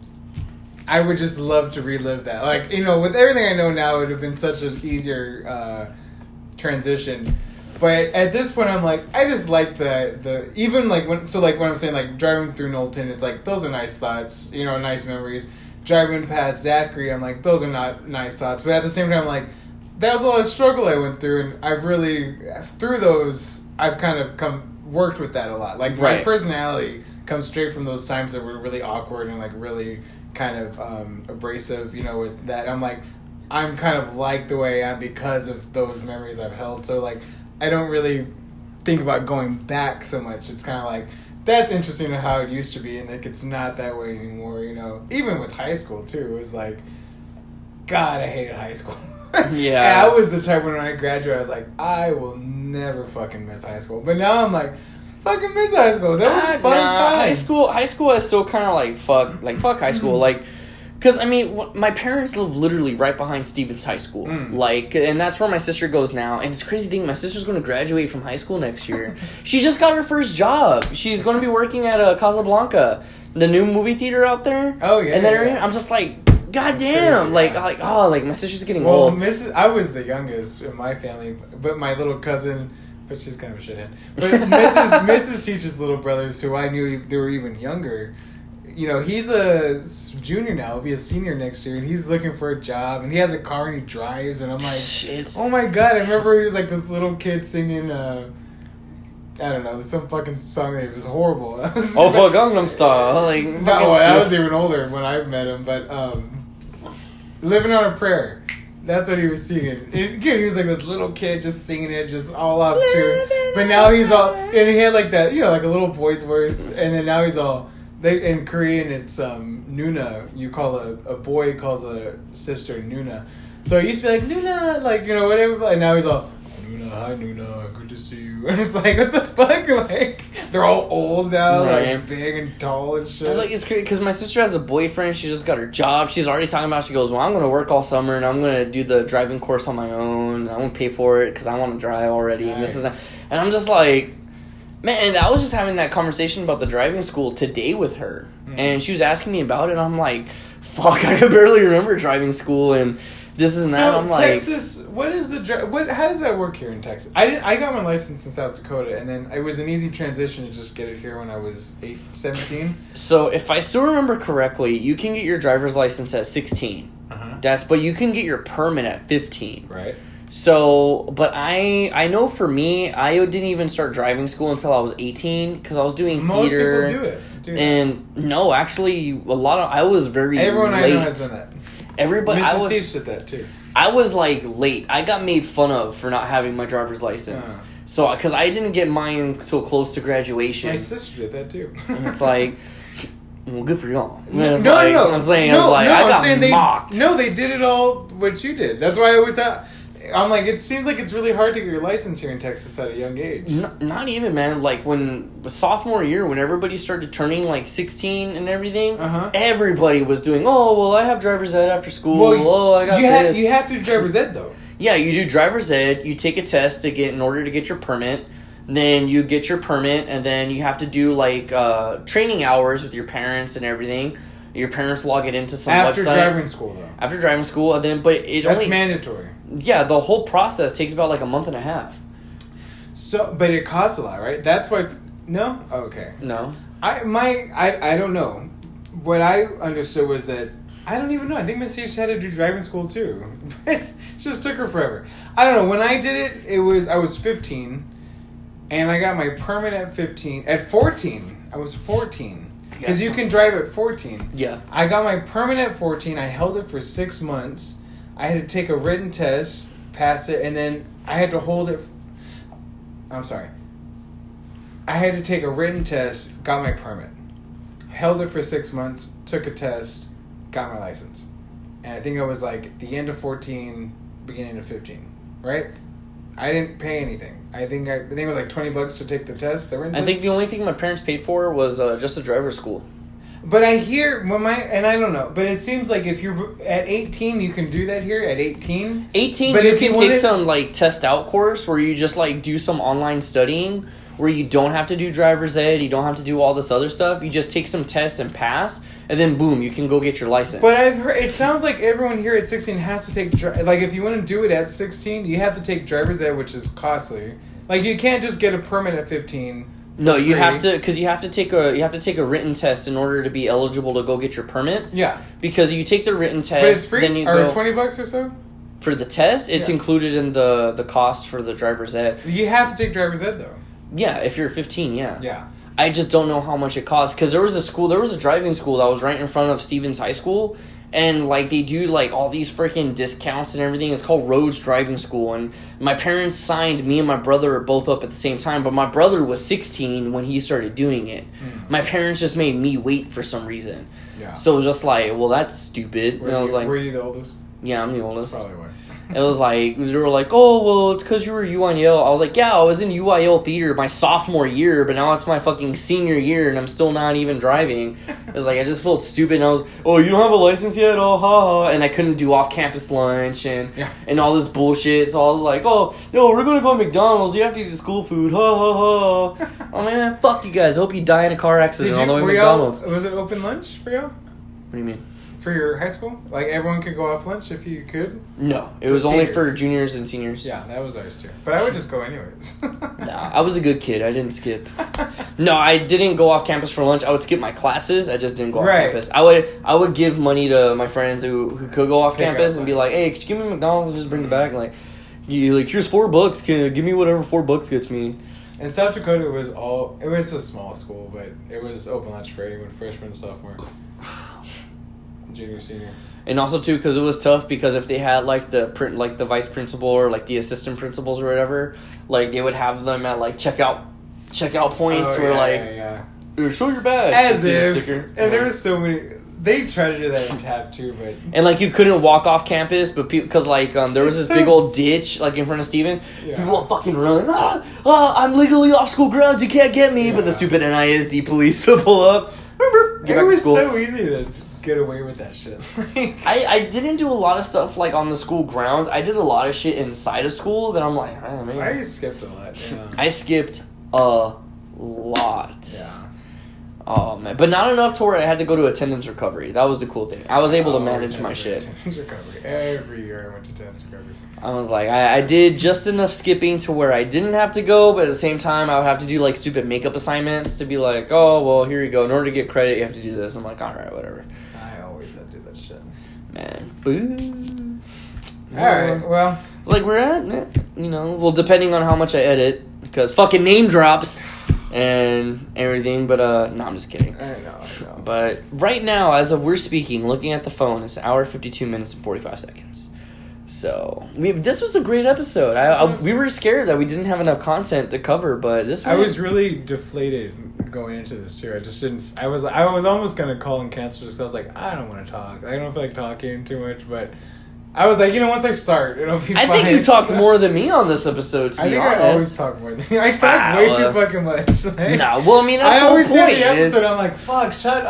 I would just love to relive that. Like, you know, with everything I know now, it would have been such an easier transition. But at this point, I'm like, I just like the even like when I'm saying like driving through Knowlton, it's like those are nice thoughts, you know, nice memories. Driving past Zachary, I'm like, those are not nice thoughts. But at the same time, I'm like, that was a lot of struggle I went through, and I've really through those, I've kind of worked with that a lot. Like my personality comes straight from those times that were really awkward and like really kind of abrasive, you know, with that. I'm like, I'm kind of like the way I am because of those memories I've held. So like, I don't really think about going back so much. It's kind of like, that's interesting to how it used to be, and like it's not that way anymore, you know. Even with high school too, it was like, God, I hated high school. Yeah. And I was the type when I graduated, I was like, I will never fucking miss high school. But now I'm like, fucking miss high school. That was fun time. High school is still kind of like fuck high school. Like, because, I mean, my parents live literally right behind Stevens High School. Like, and that's where my sister goes now. And it's a crazy thing, my sister's going to graduate from high school next year. She just got her first job. She's going to be working at Casablanca, the new movie theater out there. Oh, yeah. And then I'm just like, God damn. Like, my sister's getting old. I was the youngest in my family, but my little cousin, but she's kind of a shithead. But Mrs. Teach's little brothers, who I knew they were even younger, you know, he's a junior now. He'll be a senior next year, and he's looking for a job, and he has a car and he drives, and I'm like, oh my God, I remember he was like this little kid singing, I don't know, some fucking song that was horrible. For Gangnam Style. Like, no, I was even older when I met him, but Living on a Prayer. That's what he was singing. Again, he was like this little kid just singing it, just all off tune. But now he's all, and he had like that, you know, like a little boy's voice, and then now he's all, in Korean it's Nuna. You call a boy calls a sister Nuna. So he used to be like, Nuna, like, you know, whatever, and now he's all, Nuna, hi Nuna, good to see you. And it's like, what the fuck? Like, they're all old now, right. Like big and tall and shit. It's like, it's crazy because my sister has a boyfriend. She just got her job. She's already talking about, she goes, well, I'm going to work all summer and I'm going to do the driving course on my own. I won't pay for it because I want to drive already. Nice. And this and that. And I'm just like, man, and I was just having that conversation about the driving school today with her. And she was asking me about it, and I'm like, fuck, I could barely remember driving school, and this and that. I'm like, Texas, what is how does that work here in Texas? I got my license in South Dakota, and then it was an easy transition to just get it here when I was 17. So if I still remember correctly, you can get your driver's license at 16. But you can get your permit at 15. Right. So, but I know for me, I didn't even start driving school until I was 18 because I was doing theater. Most people do it. And no, actually, I was very Everyone late. I know has done that. Everybody, Mrs. Teach did that too. I was like late. I got made fun of for not having my driver's license. So, because I didn't get mine until close to graduation. My sister did that too. And it's like, well, good for y'all. No. I'm saying, I got mocked. They did it all what you did. That's why I always thought. I'm like, it seems like it's really hard to get your license here in Texas at a young age. Not even, man. Like, when sophomore year, when everybody started turning, like, 16 and everything, everybody was doing, oh, well, I have driver's ed after school. Well, I got this. You have to do driver's ed, though. Yeah, you do driver's ed. You take a test in order to get your permit. Then you get your permit, and then you have to do, like, training hours with your parents and everything. Your parents log it into some website. After driving school, though. After driving school, and then, but That's mandatory. Yeah, the whole process takes about like a month and a half. So, but it costs a lot, right? That's why. No, okay. No. I don't know. What I understood was that I don't even know. I think Missy had to do driving school too. It just took her forever. I don't know. When I did it, I was 15, and I got my permit at 15. At 14, I was 14 because you can drive at 14. Yeah. I got my permit at 14. I held it for 6 months. I had to take a written test, pass it, and then I had to hold it. I'm sorry. I had to take a written test, got my permit, held it for 6 months, took a test, got my license. And I think I was like the end of 14, beginning of 15, right? I didn't pay anything. I think it was like $20 to take the test. I think the only thing my parents paid for was just a driver's school. But I hear and I don't know, but it seems like if you're at 18, you can do that here at 18. 18, but you can take some like test out course where you just like do some online studying where you don't have to do driver's ed, you don't have to do all this other stuff. You just take some tests and pass, and then boom, you can go get your license. But I've heard it sounds like everyone here at 16 has to take like if you want to do it at 16, you have to take driver's ed, which is costly. Like you can't just get a permit at 15. No, you have to because you have to take a written test in order to be eligible to go get your permit. Yeah, because you take the written test, but it's free. Then you or go $20 or so for the test. It's included in the cost for the driver's ed. You have to take driver's ed though. Yeah, if you're 15, yeah. Yeah. I just don't know how much it costs because there was a driving school that was right in front of Stevens High School, and like they do like all these freaking discounts and everything. It's called Rhodes Driving School, and my parents signed me and my brother both up at the same time, but my brother was 16 when he started doing it. My parents just made me wait for some reason. Yeah. So it was just like, well, that's stupid. Were you the oldest? Yeah, I'm the oldest. That's probably why. It was like, they were like, oh, well, it's because you were UIL. I was like, yeah, I was in UIL theater my sophomore year, but now it's my fucking senior year, and I'm still not even driving. It was like, I just felt stupid, and I was, oh, you don't have a license yet? Oh, ha, ha. And I couldn't do off-campus lunch and all this bullshit, so I was like, oh, no, we're going to go to McDonald's. You have to eat the school food. Ha, ha, ha. Oh, man, fuck you guys. I hope you die in a car accident on the way to McDonald's. Was it open lunch for y'all? What do you mean? For your high school? Like, everyone could go off lunch if you could? No. It was only for juniors and seniors. Yeah, that was ours too. But I would just go anyways. Nah, I was a good kid. I didn't skip. No, I didn't go off campus for lunch. I would skip my classes. I just didn't go off campus. I would give money to my friends who could go off campus and be like, hey, could you give me McDonald's and just bring it back? Like, here's $4. Give me whatever $4 gets me. In South Dakota, it was a small school, but it was open lunch for anyone, freshman and sophomore. Junior, senior. And also too, because it was tough because if they had like the vice principal or like the assistant principals or whatever, like they would have them at like checkout points show your badge as if sticker. And there was so many. They tried to do that in TAP too, but and like you couldn't walk off campus, but because like there was this big old ditch like in front of Stevens, people will fucking run. I'm legally off school grounds. You can't get me. But the stupid NISD police would pull up. It was so easy to get away with that shit. I didn't do a lot of stuff like on the school grounds. I did a lot of shit inside of school that I'm like, man. I skipped a lot. Yeah. I skipped a lot. Yeah. Oh man, but not enough to where I had to go to attendance recovery. That was the cool thing. I was able to manage my shit. Attendance recovery. Every year I went to attendance recovery. I was like, I did just enough skipping to where I didn't have to go, but at the same time, I would have to do like stupid makeup assignments to be like, oh, well, here you go. In order to get credit, you have to do this. I'm like, all right, whatever. I always had to do that shit. Man. Boo. All right, well. It's like we're at, well, depending on how much I edit, because fucking name drops and everything, but, no, I'm just kidding. I know. But right now, as of we're speaking, looking at the phone, it's 1 hour, 52 minutes, and 45 seconds. So, this was a great episode. We were scared that we didn't have enough content to cover, but this one... I was really deflated going into this, too. I just didn't... I was almost going to call and cancel just because I was like, I don't want to talk. I don't feel like talking too much, but... I was like, once I start, it'll be fine. I think you talked more than me on this episode, to be honest. I always talk more than you. I talk way too fucking much. Like, no, well, I mean, that's the whole point. I always hear the episode, I'm like, fuck, shut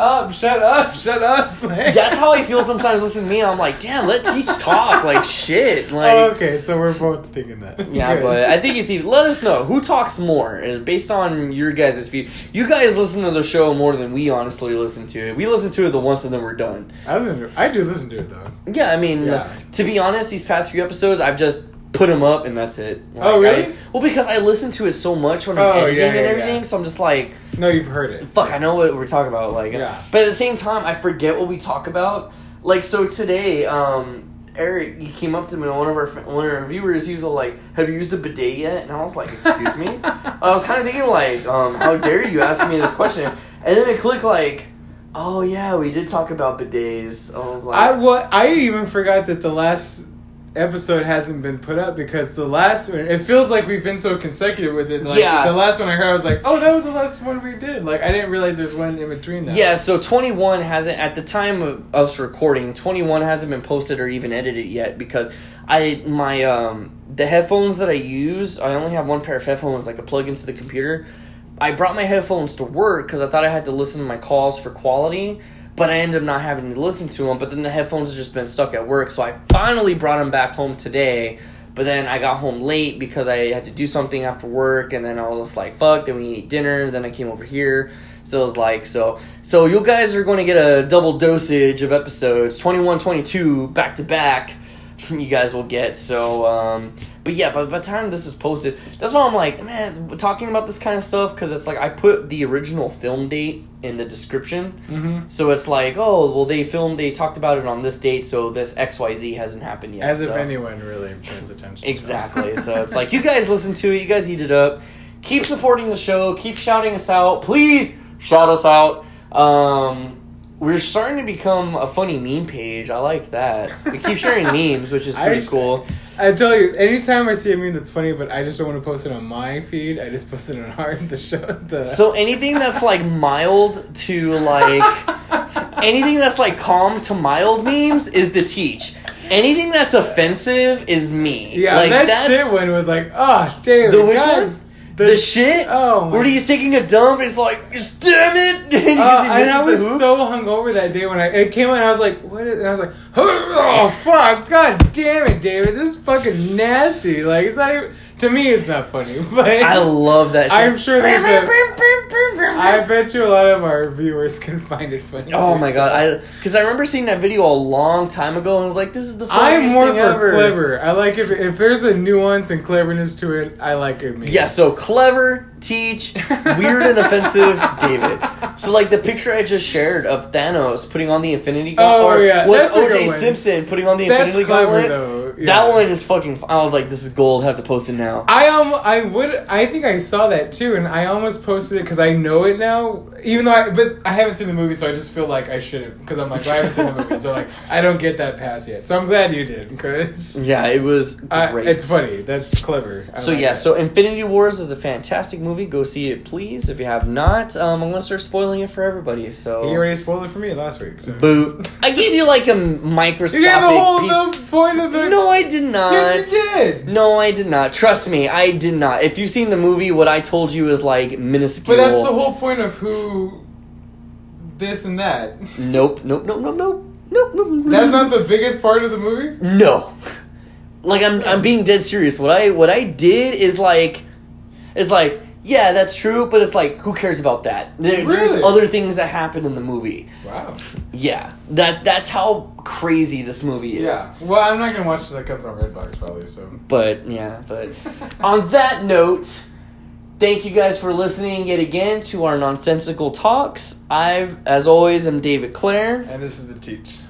up. Like, that's how I feel sometimes listening to me. I'm like, damn, let Teach talk. Like, shit. Like, okay, so we're both thinking that. Yeah, but I think it's even... Let us know. Who talks more? And based on your guys' feed. You guys listen to the show more than we honestly listen to it. We listen to it the once and then we're done. I do listen to it, though. Yeah, I mean, to be honest, these past few episodes, I've just put them up and that's it. Like, oh, really? Because I listen to it so much when I'm editing and everything, so I'm just like... No, you've heard it. Fuck, I know what we're talking about. Like, but at the same time, I forget what we talk about. Like, so today, Eric, he came up to me, one of our viewers, he was all like, have you used a bidet yet? And I was like, excuse me? I was kind of thinking, like, how dare you ask me this question? And then it clicked, like, oh, yeah, we did talk about bidets. I was like... I even forgot that the last episode hasn't been put up because the last one, it feels like we've been so consecutive with it. Like, yeah. The last one I heard, I was like, oh, that was the last one we did. Like, I didn't realize there's one in between that. Yeah, so 21 hasn't, at the time of us recording, 21 hasn't been posted or even edited yet because the headphones that I use, I only have one pair of headphones, like a plug into the computer. I brought my headphones to work because I thought I had to listen to my calls for quality, but I ended up not having to listen to them. But then the headphones have just been stuck at work, so I finally brought them back home today. But then I got home late because I had to do something after work, and then I was just like, fuck, then we ate dinner, then I came over here. So it was like, so you guys are going to get a double dosage of episodes, 21, 22, back to back. You guys will get, so, but yeah, by the time this is posted, that's why I'm like, man, talking about this kind of stuff, because it's like, I put the original film date in the description, so it's like, oh, well, they talked about it on this date, so this XYZ hasn't happened yet. As if anyone really pays attention. Exactly, so it's like, you guys listen to it, you guys eat it up, keep supporting the show, keep shouting us out, please shout us out. We're starting to become a funny meme page. I like that. We keep sharing memes, which is pretty cool. I tell you, anytime I see a meme that's funny, but I just don't want to post it on my feed, I just post it on So anything that's like mild to like... anything that's like calm to mild memes is the teach. Anything that's offensive is me. Yeah, like, that shit one was like, oh, damn. The which one? The shit? Oh, where he's taking a dump and he's like, damn it! And I was so hungover that day when it came out and I was like, what is, and I was like, oh, fuck, god damn it, David, this is fucking nasty. Like, it's not even, to me, it's not funny, but I love that shit. I'm sure I bet you a lot of our viewers can find it funny. Oh my god, because I remember seeing that video a long time ago and I was like, this is the funniest I'm more thing for ever. clever. I like if there's a nuance and cleverness to it, I like it. Yeah, so clever, teach, weird and offensive, David. So like the picture I just shared of Thanos putting on the Infinity Gauntlet, with O.J. Simpson putting on the Infinity Gauntlet. Though. Yeah. That one is fucking. I was like, this is gold. I have to post it now. I think I saw that too, and I almost posted it because I know it now. Even though but I haven't seen the movie, so I just feel like I shouldn't because I'm like, well, I haven't seen the movie, so like I don't get that pass yet. So I'm glad you did because yeah, it was great. It's funny. That's clever. So Infinity Wars is a fantastic movie. Go see it, please. If you have not, I'm gonna start spoiling it for everybody. So he already spoiled it for me last week. So. Boo! I gave you like a microscopic. You gave the whole point of it. No, I did not. Yes, you did. No, I did not. Trust me, I did not. If you've seen the movie, what I told you is like minuscule. But that's the whole point of who, this and that. Nope. That's not the biggest part of the movie? No. Like I'm being dead serious. What I did is like, yeah, that's true, but it's like, who cares about that? There's other things that happen in the movie. Wow. Yeah, that's how crazy this movie is. Yeah. Well, I'm not gonna watch it. That comes on Redbox probably. So. But on that note, thank you guys for listening yet again to our nonsensical talks. As always, I'm David Clare, and this is The Teach.